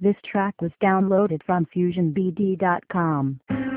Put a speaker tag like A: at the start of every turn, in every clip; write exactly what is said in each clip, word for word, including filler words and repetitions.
A: This track was downloaded from fusion b d dot com.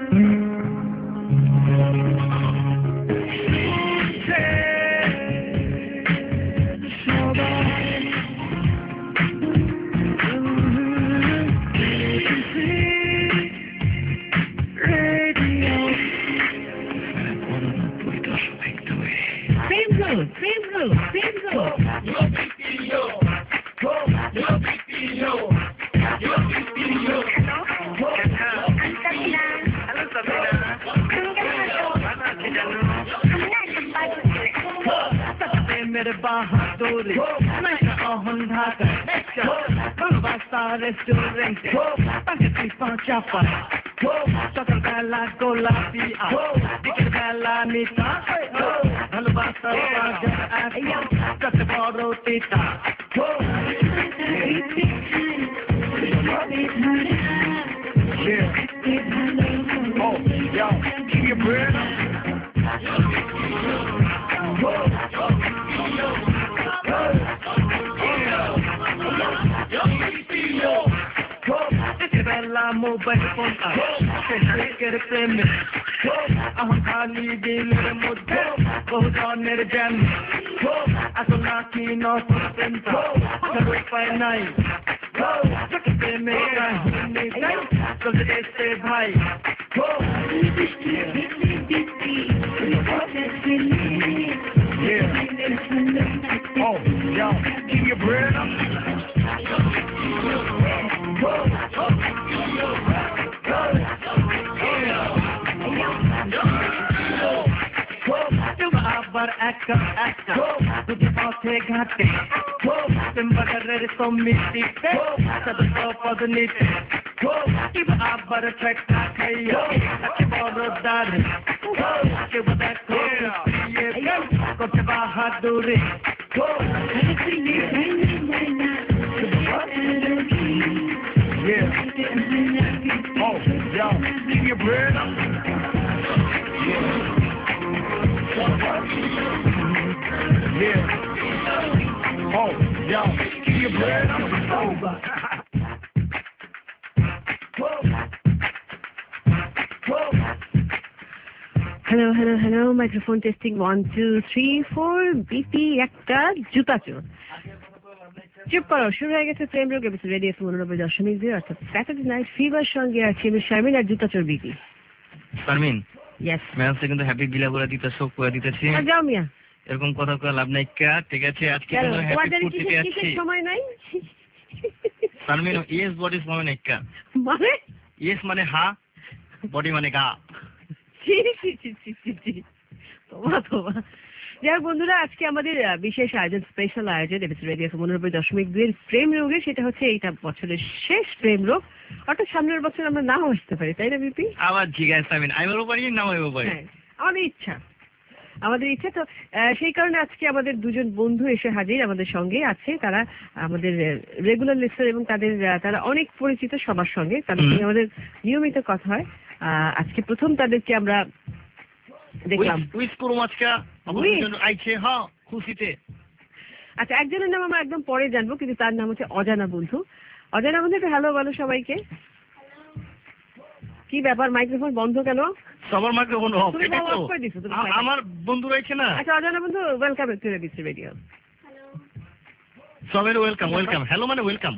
B: मेरे बहादुर मैं ओहन Dhaka बलवासा restaurant पंक्ति पहुंचा पर सकल बेला गोलापी आ दिखर बेला मीठा बलवासा बाजार आया कट बड़ो तीता Oh, yo, keep your bread up. Bella mobile phone up, get a payment. I'm खाली दिल मुद्दे, बहुत और मेरे जैम. आसो नाकी नौ सुनता, करो पाए नहीं. सकते मेरा नहीं नहीं, कल से भाई. Yeah. Oh, yo, keep your bread up. Bar akka akka tujhe paathe ghate timbagar so mistike sad so padnite tib abar thakka khaya ach borodar ke bata ko ye ko bahaduri yeah oh yo keep your bread up yeah Yeah. Oh, y'all, keep your bread on the sober.
C: Hello, hello, hello. Microphone testing one, two, three, four. B P একটা জুতা চোর। চুপ করো, শুরু হয়ে গেছে প্রেম রোগ episode radio উননব্বই দশমিক দুই অর্থাৎ স্যাটারডে নাইট ফিভার সঙ্গে আছে আমি শারমিন আর জুতা চোর বিপি।
D: শারমিন,
C: ইয়েস
D: ম্যামসে কিন্তু হ্যাপি বিলা বলে দিতে শোক করে দিতেছি।
C: যাও মিয়া,
D: এরকম কথা কই লাভ নাই কা, ঠিক আছে? আজকে কিন্তু হ্যাপি করতে আছি।
C: সময় নাই
D: শারমিন, ইয়েস বডি সময় নাই কা।
C: মানে
D: ইয়েস মানে হ্যাঁ, বডি মানে গা।
C: জি জি জি জি জি তোমা তোমা। যাই বন্ধুরা, আজকে আমাদের বিশেষ আয়োজন, স্পেশাল আয়োজন এপিসোড রেডিও উননব্বই দশমিক দুই এর প্রেম রোগে। সেটা হচ্ছে এইটা বছরের শেষ প্রেম রোগ, অর্থাৎ সামনের বছর আমরা নাও আসতে পারি, তাই না বিপি?
D: আবার জিজ্ঞাসা শারমিন, আইবারও পারি নাও আইবারও পারি।
C: হ্যাঁ, আমাদের ইচ্ছা আমাদের ইচ্ছা তো সেই কারণে আজকে আমাদের দুজন বন্ধু এসে হাজির আমাদের সঙ্গে আছে। তারা আমাদের রেগুলার লিস্টার এবং তাদের তারা অনেক পরিচিত সবার সঙ্গে, তাদের সঙ্গে আমাদের নিয়মিত কথা হয়। আজকে প্রথম তাদেরকে আমরা দেখলাম। আচ্ছা, একজনের নাম আমরা একদম পরে জানবো, কিন্তু তার নাম হচ্ছে অজানা বন্ধু। অজানা বন্ধু, একটা হ্যালো বলো সবাইকে। কি ব্যাপার, মাইক্রোফোন বন্ধ কেন?
D: সবার মাইক্রোফোন অফ।
C: এটা তো
D: আমার বন্ধু রয়েছে না।
C: আচ্ছা, অজানা বন্ধু, ওয়েলকাম টু রেডিও রেডিও।
D: সবাই ওয়েলকাম ওয়েলকাম। হ্যালো মানে ওয়েলকাম,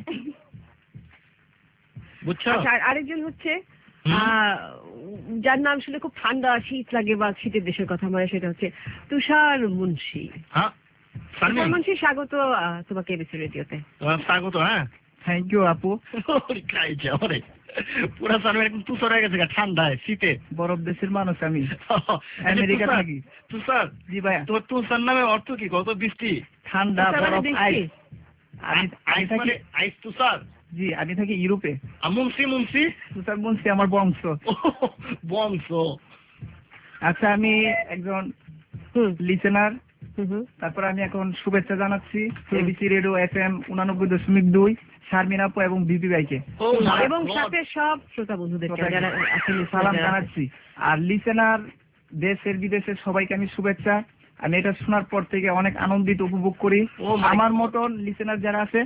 D: বুঝছো?
C: আচ্ছা, আরেকজন হচ্ছে যার নাম শুনে খুব ঠান্ডা শীত লাগে বা শীতের দেশের কথা মনে, সেটা হচ্ছে তুষার মুন্সি।
D: হ্যাঁ
C: তুষার মুন্সি, স্বাগত তোমাকে এবিসি রেডিওতে।
D: স্বাগত। হ্যাঁ,
B: থ্যাংক ইউ আপু।
D: খাই যাওয়ারে পুরা সামনে একদম তুষার হয়ে গেছে, ঠান্ডায় শীতে।
B: বরফ দেশের মানুষ আমি, আমেরিকা থাকি।
D: তুষার,
B: জি ভাইয়া।
D: তোর তুষার নামে অর্থ কি? কত বৃষ্টি,
B: ঠান্ডা, বরফ, আইস।
D: আমি থাকি আইস তুষার।
B: জি, আমি থাকি ইউরোপে।
D: মুন্সি মুন্সি
B: তুষার মুন্সি আমার বংশ।
D: বংশ।
B: আচ্ছা, আমি একজন লিসেনার। তারপর আমি এখন শুভেচ্ছা জানাচ্ছি এবিসি রেডিও এফ এম উনানব্বই দশমিক দুই শারমিন আপু এবং বিপি ভাইকে
C: এবং সাথে সব শ্রোতা বন্ধুদেরকে
B: সালাম জানাচ্ছি। আর লিসেনার দেশের বিদেশের সবাইকে আমি শুভেচ্ছা। আমি এটা শোনার পর থেকে অনেক আনন্দিত উপভোগ করি। আমার মতন লিসেনার যারা আছে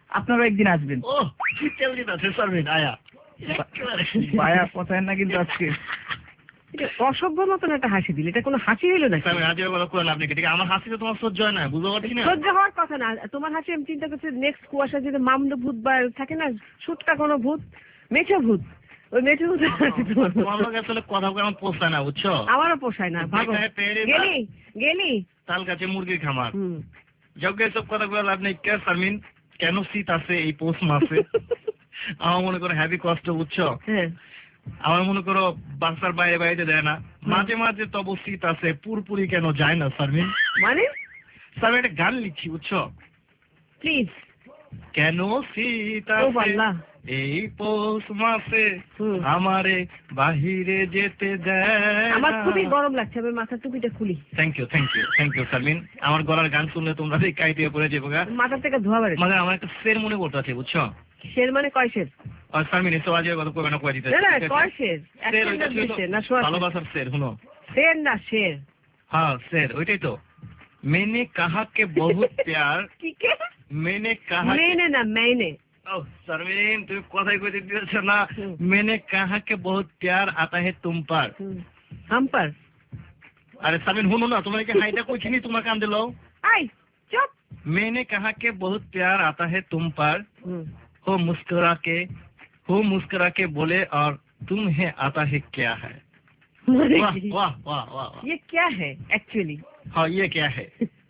B: আপনারা একদিন আসবেন।
D: ও কি তেলজিত আছে সারমিন আয়া
B: পায়া পচায় না কিন্তু আজকে।
C: এটা অসভ্য মতন একটা হাসি দিল, এটা কোনো হাসি হইলো না।
D: সারমিন আজকে কথা কইলাম আপনি ঠিক আমার হাসি তো তোমার সহ্য হয় না, বুঝতে পারছি না।
C: সহ্য হওয়ার কথা না তোমার হাসি। আমি চিন্তা করছি নেক্সট কুয়াশা যদি মামদো ভূত বা থাকে না, সুটকা কোনো ভূত, মেছো ভূত, ওই মেছো ভূত
D: তোমার লোক আসলে কথা আমার পোষায় না, বুঝছো?
C: আমারও পোষায় না। ভাবো গেলি গেলি
D: তাল গাছে মুরগির খামার যজ্ঞ সব কথা বলে আপনি কে সারমিন কেন শীত আছে এই পৌষ মাসে? আমার মনে করো হ্যাভি কষ্ট, বুঝছো? আমার মনে করো বাসার বাইরে বাইরে দেয় না, মাঝে মাঝে তবু শীত আছে, পুরপুরি কেন যায় না সারমিন?
C: মানে
D: সারমিন একটা গান লিখছি, বুঝছো?
C: প্লিজ।
D: কেন শীত আছে এই পৌষ মাসে আমারে বাহিরে যেতে দেয়।
C: আমার খুবই গরম লাগছে, আমি মাথার টুপিটা খুলি।
D: Thank you thank you thank you Sharmin. আমার গলার গান শুনলে তোমরা কাই দিয়ে পড়ে যাবো গা,
C: মাথা থেকে ধোয়া বেড়ে।
D: মানে আমার একটা শের মনে পড়তে আছে, বুঝছো?
C: শের মানে কয় শের?
D: আর সারমিন এসব আজকে কথা কবে না কয়ে দিতে
C: কয় শের?
D: ভালোবাসার শের, শুনো।
C: শের না শের?
D: হ্যাঁ শের, ওইটাই তো। मैंने कहा के बहुत प्यार मैंने कहा
C: मैंने ना मैंने
D: ओह सरमीन तुम কথাই কইতে দিছো না। मैंने कहा के बहुत प्यार आता है तुम पर
C: हम पर।
D: अरे सरमीन শুনো না, তোমার কি হাইটা কইছিনি তোমার কান দিলো?
C: আই চুপ।
D: मैंने कहा के बहुत प्यार आता है तुम पर हो मुस्कुरा के हो मुस्कुरा के बोले और तुम्हें आता है क्या है? वाह वाह वाह वाह,
C: ये क्या है एक्चुअली?
D: हाँ ये क्या है?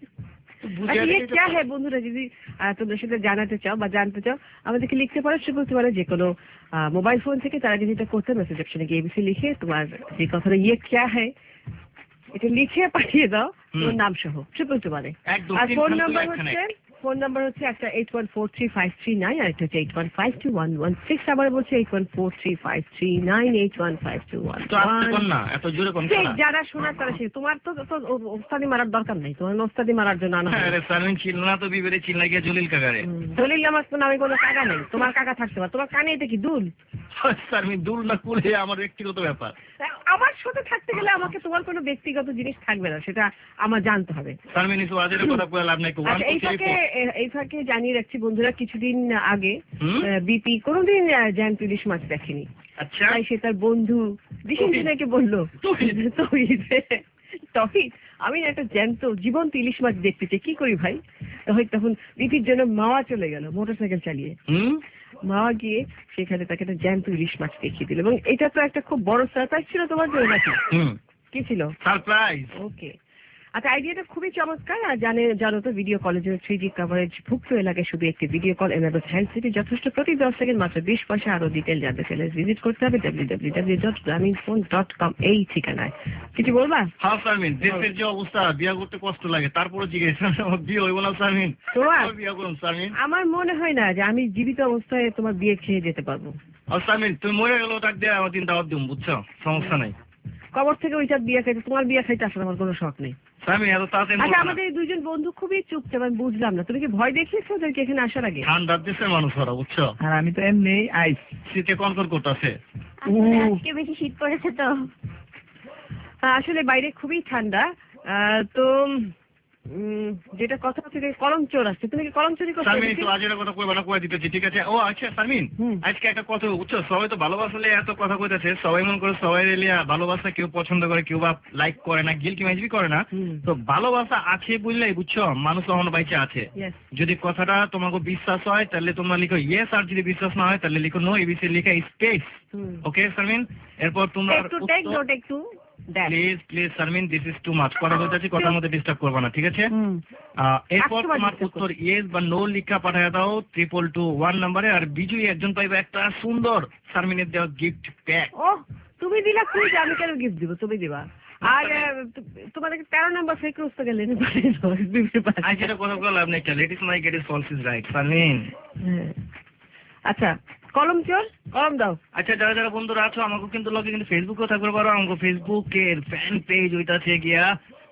C: ये क्या है বন্ধুরা যদি তোমরা সেটা জানাতে চাও বা জানতে চাও আমাদেরকে লিখতে পারো, সে বলতে পারো যে কোনো মোবাইল ফোন থেকে। তারা যদি এটা করতে মেসেজ অপশনে গিয়ে এবিসি লিখে তোমার যে কথাটা ইয়ে क्या है এটা লিখে পাঠিয়ে দাও তোমার নাম সহ ট্রিপল টু মানে। আর ফোন নাম্বার হচ্ছে ফোন নাম্বার হচ্ছে একটা eight one four three five three nine আর একটা হচ্ছে eight one five two one one six. আবার বলছে eight one four three five three nine eight one five two one one. যারা শোনার তারা সে তোমার তো ওস্তাদি মারার দরকার নেই, তোমার ওস্তাদি মারার জন্য আনা।
D: সারমিন চিল্লা তো বিবেরে চিল্লা গিয়ে জলিল কাকারে।
C: জলিল আমার তো নামে কোনো কাকা নেই, তোমার কাকা থাকতে পারে। তোমার কানে এটা কি দুল?
D: সারমিন দুল না কুলে আমার ব্যক্তিগত ব্যাপার।
C: আমার সাথে থাকতে গেলে আমাকে তোমার কোনো ব্যক্তিগত জিনিস থাকবে না, সেটা আমার জানতে হবে।
D: সারমিন ইসু আজের কথা বলে লাভ নাই।
C: এইটাকে এইটাকে জানিয়ে রাখছি বন্ধুরা, কিছুদিন আগে বিপি কোনোদিন জ্যান্ত ইলিশ মাছ দেখেনি।
D: আচ্ছা
C: তাই সে তার বন্ধু দিশিনাকে বললো তহিদ আমি একটা জ্যান্ত জীবন্ত ইলিশ মাছ দেখতে চাই, কি করি ভাই? তখন বিপির জন্য মাওয়া চলে গেল মোটরসাইকেল চালিয়ে। মাওয়া গিয়ে সেখানে তাকে একটা জ্যান্ত ইলিশ মাছ দেখিয়ে দিল, এবং এটা তো একটা খুব বড় সারপ্রাইজ ছিল তোমার জন্য নাকি? কি ছিল
D: সারপ্রাইজ?
C: ওকে আচ্ছা, আইডিয়াটা খুবই চমৎকার। আর জানে জানো তো ভিডিও কলেজের থ্রি জি কভারেজ ভুক্ত এলাকায় শুধু একটি ভিডিও কল এনাবেলস হ্যান্ডসেটে যথেষ্ট। প্রতি দশ সেকেন্ড মাত্র বিশ পয়সা। আরো ডিটেল জানতে চাইলে ভিজিট করতে হবে W W W dot Grameenphone dot com এই ঠিকানায়। কিছু বলবা?
D: হ্যাঁ সারমিন, দেশের যে অবস্থা বিয়ে করতে কষ্ট লাগে, তারপরে জিজ্ঞেস বিয়ে হইব না সারমিন?
C: তোমার
D: বিয়ে করুন সারমিন?
C: আমার মনে হয় না যে আমি জীবিত অবস্থায় তোমার বিয়ে খেয়ে যেতে পারবো।
D: আর সারমিন তুমি মরে গেল তাক দিয়ে আমার দিন দাওয়াত দিম, বুঝছো? সমস্যা নাই।
C: কবর থেকে ওইটা বিয়ে খাইতে, তোমার বিয়ে খাইতে আসলে আমার কোনো শখ নেই। আচ্ছা আমাদের দুইজন বন্ধু খুবই চুপচাপ, আমি বুঝলাম না তুমি কি ভয় দেখিয়েছো ওদেরকে এখানে আসার আগে?
D: ঠান্ডার দেশের মানুষ ওরা, বুঝছো?
B: আর আমি তো এমনি আইস
D: শীতে কনকন করতেছে।
C: আজকে বেশি শীত পড়েছে তো, আসলে বাইরে খুবই ঠান্ডা। তো যেটা কথা হচ্ছে কলম চোর আসছে, তুমি কি কলম চুরি করছো?
D: সারমিন তো আজের কথা কইবা না কয়ে দিতেছি, ঠিক আছে? ও আচ্ছা সারমিন, আজকে একটা কথা বুঝছো, সবাই তো ভালোবাসলে এত কথা কইতেছে, সবাই মন করে সবাই রেলিয়া ভালোবাসা কেউ পছন্দ করে, কেউ বা লাইক করে না, গিল কি মাইজবি করে না। তো ভালোবাসা আছে বুঝলেই, বুঝছো, মানুষ কখনো বাইচে আছে। যদি কথাটা তোমাকে বিশ্বাস হয় তাহলে তোমরা লিখো ইয়েস, আর যদি বিশ্বাস না হয় তাহলে লিখো নো। এবিসি লিখে স্পেস। ওকে সারমিন, এরপর তোমরা
C: একটু
D: please please Sharmin, this is too much. কথা বলতেছি, কথার মধ্যে ডিস্টার্ব করবা না, ঠিক আছে? এরপর তোমার উত্তর ইয়েস বা নো লিখা পাঠায় দাও ট্রিপল টু ওয়ান নাম্বারে। আর বিজয়ী একজন পাইবে একটা সুন্দর সারমিনের দেওয়া গিফট প্যাক।
C: ও তুমি দিলা, খুব আমি কেন গিফট দিব? তুমি দিবা। আর তোমাদেরকে তেরো নাম্বার ফেক রোস্ট গেলে
D: আই যেটা কথা বললাম না, একটা ladies my gate is false is right Sharmin.
C: আচ্ছা কলম চোর, কলম দাও।
D: আচ্ছা যারা যারা বন্ধুরা আছো আমাকে কিন্তু লগে কিন্তু ফেসবুকেও থাকবে পারো। আমাকে ফেসবুকের ফ্যান পেজ ওইটাছে গিয়া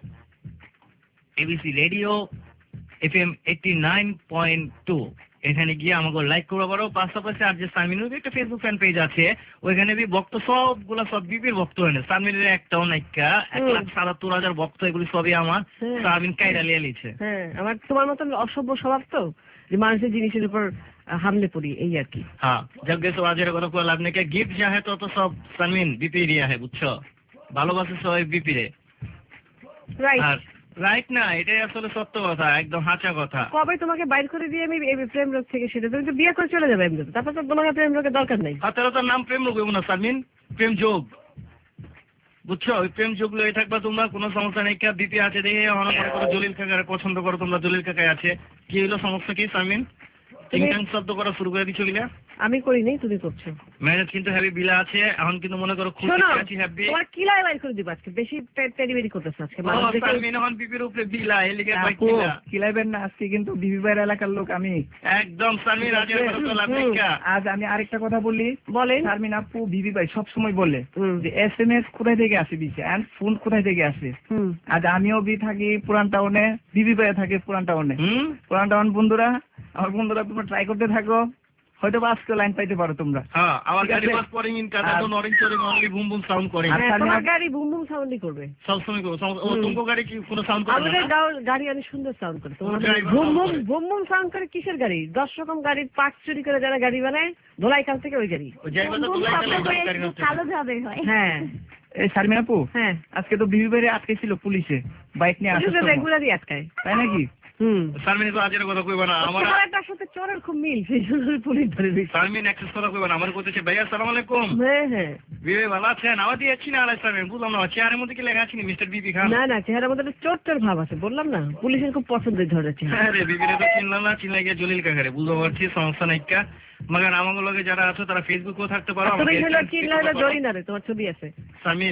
D: ABC radio F M eighty nine point two, এখানে গিয়ে আমাকে লাইক করতে পারো। পাশাপাশি আর যে সারমিনের একটা ফেসবুক ফ্যান পেজ আছে, ওইখানে বি ভক্ত সবগুলা সব বিপির ভক্ত হয়, সারমিনের একটাও নাইকা এক লাখ সাতাত্তর হাজার ভক্ত, এগুলি সবই আমার সারমিন কাইরা লিয়ে লিছে।
C: হ্যাঁ আমার তোমার মতন অসভ্য স্বভাব তো, যে মানুষের জিনিসের উপর হামলে পড়ি এই আর কি।
D: হ্যাঁ जब গেছো আজের কথা কইলাম আপনাকে গিফট যা है तो तो सब সালমিন বিপি রিয়া है বুঝছো ভালোবাসে সবাই বিপি রে
C: রাইট
D: আর রাইট না এটাই আসলে সত্য কথা একদম হাঁচা কথা।
C: কবে তোমাকে বাইর করে দিয়ে আমি এই প্রেম রোগ থেকে সেটা তুমি তো বিয়ে করে চলে যাবে এমনি তারপর তো তোমাকে প্রেম রোগের দরকার নেই।
D: হাতের তার নাম প্রেম রোগ না সালমিন প্রেম যোগ বুঝছো ওই প্রেম যোগ লয়ে থাকবা তোমরা কোনো সমস্যা নেই কে বিপি আছে দেখে মনে করো জলিল কাকারে পছন্দ করো তোমরা জলিল কাকাই আছে কি হলো সমস্যা কি সালমিন টিংটাং শব্দ করা শুরু করে দিছো গিলা
C: আমি করি নাই তুমি করছো
D: মেজাজ কিন্তু হ্যাপি বিলা আছে এখন কিন্তু মনে করো খুশি আছি হ্যাপি
C: তোমার কিলাই বাইর করে দিব আজকে বেশি টেডিবেরি করতেছ আজকে মানুষ দেখে
D: সালমিন এখন বিপির উপরে বিলা এলিকে ভাই কিলা
E: কিলাইবেন না আজকে কিন্তু বিবি ভাইয়ের এলাকার লোক আমি
D: একদম সালমিন আজের কথা তো লাভ নেই কা
E: আজ আমি আরেকটা কথা বলি
C: বলেন
E: শারমিন আপু বিবি ভাই সব সময় বলে যে এসএমএস কোথায় থেকে আসে দিছে এন্ড ফোন কোথায় থেকে আসে আজ আমিও বি থাকি পুরান টাউনে বিবি ভাই থাকে পুরান টাউনে পুরান টাউন বন্ধুরা আমার বন্ধুরা তোমরা ট্রাই করতে থাকো হয়তো আজকে লাইন পাইতে পারো তোমরা।
D: হ্যাঁ আমার গাড়ি বাস পরিং ইন কাটা তো নরিং চরিং অনলি বুম বুম সাউন্ড করে
C: তোমার গাড়ি বুম বুম সাউন্ডই করবে
D: সব সময় করো ও তোমার গাড়ি কি কোনো সাউন্ড করে না
C: আমাদের গাড়ি অনেক সুন্দর সাউন্ড করে তোমার boom boom boom boom sound করে কিসের গাড়ি দশ রকম গাড়ির পার্টস চুরি করে যারা গাড়ি বানায় ধোলাইখাল থেকে ওই গাড়ি
D: ওই জায়গা তো ধোলাইখাল
F: কালো যাবে হয়
C: হ্যাঁ
E: এই শারমিন আপু
C: হ্যাঁ
E: আজকে তো বিবি ভাইরে আটকে ছিল পুলিশে বাইক নিয়ে আসছে
C: রেগুলারই আটকায়
E: তাই নাকি
C: হুম
D: সালমিন তো আজের কথা কইবা না আমার
C: একটা সাথে চোরের খুব মিল সেই জন্য পুলিশ ধরে দিয়েছে
D: সালমিন অ্যাক্সেস কথা কইবা না আমার কইতেছে ভাইয়া আসসালামু আলাইকুম
C: হ্যাঁ হ্যাঁ
D: বিবি ভালো আছেন আমার দিয়েছি না আলাই সালমিন বুঝলাম না চেয়ারের মধ্যে কি লেখা আছে মিস্টার বিবি খান
C: না না চেহারার মধ্যে চোরটার ভাব আছে বললাম না পুলিশের খুব পছন্দের ধরেছে
D: হ্যাঁ রে বিবিরে তো চিনলাম না চিনলে গিয়ে জলিল কাকারে বুঝতে পারছি সমস্যা নাই কা মগর আমাদের লগে যারা আছে তারা ফেসবুকেও থাকতে পারো
C: তুমি হলো চিনলে হলো জরি না রে তোমার ছবি আছে
D: সালমিন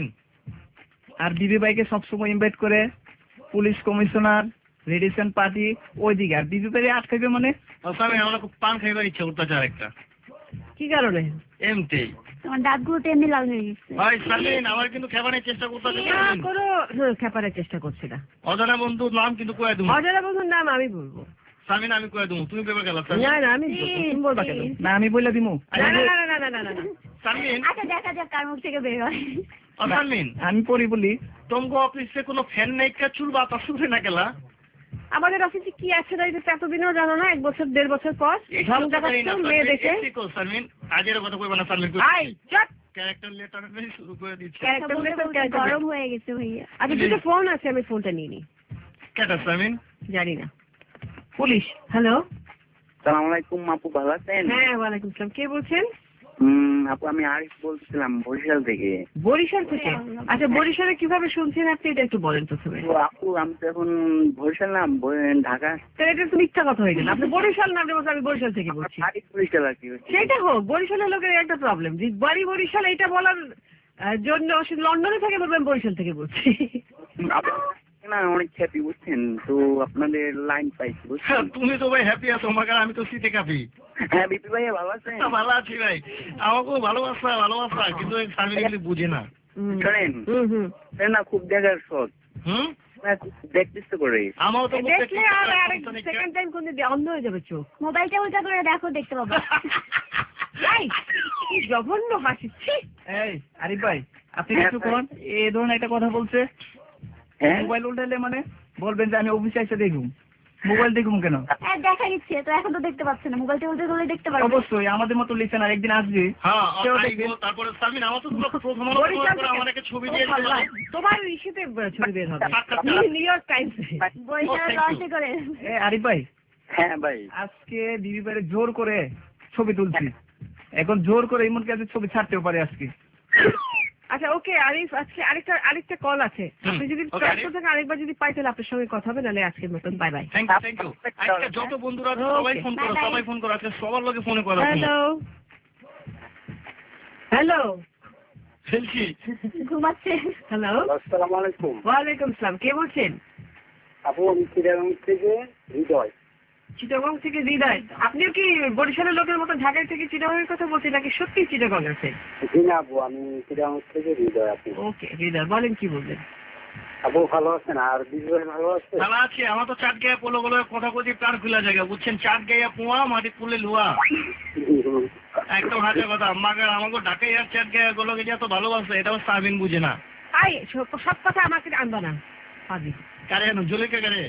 E: আর বিবি ভাইকে সবসময় ইনভাইট করে পুলিশ কমিশনার রেডিসন পার্টি ওইদিকে আর বিবি ভাই আটকাবে মানে
D: সালমিন আমার খুব পান খাইবার ইচ্ছা অত্যাচার একটা
C: কি কারণে
D: এমটি
F: তোমার দাঁতগুলো তো এমনি লাল হয়ে গেছে।
D: ভাই সালমিন আমার কিন্তু খাবারের চেষ্টা করতেছে সালমিন
C: করো খেপারের চেষ্টা করছি না
D: অজানা বন্ধুর নাম কিন্তু কয়ে দেবো
C: অজানা বন্ধুর নাম আমি বলবো
D: সালমিন আমি কয়ে দেবো তুমি পেপার গেল
C: না না আমি তুমি বলবা কেন
E: না আমি বলে দিমু
C: না না না না না না না
D: সালমিন
F: আচ্ছা দেখা যাক কার মুখ থেকে বের হয়।
D: ও সালমিন
E: আমি পড়ি বলি
D: তোমাকে অফিসে কোনো ফ্যান নাই কা চুল বাতাস শুনে না গেলা
C: আমাদের অফিসে কি আছে না এটা এতদিনও জানো না এক বছর দেড় বছর পর ঢং দেখাচ্ছ মেয়ে দেখে
D: সালমিন আজের কথা কইবা না সালমিন
C: আই চট
D: ক্যারেক্টার লেটার দিয়ে শুরু করে দিচ্ছে
C: ক্যারেক্টার লেটার ক্যারেক্টার
F: গরম হয়ে গেছে ভাইয়া।
C: আচ্ছা দুটো ফোন আছে আমি ফোনটা নিয়ে নি
D: কেটা সালমিন
C: জানি না
E: পুলিশ
C: হ্যালো
G: সালাম আলাইকুম আপু ভালো আছেন?
C: হ্যাঁ ওয়ালাইকুম আসসালাম কে বলছেন?
G: হুম আপু আমি আরিফ বলছিলাম বরিশাল থেকে।
C: বরিশাল থেকে? আচ্ছা বরিশালে কিভাবে শুনছেন আপনি এটা একটু বলেন প্রথমে।
G: তো আপু আমি তো এখন বরিশাল না ঢাকা।
C: তাহলে এটা তো মিথ্যা কথা হয়ে গেল। আপনি বরিশাল না বলতে আমি বরিশাল থেকে বলছি।
G: আরিফ বরিশাল আর কি।
C: সেটা হোক, বরিশালের লোকের একটা প্রবলেম যে বাড়ি বরিশাল এটা বলার জন্য লন্ডনে থেকে বলবেন বরিশাল থেকে বলছি।
G: না অনেক হ্যাপি বুঝছেন, তো আপনাদের লাইন পাইছি বুঝছেন।
D: তুমি তো ভাই হ্যাপি আছো, আমাকে আমি তো শীতে কাঁপি।
G: হ্যাঁ বিপি ভাই ভালো আছেন?
D: ভালো আছি ভাই, আমাকেও ভালোবাসা ভালোবাসা কিন্তু ফ্যামিলি বুঝে না।
G: শোনেন না খুব দেখার শখ
D: হুম
G: দেখতেছ করে
D: আমারও তো
C: দেখলে আর আরেক সেকেন্ড টাইম কোন দিন অন্ধ হয়ে যাবে চোখ।
F: মোবাইলটা উল্টা করে দেখো, দেখতে পাবো।
C: এই কি জঘন্য হাসিছি।
E: এই আরিফ ভাই আপনি কিছু কোন এই ধরনের একটা কথা বলছে, মোবাইল উল্টালে মানে বলবেন যে আমি অফিসে এসে দেখুন, মোবাইল দেখুন কেন?
F: হ্যাঁ দেখা দিচ্ছে তো, এখন তো দেখতে পাচ্ছ না, মোবাইলটা উল্টে ধরে দেখতে পারবে।
E: অবশ্যই আমাদের মতো লিসেনার একদিন আসবে।
D: হ্যাঁ তারপরে সালমিন আমার তো প্রথম আলো করে আমার একটা ছবি দিয়ে দিল,
C: তোমার ইস্যুতে ছবি বের হবে নিউ ইয়র্ক টাইমসে
F: বইটা লঞ্চ করে।
E: এ আরিফ ভাই,
G: হ্যাঁ ভাই
E: আজকে দিদি ভাই জোর করে ছবি তুলছি, এখন জোর করে এমন কাছে ছবি ছাড়তেও পারে আজকে।
C: আচ্ছা ওকে আরিফ, আজকে আরেকটা আরেকটা কল আছে, আপনি যদি ব্যস্ত থাকেন আরেকবার যদি পাই তাহলে আপনার সঙ্গে কথা হবে, নাহলে আজকের মতন bye bye.
D: Thank you thank you. আজকে যত বন্ধুরা আছে সবাই ফোন করো, সবাই ফোন করো, আজকে সবার লগে ফোনে করো।
C: হ্যালো হ্যালো
D: ফেলছি
F: ঘুমাচ্ছে।
C: হ্যালো
G: আসসালামু আলাইকুম।
C: ওয়ালাইকুম আসসালাম, কে বলছেন?
G: আপু আমি চিটাগাং থেকে হৃদয়।
C: চিটাগং থেকে হৃদয়। আপনিও কি বরিশালের লোকের মতো ঢাকায় থেকে চিটাগংয়ের কথা বলছেন নাকি সত্যি চিটাগং আছে?
G: জি না আপু আমি চিটাগাং থেকে হৃদয়। আপু
C: ওকে হৃদয় বলেন, কি বলবেন?
G: আপু ভালো আছেন? আর বিজয় ভালো আছে?
D: ভালো আছে। আমার তো চাট গায়ে পোলো গুলো কথা কদি প্রাণ খুলা জায়গা বুঝছেন, চাট গায়ে পোয়া মাটি পুলে লুয়া একদম হাতে কথা। মাগার আমাকে ঢাকায় আর চাট গায়ে গুলো যত ভালোবাসে এটাও সাবিন বুঝে না।
C: আই সব কথা আমাকে আনবা না পাবি
D: কারে জলিকে কারে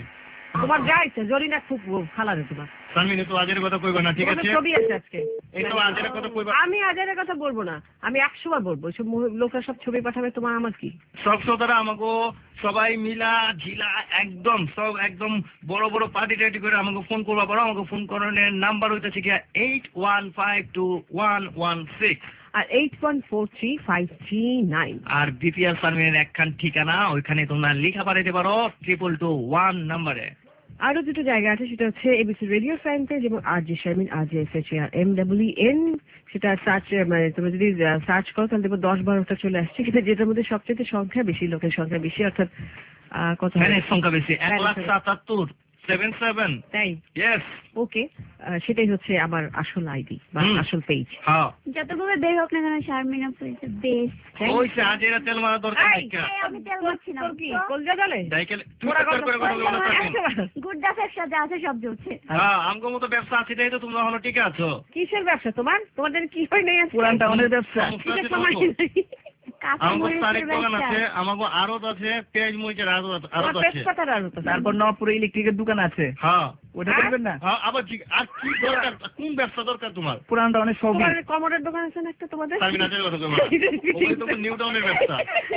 C: তোমার যা ইচ্ছা জরিনা খুব ফালাবে তোমার।
D: সানমিন তো আজের কথা কইবা না, ঠিক আছে?
C: ছবি আছে আজকে।
D: এই তো আজের কথা কইবা।
C: আমি আজের কথা বলবো না, আমি একশো বার বলবো। সব লোকরা সব ছবি পাঠাবে, তোমার আমার কি?
D: সব শ্রোতারা আমাকে সবাই মিলা ঝিলা একদম সব একদম বড় বড় পার্টি টার্টি করে আমাকে ফোন করবা পারো। আমাকে ফোন করার নাম্বার হইতেছে কি eight one five two one one six
C: আর eight one four three five three nine.
D: আর বিপিএল সানমিনের একখান ঠিকানা, ওইখানে তোমরা লিখা পাঠাইতে পারো ট্রিপল টু ওয়ান নাম্বারে।
C: আরো দুটো জায়গা আছে, সেটা হচ্ছে এবিসি রেডিও ফ্যান পেজ এবং R G Sharmin R G S H R M W N. সেটা সার্চ মানে তুমি যদি সার্চ করো তাহলে দেখো দশ বারোটা চলে আসছে, কিন্তু যেটার মধ্যে সবচেয়ে সংখ্যা বেশি, লোকের সংখ্যা বেশি, অর্থাৎ আহ, কত
D: ফ্যানের সংখ্যা বেশি এক লাখ সাতাত্তর সেভেন সেভেন।
C: তাই
D: ইয়েস
C: ওকে, সেটাই হচ্ছে আমার আসল আইডি বা
D: হুম।
C: আসল পেজ।
D: হ্যাঁ
F: যতভাবে বের হোক না কেন শারমিন আপু ইজ দ্য বেস্ট।
D: ওইসে আজ এরা তেল মারা দরকার
C: এই,
D: নাই কা।
F: আমি তেল মারছি না।
C: তোর কি কলজা জ্বলে?
D: দাইকেল তুই কত করে কথা বলছ সানমিন?
F: গুড্ডা ব্যবসা যা আছে সব জ্বলছে।
D: হ্যাঁ আমগো মতো ব্যবসা আছে তাই তো তোমরা হলো ঠিক আছো।
C: কিসের ব্যবসা তোমার? তোমাদের কি হয় নাই আছে?
E: পুরান টাউনের ব্যবসা।
C: কিসের সময় নেই?
D: আমাগো তারিখ
F: কাঁচামরিচের
D: দোকান আছে,
F: ব্যবসা।
D: আমাগো আড়ত আছে, পেঁয়াজ মরিচের আড়ত আড়ত
C: তোমার
D: আছে।
C: তেজপাতার আড়ত আছে।
E: তারপর নপুরে ইলেকট্রিকের দোকান আছে,
D: হ্যাঁ
E: ওটা করবেন না?
D: হ্যাঁ আবার জি- আর কি দরকার, কোন ব্যবসা দরকার তোমার?
E: পুরান টাউনের সবই।
C: তোমার কমরের দোকান আছে না একটা তোমাদের?
D: সানমিন আজের কথা কইবা না। ওই তো নিউ টাউনের ব্যবসা।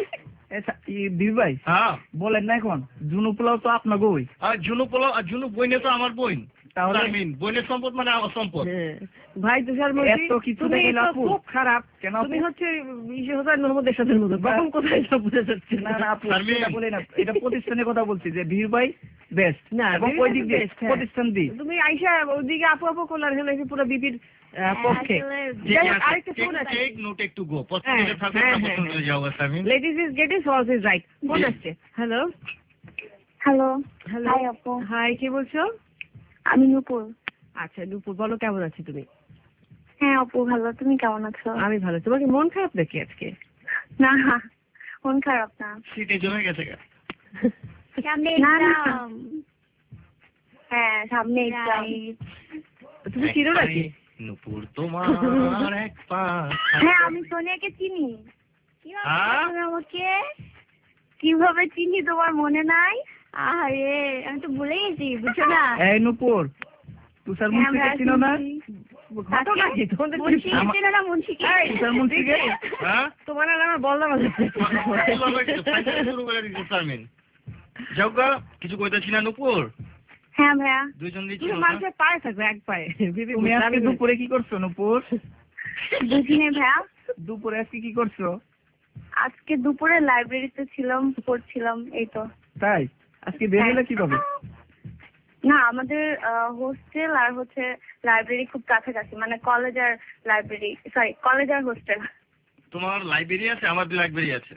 E: দিদি ভাই
D: হ্যাঁ
E: বলেন না এখন জুনু পোলাও তো আপনাকে ওই
D: আর জুনু পোলো আর জুনু বইনে তো আমার বইন।
E: তাহলে
D: সানমিন বইনের সম্পদ মানে আমার সম্পদ।
C: হ্যাঁ। ভাই তুষার মতি,
E: এত কিছু
C: তুমি
E: দেখে
C: তো
E: লাফু।
C: খুব খারাপ।
E: কেন
C: তুমি
E: আপু?
C: হচ্ছে ইসে হোসেন মোহাম্মদ এরশাদের মতো, কখন কোথায় সব বুঝে যাচ্ছে
E: না না আপু
D: শারমিন।
E: এটা বলে না, এটা প্রতিষ্ঠানের কথা বলছি যে ভিড় ভাই বেস্ট
C: না,
E: এবং
C: ভিড়
E: ওই
C: ভাই
E: দিক দিয়ে
C: best, হ্যাঁ।
E: প্রতিষ্ঠান দি
C: তুমি আইসা ওদিকে আপু আপু করলার হলে পুরো বিপির পক্ষে।
F: আসলে
D: ঠিক
C: যাই হোক,
D: আছে,
C: আরেকটা ফোন
D: take-
C: আছে।
D: take note একটু go। পছন্দ
C: হ্যাঁ,
D: হলে থাকবে
C: হ্যাঁ,
D: না,
C: হ্যাঁ,
D: পছন্দ হলে যাও গা, Sanmin.
C: Ladies is getting false is right. Phone
D: জি।
C: আসছে। হ্যালো
F: হ্যালো
C: হ্যালো
F: হাই আপু,
C: হাই, কে বলছো?
F: আমি নূপুর।
C: আচ্ছা নুপুর, বলো কেমন আছো তুমি?
F: হ্যাঁ আপু ভালো, তুমি কেমন আছো?
C: আমি ভালো। তোমার কি মন খারাপ নাকি আজকে?
F: না মন খারাপ না।
D: সিটে জমে গেছে গা।
F: সামনে এক্সাম। হ্যাঁ সামনে এক্সাম।
C: তুমি চিনো নাকি?
D: নুপুর তোমার এক পা।
F: হ্যাঁ আমি সোনিয়াকে চিনি। কিভাবে
D: হ্যাঁ?
F: চিনো আমাকে? কিভাবে চিনি তোমার মনে নাই? আরে আমি তো ভুলে গেছি, বুঝছো না?
E: এই নূপুর তুষার
F: হ্যাঁ,
E: মুন্সিকে
F: আমরা
E: চিনো না?
F: চিনি।
C: ঘটো নাকি তোমাদের?
F: মুন্সিকে
E: আমার-
F: চেনো না মুন্সিকে?
C: এই,
E: তুষার মুন্সিকে?
D: হ্যাঁ?
C: তোমার আর আমার বললাম
D: কিভাবে কিছু ফাইনাল শুরু করে দিচ্ছে সানমিন। যাও গা, কিছু কইতাছি না নুপুর।
F: হ্যাঁ ভাইয়া।
D: দুইজন
C: তুমি
D: দিচ্ছি
C: মানুষের পায়ে থাকবে, এক পায়ে। বিবি
E: তুমি আজকে
C: বুঝতে
E: দুপুরে কি করছো নূপুর?
F: বুঝিনি ভাইয়া।
E: দুপুরে আজকে কি করছো?
F: আজকে দুপুরে লাইব্রেরিতে ছিলাম, পড়ছিলাম, এই তো।
E: তাই আজকে বের হলে কিভাবে?
F: না আমাদের হোস্টেল আর হচ্ছে লাইব্রেরি খুব কাছাকাছি, মানে কলেজ আর লাইব্রেরি, সরি কলেজ আর হোস্টেল।
D: তোমার লাইব্রেরি আছে, আমার লাইব্রেরি আছে।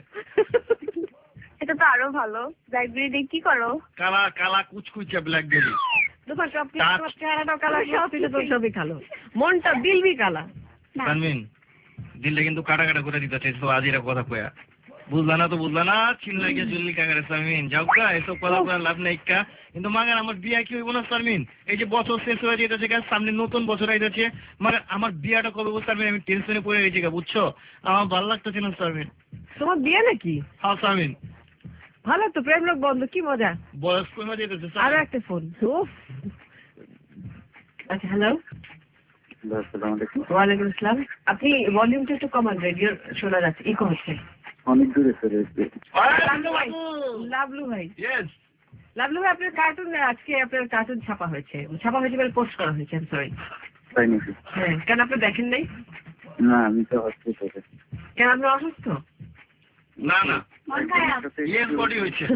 F: এটা তো আরো ভালো। লাইব্রেরিতে কি করো?
D: কালা কালা কুচকুচা ব্ল্যাকবেরি।
C: তোমার সব কিছু,
D: তার-
C: তোমার চেহারাটাও কালা, সব কিছু তোর সবই কালো। মনটা দিলবি কালা।
F: না।
D: সানমিন দিলটা কিন্তু কাটা কাটা করে দিতেছে, তো আজ এরা কথা কয়া বুঝলা না তো বুঝলা না, চিনলা গিয়ে চুল্লি কাকারে সানমিন যাও কা, এসব কথা কয়া লাভ নাই কা। কিন্তু মাগার আমার বিয়া কি হইব না সানমিন? এই যে বছর শেষ হয়ে যেতেছে গা, সামনে নতুন বছর আইতেছে, মানে আমার বিয়াটা কবে বলছে সানমিন? আমি টেনশনে পড়ে গেছি গা, বুঝছো? আমার ভালো লাগতেছে না সানমিন।
C: তোমার বিয়ে নাকি?
D: হ্যাঁ সানমিন,
C: ভালো তো, প্রেম লোক বন্ধ, কি মজা।
D: বয়স কমে যেতেছে
C: আরো
D: সানমিন।
C: একটা ফোন। উফ। আচ্ছা হ্যালো,
G: আসসালামু আলাইকুম।
C: ওয়ালাইকুম আসসালাম। আপনি ভলিউমটা একটু কমান, রেডিও শোনা যাচ্ছে, ইকো হচ্ছে।
G: অনেক দূরে চলে এসেছে।
C: লাভলু ভাই, লাভলু ভাই,
D: Yes.
C: লাভলু ভাই, আপনার কার্টুন আজকে আপনার কার্টুন ছাপা হয়েছে, ছাপা হয়েছে বলে পোস্ট করা হয়েছে, সরি।
G: তাই নাকি?
C: হ্যাঁ, কেন আপনি দেখেন নাই?
G: না আমি তো হসপিটালে।
C: কেন আপনি অসুস্থ?
D: না না,
F: মন খারাপ।
D: ইয়েস বডি হয়েছে।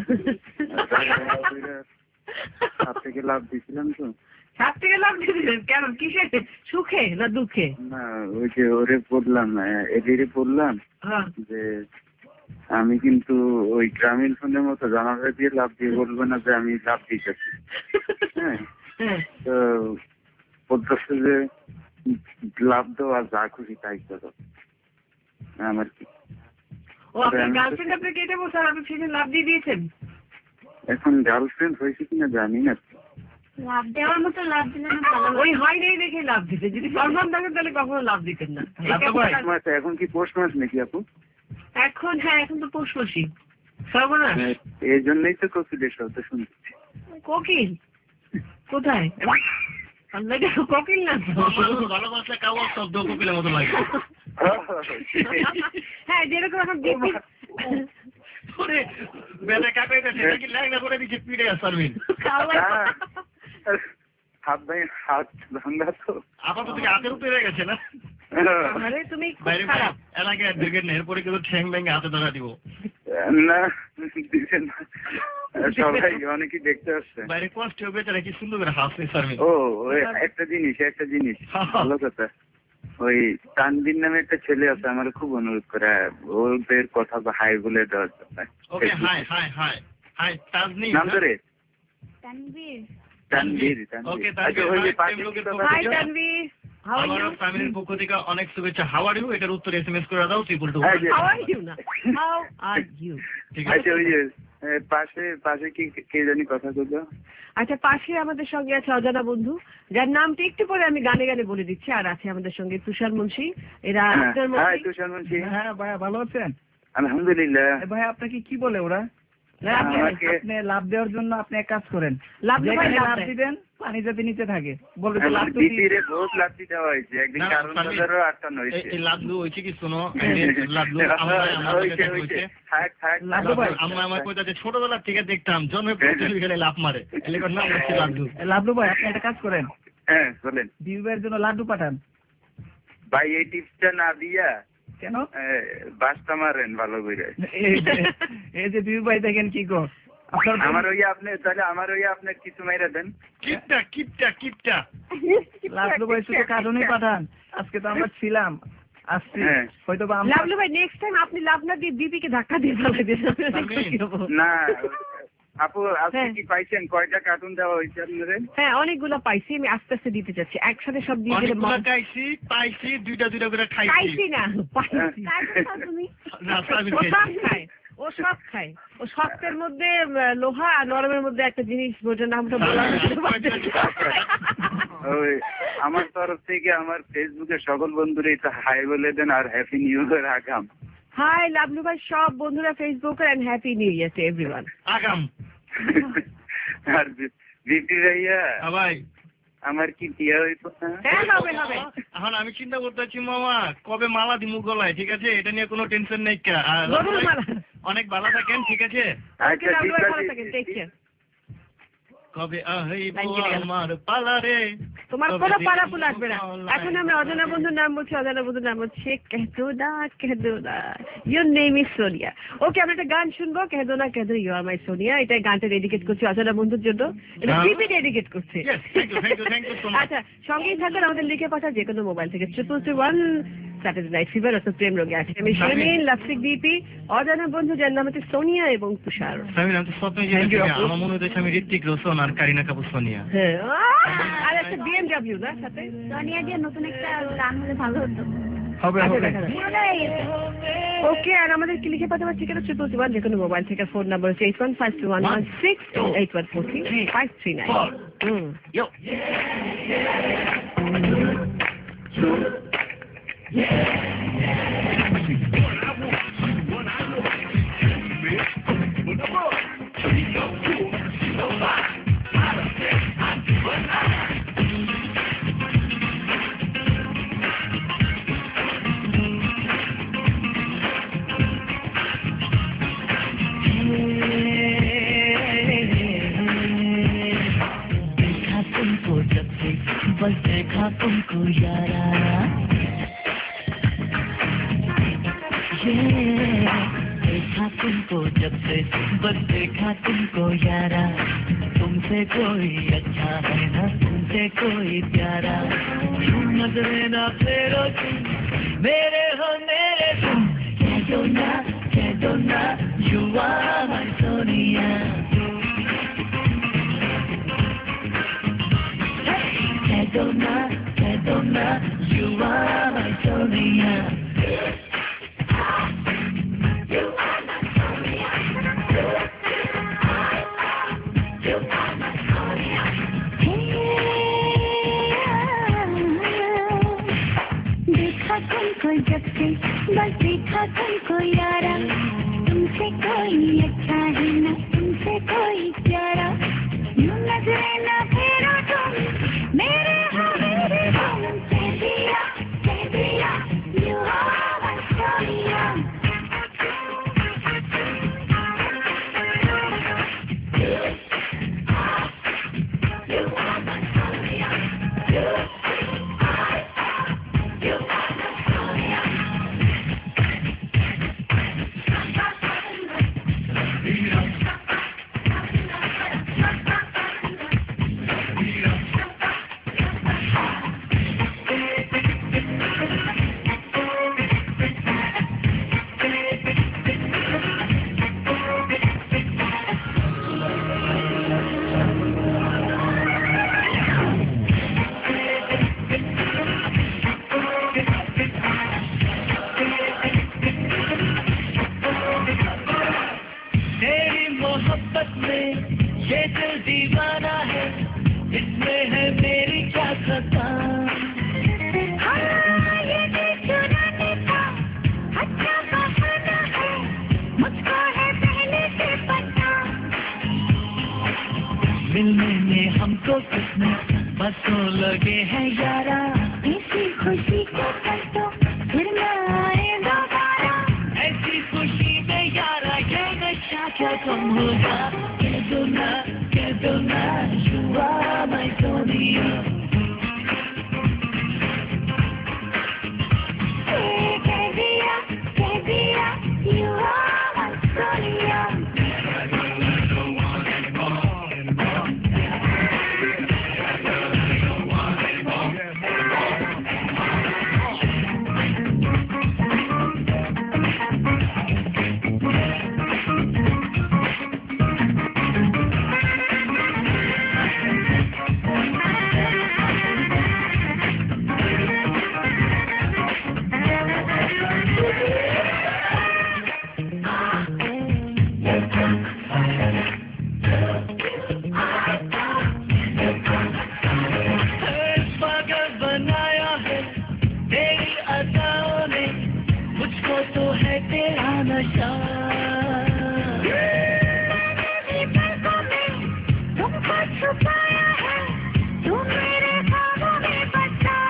G: হাত থেকে লাভ দিয়েছিলাম তো।
C: ছাপ থেকে লাভ দিয়েছিলেন কেন? কিসে? সুখে না দুঃখে?
G: না ওই যে ওরে বললাম, এদিকে বললাম
C: হ্যাঁ।
G: যে আমি কিন্তু ওই গ্রামীণ ফোনের মতো জানালা দিয়ে লাভ দিয়ে বলবো না যে আমি লাভ দিয়েছি। হ্যাঁ
C: হ্যাঁ।
G: তো বলতেছে যে লাভ দাও আর যা খুশি তাই করো। আমার কি
C: ও আপনার গার্লফ্রেন্ড আপনাকে এটা বলছে, আর আপনি সেদিন লাভ দিয়ে দিয়েছেন?
G: এখন গার্লফ্রেন্ড হয়েছে কিনা জানি না।
F: লাভ দেওয়ার মতো লাভ দিলে না ভালো।
C: ওই হয় নাই দেখে লাভ দিতে, যদি সম্মান থাকেন তাহলে কখনো লাভ দিতেন না।
D: লাভলু ভাই,
G: মাস এখন কি পোস্ট মাস নাকি আপু?
C: এখন হ্যাঁ, এখন তো পৌষ মাসি। সর্বনাশ।
G: এই জন্যই তো কপিলের শব্দ শুনছি।
C: কোকিল?
E: কোথায়?
C: কোকিল না
D: ভালোবাসলে কাউয়ার শব্দ কোকিলের মতো লাগে।
C: হ্যাঁ যেরকম এখন দিব্যি
D: ওরে বেলা কাকাইতেছে নাকি ল্যাংড়া করে দিচ্ছে পিড়ে সার্ভিন।
G: হাত ভাই হাত ভাঙা তো
D: আপাতত থেকে হাতের উপরে গেছে না?
C: আরে তুমি
D: বাইরে এর আগে দেখেন না, এরপরে কিন্তু ঠ্যাং ভেঙে হাতে ধরা দিব
G: না, দিচ্ছেন না। সবাই অনেকেই দেখতে আসছে
D: বাইরে কষ্ট হবে, তারা কি সুন্দর করে হাসছে সার্ভিন।
G: ও ওই একটা জিনিস একটা জিনিস ভালো কথা, ওই তানবির নামে একটা ছেলে আছে, আমার খুব অনুরোধ করে ওদের কথা হাই বলে দেওয়ার জন্য।
D: Okay hi hi hi hi Tajni
G: নাম ধরে
F: তানভীর
G: তানভীর
D: ওকে
G: আচ্ছা ওই যে পাশে
C: hi Tanvir how are you
D: ফ্যামিলির পক্ষ থেকে অনেক শুভেচ্ছা। হাউ আর ইউ এটার উত্তর এসএমএস করে দাও triple two.
C: How are you না হাউ আর ইউ।
D: ঠিক আছে
G: আচ্ছা ওই যে পাশে পাশে কি কে জানি কথা বললো?
C: আচ্ছা পাশে আমাদের সঙ্গে আছে অজানা বন্ধু, যার নামটা একটু পরে আমি গানে গানে বলে দিচ্ছি। আর আছে আমাদের সঙ্গে তুষার মুন্সি, এরা আপনার
G: হ্যাঁ
C: মধ্যে
G: তুষার মুন্সি।
E: হ্যাঁ ভাইয়া ভালো আছেন?
G: আলহামদুলিল্লাহ।
E: ভাই আপনাকে কি বলে ওরা?
G: আমাকে
E: আপনি লাভ দেওয়ার জন্য আপনি এক কাজ করেন,
C: লাভ
E: যেখানে
C: লাভ
E: লাভ দিবেন পানি যাতে নিচে থাকে বলবে যে লাভ তো
G: বিপিরে বহুত লাঠি দেওয়া হয়েছে, একদিন
D: না,
G: কারণ
D: সার্ভিস।
G: বাজারও আটটানো হয়েছে।
D: এই লাদলু হইছে কি শোনো, লাদলু আমরা আমাদের কাছে হইছে
G: থাক থাক
E: লাড্ডু ভাই।
D: আমরা আমার কইতাছে ছোটবেলা থেকে দেখতাম জন্মে প্রতিদিন গেলে লাভ মারে, এলে কোন নাম হচ্ছে লাদলু।
E: লাড্ডু ভাই আপনি একটা কাজ করেন,
G: হ্যাঁ বলেন
E: বিউবের জন্য লাড্ডু পাঠান।
G: ভাই এই টিপসটা না দিয়া
E: কেন?
G: বাসটা মারেন ভালো করে।
E: এই যে- এই যে বিউ ভাই দেখেন কি গো, আপনার
G: আমার ওই আপনি তাহলে আমার ওই আপনার কিছু মাইরা দেন।
D: কিপটা কিপটা কিপটা
E: লাড্ডু ভাই শুধু কার্টুনই পাঠান, আজকে তো আমরা ছিলাম আসছি,
G: হ্যাঁ।
E: হয়তো বা আমরা
C: লাভলু ভাই নেক্সট টাইম আপনি লাভ না দিয়ে দিপিকে ধাক্কা দিয়ে ফেলে
D: তানভীর।
C: দিয়েছেন।
G: না আপু আজকে
C: হ্যাঁ।
G: কি পাইছেন, কয়টা কার্টুন দেওয়া হয়েছে আপনাদের?
C: হ্যাঁ অনেকগুলো পাইছি, আমি আস্তে আস্তে দিতে চাচ্ছি, একসাথে সব দিয়ে দিলে
D: অনেকগুলো
C: মজা-
D: খাইছি পাইছি দুইটা দুইটা করে খাইছি।
C: পাইছি না পাইছি।
F: তুমি
D: না সার্ভিস
C: ও সব খায় ও সব খায় ও শক্তের মধ্যে আহ, লোহা আর নরমের মধ্যে একটা জিনিস ওটার নামটা বলা
G: ওই আমার তরফ থেকে আমার ফেসবুকে সকল বন্ধুরা এটা হাই বলে দেন আর হ্যাপি নিউ ইয়ার আগাম।
C: হাই লাভলু ভাই সব বন্ধুরা ফেসবুকে and happy new year to everyone.
D: আগাম
G: আর বিপি ভাইয়া
D: আ ভাই
G: আমার কি বিয়ে হইতো না?
C: হ্যাঁ হবে হবে।
D: এখন আমি চিন্তা করতেছি মামা কবে মালা দিমু গলায়, ঠিক আছে এটা নিয়ে কোনো টেনশন নেই। কা- আর
C: গরুর মালা।
D: অনেক ভালো থাকেন, ঠিক আছে
C: ওকে লাভলু ভাই ভালো থাকেন, টেক কেয়ার।
D: কবে আহইব
C: লাইন কেটে গেল।
D: আমার পালারে।
C: তোমার কোনো পালাপু লাগবে না। এখন আমরা অজানা বন্ধুর নাম বলছি, অজানা বন্ধুর নাম হচ্ছে কেহদোনা কেহদোনা, your name is Sonia. Okay আমরা একটা গান শুনবো, কেহদোনা কেহদো ইউ আর মাই সোনিয়া। এটা গানটা ডেডিকেট করছি অজানা বন্ধুর জন্য, এটা
D: হ্যাঁ।
C: টিভি ডেডিকেট করছে।
D: Yes, thank you, thank you, thank you so much.
C: আচ্ছা সঙ্গেই থাকবেন, আমাদের লিখে পাঠা যে কোনো মোবাইল থেকে triple two one Saturday night fever অথবা প্রেম রোগে আছে। আমি শারমিন, লাপসিক ডিপি, অজানা বন্ধু যার নাম হচ্ছে সোনিয়া এবং তুষার।
D: সামির আমি তো স্বপ্নে
E: Thank you,
D: জেনেছি,
E: আপু।
D: আমার মনে হচ্ছে আমি ঋত্বিক রোশন আর কারিনা কাপুর সোনিয়া।
C: হ্যাঁ আহ! আর একটা বিএমডব্লিউ না সাথে।
F: সোনিয়া দিয়ে নতুন একটা গান হলে ভালো হতো।
E: হবে
C: আচ্ছা
E: হবে।
C: দেখা যাক।
F: পুরোনো হয়ে গেছে।
C: ওকে আর আমাদের কি লিখে পাঠাবার ঠিকানা ট্রিপল টু ওয়ান যে কোনো মোবাইল থেকে, ফোন নাম্বার হচ্ছে eight one five two one one six eight one four three five three nine. হুম
D: Yo.
B: देखा तुमको जब से बस देखा तुमको यारा, ये देखा तुमको जब से बस देखा तुमको यारा, तुमसे कोई अच्छा है ना तुमसे कोई प्यारा, यूं नजरे ना फेरो तुम मेरे हो मेरे तुम, कह दो ना कह दो ना you are my Sonia, Sedona, Sedona, you are my Sonia. You are my Sonia. You are my Sonia.
F: देखा तुमको जब से बस देखा तुमको यारा, तुमसे कोई अच्छा है ना तुमसे कोई प्यारा, यूं नजरे ना फेरो
B: दीवाना है, इसमें है मेरी क्या खता। ये दिल चुराने का अच्छा बहाना है, मुझको है पहले से पता। मिलने में हमको किसने बसों लगे हैं यारा, ऐसी खुशी को कर दो फिर ना आए दोबारा। ऐसी खुशी में यारा ये नशा क्या कम होगा, कह दो ना कह दो ना, you are my Sonia। कह दिया कह दिया, you are my Sonia। पागल बनाया है तेरी अदाओं ने, मुझको तो है तेरा नशा। तुमको छुपाया है, तुम मेरे ख्वाबों में बसा।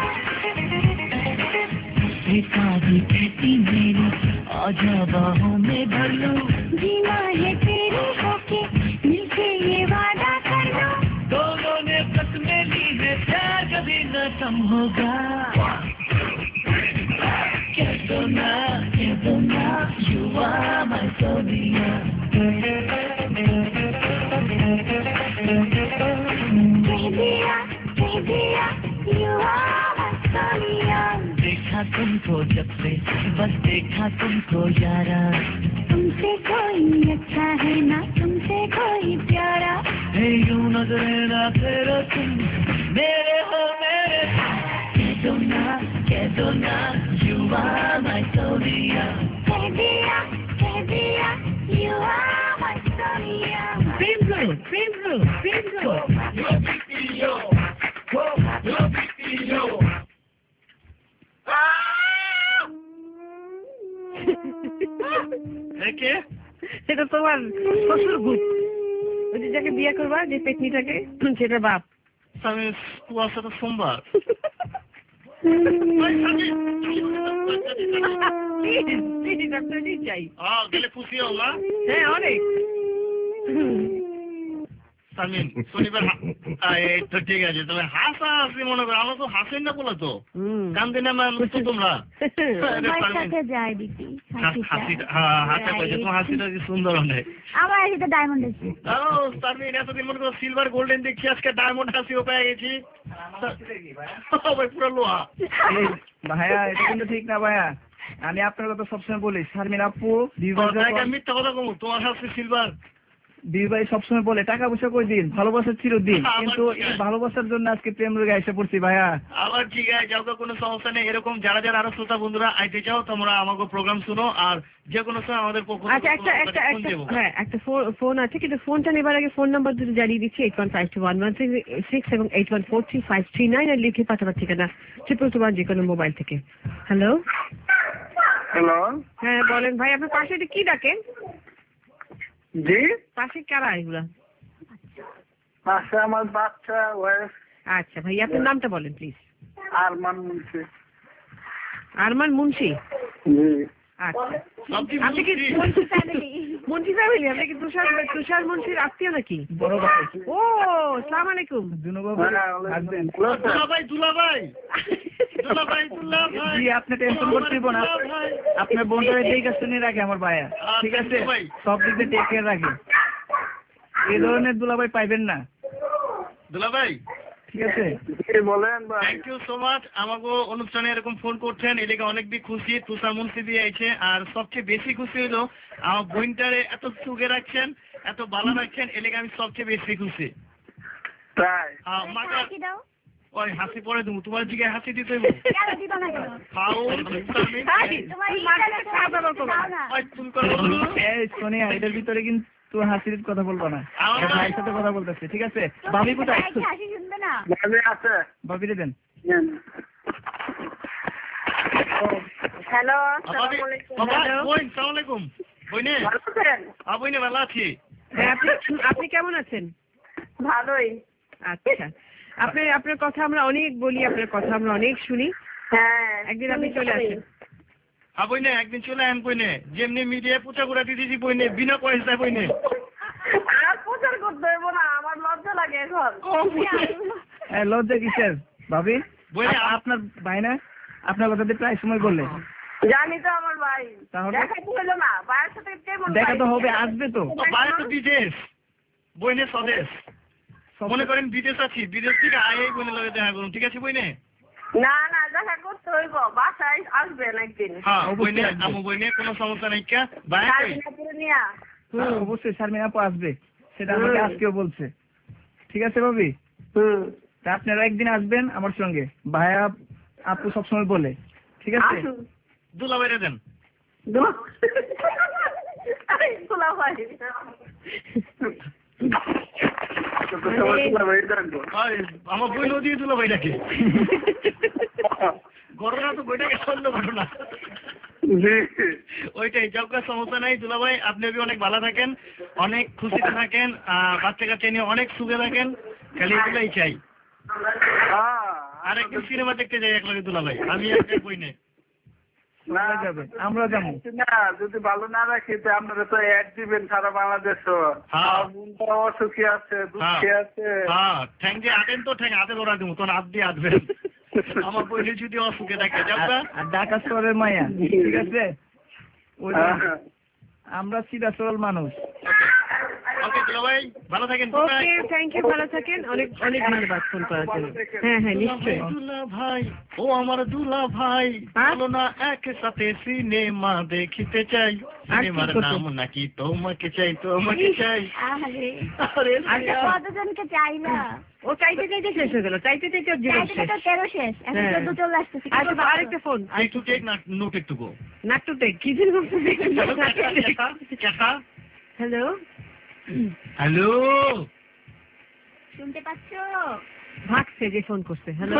B: बेटा भी कहती मेरी आजा बाहों में भर लो, जीना है तेरी होके मिलके ये वादा कर लो। दोनों ने कसमें ली है प्यार कभी न कम होगा, कह दो ना कह दो ना, you are my Sonia। कह दिया कह दिया, you are my Sonia। देखा तुमको जब से बस देखा तुमको यारा, तुमसे कोई अच्छा है ना तुमसे कोई प्यारा। है यूं नजरे ना फेरो तुम मेरे हो मेरे, कह दो ना कह दो ना, you are my Sonia। कह दिया कह दिया, you are my Sonia। प्रेम करो प्रेम करो प्रेम करो।
D: কে?
C: সেটা তোমার শ্বশুর ভূত, ওই যে যাকে বিয়ে করবা যে পেটনিটাকে, সেটা বাপ।
D: আমি কুয়াশা তো সোমবার।
C: চাই
D: গেলে খুশি হবা?
C: হ্যাঁ অনেক।
D: সামিন শনিবার এই তো ঠিক আছে, তবে হাসা হাসি মনে করো, আমরা তো হাসেন না বলো তো, কান্দে না মানুষ তো তোমরা।
F: আমার সাথে যায় দিদি
D: হাসিটা হ্যাঁ হাসা কইছে, তোমার হাসিটা কি সুন্দর অনেক।
F: আমার হাসিতে ডায়মন্ড আছে।
D: ও সামিন এতদিন মনে করো সিলভার গোল্ডেন দেখছি, আজকে ডায়মন্ড হাসিও পেয়ে গেছি। ভাই পুরো লোহা।
E: ভাইয়া এটা কিন্তু ঠিক না ভাইয়া, আমি আপনার কথা সবসময় বলি, শারমিন আপু
D: মিথ্যা কথা কমু, তোমার হাসি সিলভার।
E: দিদি ভাই সবসময় বলে টাকা পয়সা কই দিন, ভালোবাসা চিরদিন, কিন্তু এই ভালোবাসার জন্য আজকে প্রেম রোগে এসে পড়ছি ভাইয়া।
D: আবার ঠিক আছে, যাও কোনো সমস্যা নেই। এরকম যারা যারা আরো শ্রোতা বন্ধুরা আইতে চাও তোমরা আমাকে প্রোগ্রাম শুনো, আর যে কোনো সময় আমাদের পক্ষ
C: আচ্ছা একটা একটা একটা হ্যাঁ একটা ফোন আছে, কিন্তু ফোনটা নেবার আগে ফোন নাম্বার দুটো জানিয়ে দিচ্ছি, eight one five two one one three six এবং eight one four three five three nine, আর লিখে পাঠাবার ঠিকানা ট্রিপল টু ওয়ান যে কোনো মোবাইল থেকে। হ্যালো
G: হ্যালো,
C: হ্যাঁ বলেন ভাই, আপনার পাশে এটা কি ডাকেন?
G: জি
C: পাশে কারা এগুলা?
G: পাশে আমার বাচ্চা ওয়াইফ।
C: আচ্ছা ভাই আপনার নামটা বলেন প্লিজ।
G: আরমান মুন্সি।
C: আরমান মুন্সি?
G: জি।
C: আচ্ছা আপনি কি মুন্সি ফ্যামিলি? মুন্সি ফ্যামিলি, আপনি কি তুষার তুষার মুন্সির আত্মীয় নাকি?
E: বড় ভাই।
C: ও আসসালামু আলাইকুম।
E: দুলাভাই
D: দুলাভাই দুলাভাই দুলাভাই দুলাভাই
E: জি, আপনি টেনশন করতে না, আপনার বোনটারে দেখে শুনে রাখে আমার ভাইয়া, ঠিক আছে? সব দিক দিয়ে টেক কেয়ার রাখে, এই ধরনের দুলাভাই পাইবেন না।
D: দুলাভাই
E: ঠিক আছে,
G: বলেন ভাই।
D: থ্যাংক ইউ সো মাচ, আমাকে অনুষ্ঠানে এরকম ফোন করছেন, এদিকে অনেক দিক খুশি। তুষার মুন্সি দিয়ে আইছে, আর সবচেয়ে বেশি খুশি হইলো আমার বোনটারে এত সুখে রাখছেন, এত ভালো রাখছেন, এদিকে আমি সবচেয়ে বেশি খুশি।
G: তাই
D: ওই হাসি পরে তুমি তোমার দিকে হাসি দিতে হইব। খাও
E: সোনিয়া, এটার ভিতরে কিন্তু তুই হাসির কথা বলবো না, ভাইয়ের সাথে কথা বলতেছে, ঠিক আছে? ভাবি কোথায়?
G: আছে
E: ভাবিরে দেন।
F: হ্যালো,
D: আসসালামাইকুম। বইনে বইনে ভালো আছি।
C: হ্যাঁ, আপনি আপনি কেমন আছেন?
F: ভালোই।
C: আচ্ছা, আপনার আপনার কথা আমরা অনেক বলি, আপনার কথা আমরা অনেক শুনি।
F: হ্যাঁ,
C: একদিন আপনি চলে আসেন।
D: হ্যাঁ বইনে, একদিন চলে আন বইনে। যেমনি মিডিয়া প্রচার করে দিয়েছি বইনে, বিনা পয়সায় বইনে।
F: আর প্রচার করতে হইব না, আমার লজ্জা লাগে এখন।
E: লজ্জা কিসের ভাবি? বইনে আপনার ভাই না, আপনার কথা দিয়ে প্রায় সময় বললে।
F: জানি তো আমার ভাই,
E: তাহলে
F: দেখা তো হলো না, ভাইয়ের সাথে কেমন
E: দেখা তো হবে, আসবে তো।
D: বাইরে তো বিদেশ, বইনে স্বদেশ। মনে করেন বিদেশ আছি, বিদেশ থেকে আয় বইনে লগে দেখা করুন, ঠিক আছে বইনে?
F: না না, দেখা করতে হইব, বাসায় আসবেন একদিন।
D: হ্যাঁ বইনে, আমু বইনে, কোনো সমস্যা নাই। কা
E: অবশ্যই শারমিন আপু আসবে, সেটা আমাকে আজকেও বলছে, ঠিক আছে ভাবি?
F: হুম,
E: আপনারা একদিন আসবেন আমার সঙ্গে, ভাইয়া আপু সবসময় বলে, ঠিক আছে?
D: দুলা বাইরে দেন।
F: দুলা ভাই
D: আমার বই নদী দুলা ভাইটাকে ঘটনা তো বইটাকে অন্য ঘটনা। ওইটাই, জবকার সমস্যা নাই দুলা ভাই। আপনি অনেক ভালো থাকেন, অনেক খুশিতে থাকেন, বাচ্চা কাচ্চা নিয়ে অনেক সুখে থাকেন, খালি এগুলাই চাই। আর একদিন সিনেমা দেখতে যাই একলাগে দুলা ভাই, আমি এক বই নেই।
E: আমরা যাবো
G: না, যদি ভালো না রাখি তো আপনারা তো অ্যাড দিবেন সারা বাংলাদেশ। অসুখী আছে, দুঃখী আছে।
D: হ্যাঁ, ঠ্যাং দিয়ে আটেন তো ঠ্যাং হাতে ধরা দেবো, তোর হাত দিয়ে আসবেন। আমার বইলে যদি অসুখে থাকে
E: ঢাকা শহরের মায়া, ঠিক আছে? আমরা সিধা সরল মানুষ।
D: ওকে দুলা ভাই, ভালো থাকেন।
C: ওকে, থ্যাংক ইউ, ভালো থাকেন। অনেক অনেক ধন্যবাদ ফোন করার জন্য। হ্যাঁ হ্যাঁ, নিশ্চয়ই।
D: দুলা ভাই, ও আমার দুলা ভাই, চলো না একসাথে সিনেমা দেখিতে চাই। সিনেমার নাম নাকি তোমাকে চাই, তোমাকে চাই।
F: কতজনকে চাই না,
C: ও চাইতে চাইতে শেষ হয়ে গেল, চাইতে চাইতে ওর জীবন শেষ।
F: তেরো শেষ, এখন চোদ্দ চলে আসতেছে।
C: আচ্ছা, আরেকটা ফোন।
D: আই টু টেক না, no take to go.
C: Not to take, কি দিন করতে? হ্যালো
D: হ্যালো,
F: শুনতে পাচ্ছ?
C: ভাগছে যে ফোন করছে। হ্যালো,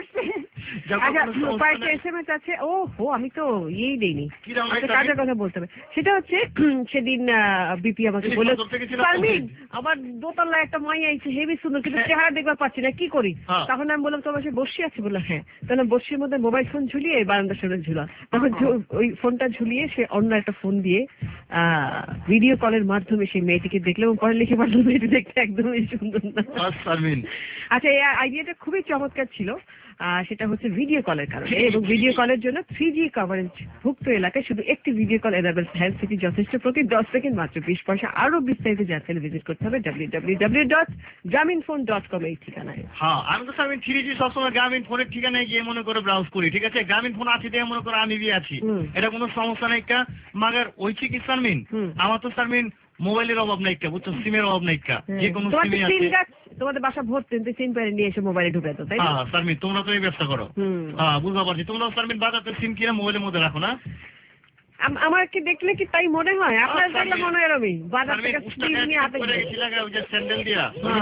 C: আচ্ছা, এসএমএস আছে। ও হো, আমি তো ইয়েই দেইনি, কাজের কথা বলতে হবে। সেটা হচ্ছে সেদিন বিপি আমাকে বলে, শারমিন আমার দোতলা একটা মাই আইছে, হেভি সুন্দর, কিন্তু চেহারা দেখবার পাচ্ছি না, কি করি? তখন আমি বললাম তোমার সে বসে আছে। বললাম হ্যাঁ। তাহলে বসির মধ্যে মোবাইল ফোন ঝুলিয়ে বারান্দার সামনে ঝুলা। তখন ওই ফোনটা ঝুলিয়ে সে অন্য একটা ফোন দিয়ে ভিডিও কলের মাধ্যমে সেই মেয়েটিকে দেখলে, এবং পরে লিখে পারলো মেয়েটি দেখতে একদমই সুন্দর না। আচ্ছা, এই আইডিয়াটা খুবই চমৎকার ছিল। সেটা হচ্ছে ভিডিও কলের কারণে, এবং ভিডিও কলের জন্য থ্রি জি কভারেজ ভুক্ত এলাকায় শুধু একটি video call enable health city যথেষ্ট, প্রতি দশ সেকেন্ড মাত্র বিশ পয়সা। আরো বিস্তারিত জানতে ভিজিট করতে হবে ডাব্লিউ ডাব্লিউ ডাব্লিউ ডট গ্রামীণ ফোন ডট কম এই ঠিকানায়।
D: হ্যাঁ, আমি তো শারমিন থ্রি জি সবসময় গ্রামীণ ফোনের ঠিকানায় গিয়ে মনে করে ব্রাউজ করি, ঠিক আছে? গ্রামীণ ফোন আছে দিয়ে মনে করো আমি বি আছি, এটা কোনো সমস্যা নাই। কা মাগার ওইছি কি শারমিন, আমার তো শারমিন মোবাইলের অভাব নাই, বুঝছো? সিমের অভাব নাই, যে কোনো সিমই আছে।
C: তোমাদের বাসা ভর্তি, সিম পেরে নিয়ে এসে মোবাইলে ঢুকে দাও, তাই না?
D: হ্যাঁ শারমিন, তোমরা তো এই ব্যবসা করো। হ্যাঁ, বুঝতে পারছি। তোমরা শারমিন বাজাতে সিম কিনা মোবাইলের মধ্যে রাখো না?
C: আমার কি দেখলে কি তাই মনে হয়? আপনার দেখলে মনে হয় আমি বাজার থেকে সিম নিয়ে হাতে
D: স্যান্ডেল দিয়া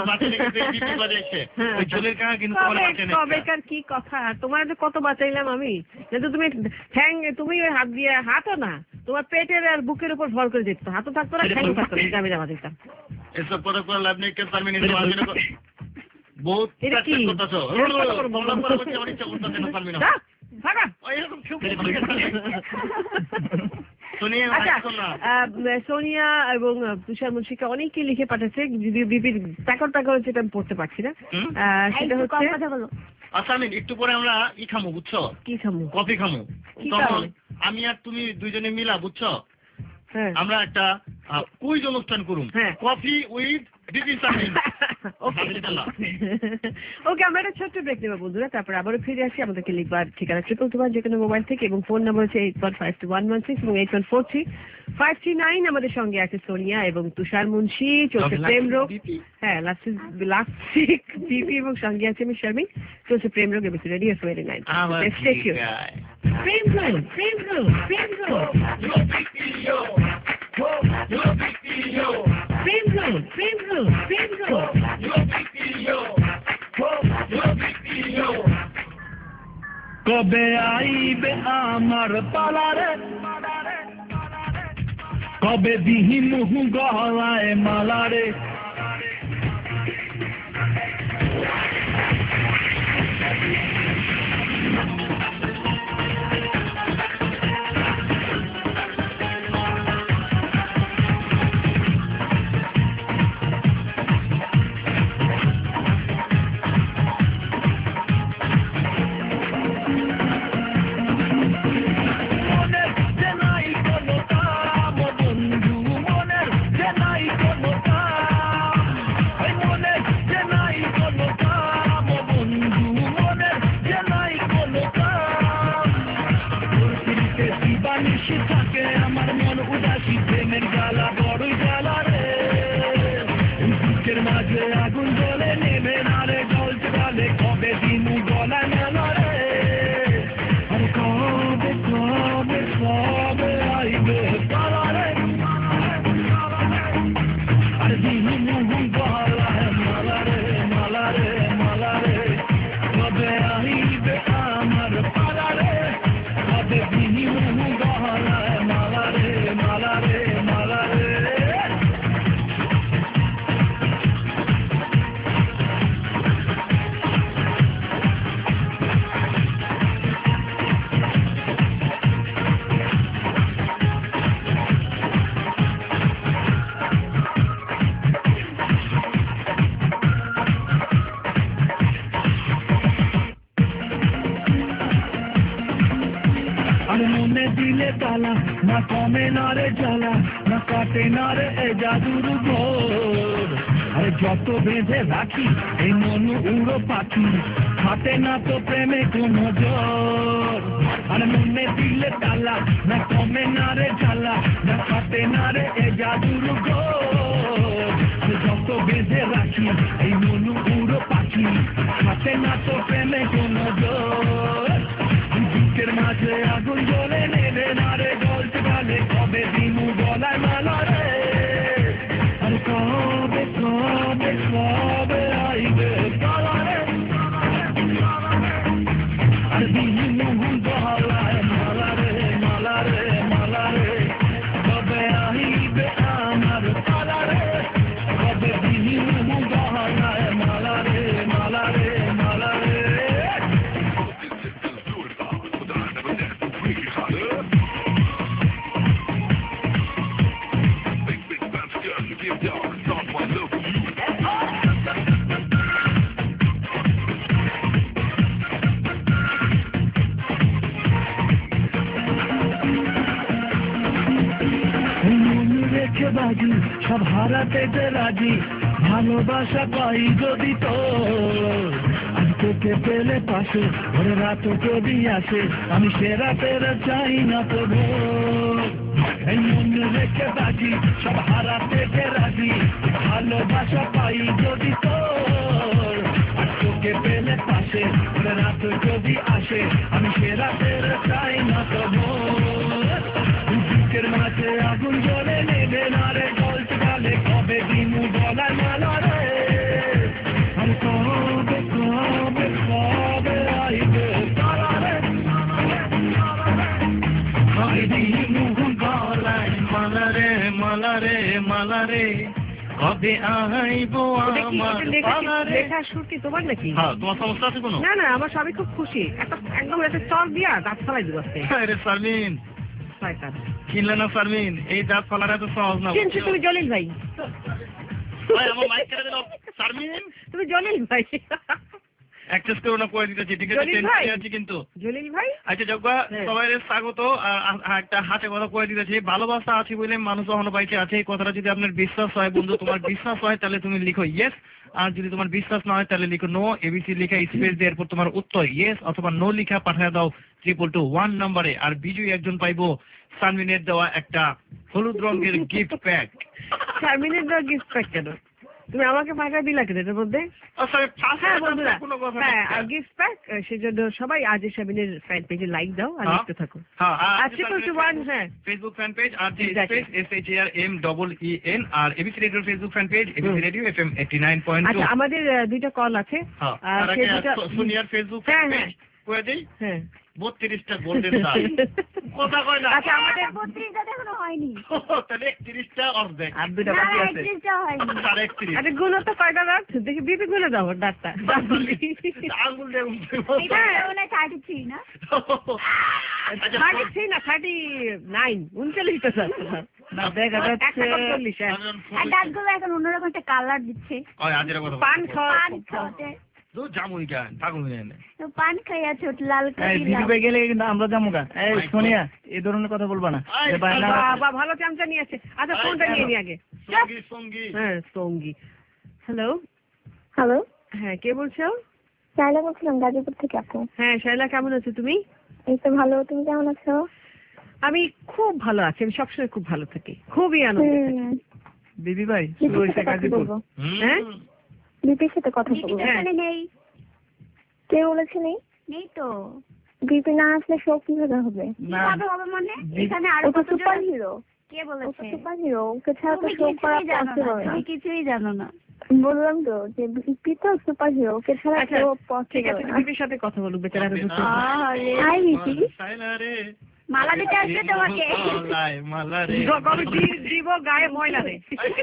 C: কবেকার কি কথা, তোমার কত বাঁচাইলাম আমি। কিন্তু তুমি ঠ্যাং, তুমি ওই হাত দিয়ে হাতও না, তোমার পেটের আর বুকের উপর ভর করে দিত, হাতও থাকতো না, ঠ্যাং থাকতো না, আমি জামা দিতাম।
D: এসব কথা করে লাভ নেই। বহুত
C: সোনিয়া এবং তুষার মুন্সিকে অনেকে লিখে পাঠাচ্ছে, বিপির প্যাকর প্যাকর, যেটা আমি পড়তে পারছি না। সেটা হচ্ছে
D: একটু পরে আমরা ই খামো, বুঝছো?
C: কি খামো?
D: কফি খামো। তখন আমি আর তুমি দুইজনে মিলা, বুঝছো, আমরা একটা কুইজ অনুষ্ঠান করুন, coffee with BP Sharmin.
C: Okay, আমরা একটা ছোট্ট ব্রেক নেবো বন্ধুরা, তারপর আবারও ফিরে আসি। আমাদেরকে লিখবার ঠিকানা ট্রিপল টু ওয়ান যে কোনো মোবাইল থেকে, এবং ফোন নাম্বার হচ্ছে eight one five two one one six এবং eight one four three five three nine. আমাদের সঙ্গে আছে সোনিয়া এবং তুষার মুন্সি, চলছে প্রেম রোগ। হ্যাঁ, লাস্টিক বিপি, এবং সঙ্গে আছে আমি শারমিন। চলছে প্রেম রোগ এবং রেডিও টোয়েন্টি নাইন। প্রেম রোগ, প্রেম রোগ, প্রেম রোগ, প্রেম
B: কবে আইবে আমার পালারে কবে দিহি মুহু গলায় মালারে আমার মন উদাসী প্রেমের জ্বালা বড়ই জ্বালা রে বুকের মাঝে আগুন জ্বলে নেবে না রে জ্বলতে গেলে কবে দিনু গলায় মেলা রে আরে কবে কবে কবে আইবে পালা রে আরে দিনু গলায় মালা রে মালা রে মালা রে কবে আইবে আমার পালা রে কবে দিনু গলায় মালা রে মালা রে মালা রে আরে মনে দিলে তালা না কমে না রে জ্বালা না কাটে না রে এ জাদুর ঘোর আরে যত বেঁধে রাখি এই মন উড়ো পাখি হাতে না তো প্রেমে কোনো জোর আরে মনে দিলে তালা না কমে না রে জ্বালা না কাটে না রে এ জাদুর ঘোর আরে যত বেঁধে রাখি এই মন উড়ো পাখি হাতে না তো প্রেমে কোনো জোর বুকের মাঝে আগুন জ্বলে নেবে না রে জ্বলতে গেলে কবে দিনু গলায় মালা রে আরে কবে কবে কবে আইবে পালা রে আরে দিনু গলায় মালা রে মালা রে মালা রে কবে আইবে আমার পালা রে কবে দিনু গলায় মালা রে মালা রে মালা রে বাজি সব হারাতে যে রাজি ভালোবাসা পাই যদি তো আজ তোকে পেলে পাশে ওরে রাত যদি আসে আমি সে রাতের চাই না তো এই মন রেখে বাজি সব হারাতে যে রাজি ভালোবাসা পাই যদি তো আজ তোকে পেলে পাশে ওরে রাত যদি আসে আমি সে রাতের চাই না তো বুকের মাঝে আগুন জ্বলে নেবে না রে জ্বলতে গেলে কবে দিনু গলায় মালা রে আরে কবে কবে কবে আইবে তারা রে কবে দিনু গলায় মালা রে মালা রে মালা রে কবে আইবো আমার পালা রে
C: লেখা সুর কি তোমার নাকি?
D: হ্যাঁ, তোমার সমস্যা আছে কোনো?
C: না না, আমার সবই খুব খুশি। একটা একদম একটা চর দিয়া দাঁত ফালাই দিব আজকে।
D: আরে শারমিন, কিনলে না শারমিন, এই দাঁত ফালাটা তো সহজ না।
C: চিনছি তুমি জলিল ভাই।
D: ভাই আমার মাইক কেটে দিল। শারমিন
C: তুমি জলিল ভাই।
D: অ্যাক্সেস করো না, করে দিতেছি, ঠিক আছে? টেনশনে আছি কিন্তু।
C: জলিল ভাই,
D: আচ্ছা জগ্গা, সবাই স্বাগত। আর একটা হাতে কথা করে দিতেছি, ভালোবাসা আছে বলে মানুষ কখনো পাইছে আছে। এই কথাটা যদি আপনার বিশ্বাস হয় বন্ধু, তোমার বিশ্বাস হয় তাহলে তুমি লিখো ইয়েস, আর যদি তোমার বিশ্বাস না হয় তাহলে লিখো নো। এবিসি লিখা স্পেস দিয়ে এরপর তোমার উত্তর ইয়েস অথবা নো লিখা পাঠিয়ে দাও ট্রিপল টু ওয়ান নম্বরে। আর বিজয়ী একজন পাইবো শারমিনের দেওয়া একটা হলুদ রঙের গিফট প্যাক।
C: শারমিনের দেওয়া গিফট প্যাক কেন? তুমি আমাকে পাঠা দিলা কেন এটার মধ্যে? হ্যাঁ বন্ধুরা, হ্যাঁ গিফট প্যাক সেজন্য সবাই আজ শারমিনের ফ্যান পেজে লাইক দাও আর লিখতে থাকো। হ্যাঁ আর ট্রিপল টু ওয়ান হ্যাঁ
D: Facebook fan page R G space S H A R M double E N আর ABC radio Facebook fan page ABC radio FM eighty nine point two.
C: আচ্ছা আমাদের দুইটা কল আছে।
D: আর সেই দুটো সোনিয়ার ফেসবুক ফ্যান পেজ করে দেই।
C: হ্যাঁ
D: বত্রিশটা গোল্ডেন দাস কথা কয় না।
C: আচ্ছা আমাদের
F: বত্রিশটা এখনো হয়নি।
D: তাহলে একত্রিশটা অর্ধেক
E: আর দুইটা বাকি আছে।
F: একত্রিশটা হয়নি।
D: আর একত্রিশ
C: আরে গুলো তো কয়টা দাঁত দেখি বিপি গুলো দাও দাঁতটা
D: আঙুল দিয়ে
F: এটা মনে হয় থার্টি থ্রি না?
D: আচ্ছা,
C: থার্টি থ্রি না থার্টি নাইন উনচল্লিশটা দাঁত
E: না দেখা যাচ্ছে
C: একটা করে চল্লিশ, হ্যাঁ।
D: আমি যখন
F: আর
D: ফোন-
F: দাঁতগুলো এখন অন্যরকম একটা কালার দিচ্ছে।
D: ওই আজের কথা
C: পান খাওয়া
F: পান খাওয়াতে
D: তো জামুই গান পাগল হয়ে যায় না।
F: তো পান খাইয়া ছোট লাল
E: এই
F: করে
E: দিদি ভাই গেলে কিন্তু আমরা যাবো গা। এই সোনিয়া এই ধরনের কথা বলবা না।
D: এই,
E: এ ভাই না
C: বাবা ভালো চামচা নিয়ে আছে। আচ্ছা ফোনটা নিয়ে নি আগে।
D: সঙ্গী সঙ্গী
C: হ্যাঁ সঙ্গী। হ্যালো,
F: হ্যালো,
C: হ্যাঁ কে বলছো?
F: শায়লা বলছিলাম গাজীপুর থেকে। আপু
C: হ্যাঁ শায়লা কেমন আছো তুমি?
F: এই তো ভালো, তুমি কেমন আছো?
C: আমি খুব ভালো আছি, আমি সবসময় খুব ভালো থাকি, খুবই আনন্দ থাকি।
E: দিদি ভাই শুরু হয়েছে গাজীপুর।
C: হ্যাঁ
F: বিপির সাথে কথা বলবো।
C: হ্যাঁ।
F: নেই, কে বলেছে নেই? নেই তো। বিপি না আসলে শো কিভাবে হবে?
E: না
F: কিভাবে হবে মানে?
E: বি-
F: এখানে আরো কত সুপার হিরো। কে বলেছে? সুপার হিরো, ওকে ছাড়া তো শো করা পসিবল না। তুমি কিছুই জানো না। বললাম তো যে বিপি তো সুপার হিরো, ওকে ছাড়া
C: আচ্ছা,
F: শো
C: ঠিক
F: পসিবল
C: আছে
F: না।
C: বিপির সাথে কথা বলুক বেচারা তো বুঝতে
F: হাই বিপি,
D: সাইলা রে
F: মালা দিতে আসবে তোমাকে।
D: লাই মালা রে
C: কবে দিব গায়ে ময়লা রে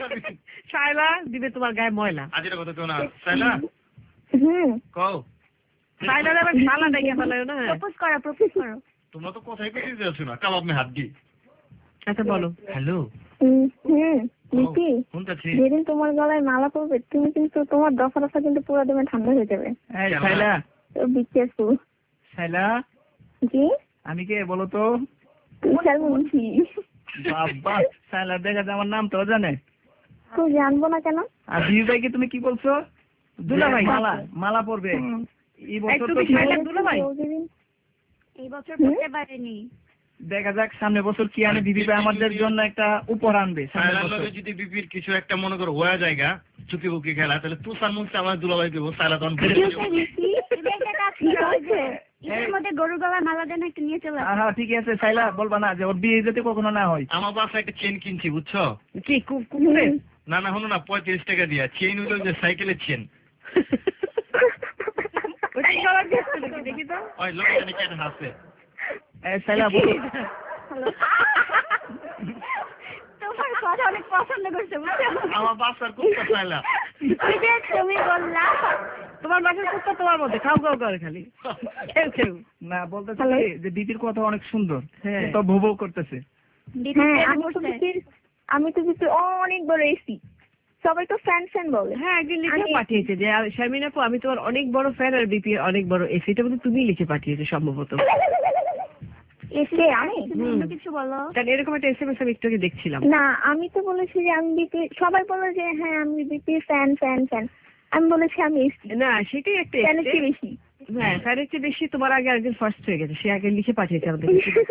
C: শায়লা দিবে তোমার গায়ে ময়লা।
D: আজের কথা তো না সাইলা
F: হুম,
D: কও
C: শায়লা আবার শালা ডেকে ফেলায় না।
F: প্রপোজ করো, প্রপোজ করো।
D: তোমরা তো কথাই কইতে যাচ্ছ না কাবাব মে হাত দি।
C: আচ্ছা বলো।
D: হ্যালো
F: হুম, হুম, বিপি
D: শুনতেছি
F: যেদিন তোমার গলায় মালা পড়বে তুমি কিন্তু তোমার দফা দফা কিন্তু পুরো দেবে ঠান্ডা হয়ে যাবে।
E: এই শাইলা
F: তো বি কেয়ারফুল।
E: শাইলা
F: জি,
E: আমি কে বলো তো?
F: তুষার মুন্সি।
E: বাবা শাইলা দেখা যায় আমার নাম তো জানে।
F: তো জানবো না কেন?
E: আর দিদি ভাইকে তুমি কি বলছো?
C: দুলাভাই।
E: মালা মালা পরবে
F: হুম।
E: এই বছর তো
C: তুমি
E: কি
C: শায়লা দুলাভাই?
F: ও যেদিন- এই বছর পড়তে পারেনি।
E: দেখা যাক সামনের বছর কি আনে। দিদি ভাই আমাদের জন্য একটা উপহার আনবে সামনের
D: সাইলার
E: বছর।
D: লগে যদি বিপির কিছু একটা মনে করো ওয়া জায়গা চুকি বুকি খেলা তাহলে তুষার মুখে আমার দুলাভাই দেবো সাইলা তখন
F: কি হচ্ছে বিপি? তুমি একটা কাজ করো, ওই যে ঈদের মধ্যে গরুর গলায় মালা দেন একটা নিয়ে চলে আসো।
E: হ্যাঁ ঠিক আছে শাইলা বলবা না যে ওর বিয়ে যাতে কখনো না হয়।
D: আমার বাসায় একটা চেন কিনছি বুঝছো?
C: কি কু- কুকুরের?
D: না না হলো না পঁয়ত্রিশ টাকা দিয়া চেন হইলো যে সাইকেলের চেন
C: ওটা কি কালার দিচ্ছে দেখি দেখি তো।
D: ওই লোক জানি কেন হাসে
E: এই শাইলা বলো
F: হ্যালো। তোমার কথা অনেক পছন্দ করছে বুঝছো?
D: আমার বাসার কুত্তা সাইলা
F: ওই যে তুমি বললা।
C: তোমার বাসার কুত্তা তোমার মধ্যে খাও খাও করে খালি খেউ খেউ।
E: না বলতেছি
F: হ্যালো।
E: কি, যে দিদির কথা অনেক সুন্দর
C: হ্যাঁ।
E: তো ভৌ ভৌ করতেছে।
F: হ্যাঁ, আমি তো বিপির আমি তো বিপির অনেক বড় এসি, সবাই তো ফ্যান ফ্যান বলে।
C: হ্যাঁ একদিন লিখে
F: আমি-
C: পাঠিয়েছে যে আর শারমিন আপু আমি তোমার অনেক বড় ফ্যান আর বিপি অনেক বড় এসি, এটা বলতে তুমি লিখে পাঠিয়েছে সম্ভবত।
F: এসে আমি অন্য কিছু বলো।
C: কারণ এরকম একটা এসএমএস আমি একটু আগে দেখছিলাম।
F: না, আমি তো বলেছি যে আমি বিপি, সবাই বলে যে হ্যাঁ আমি বিপি ফ্যান ফ্যান ফ্যান, আমি বলেছি আমি এসি
C: না সেটাই একটা
F: ফ্যানের চেয়ে বেশি।
C: হ্যাঁ ফ্যানের চেয়ে বেশি তোমার আগে একদিন ফার্স্ট হয়ে গেছে, সে আগে লিখে পাঠিয়েছে আমাদের।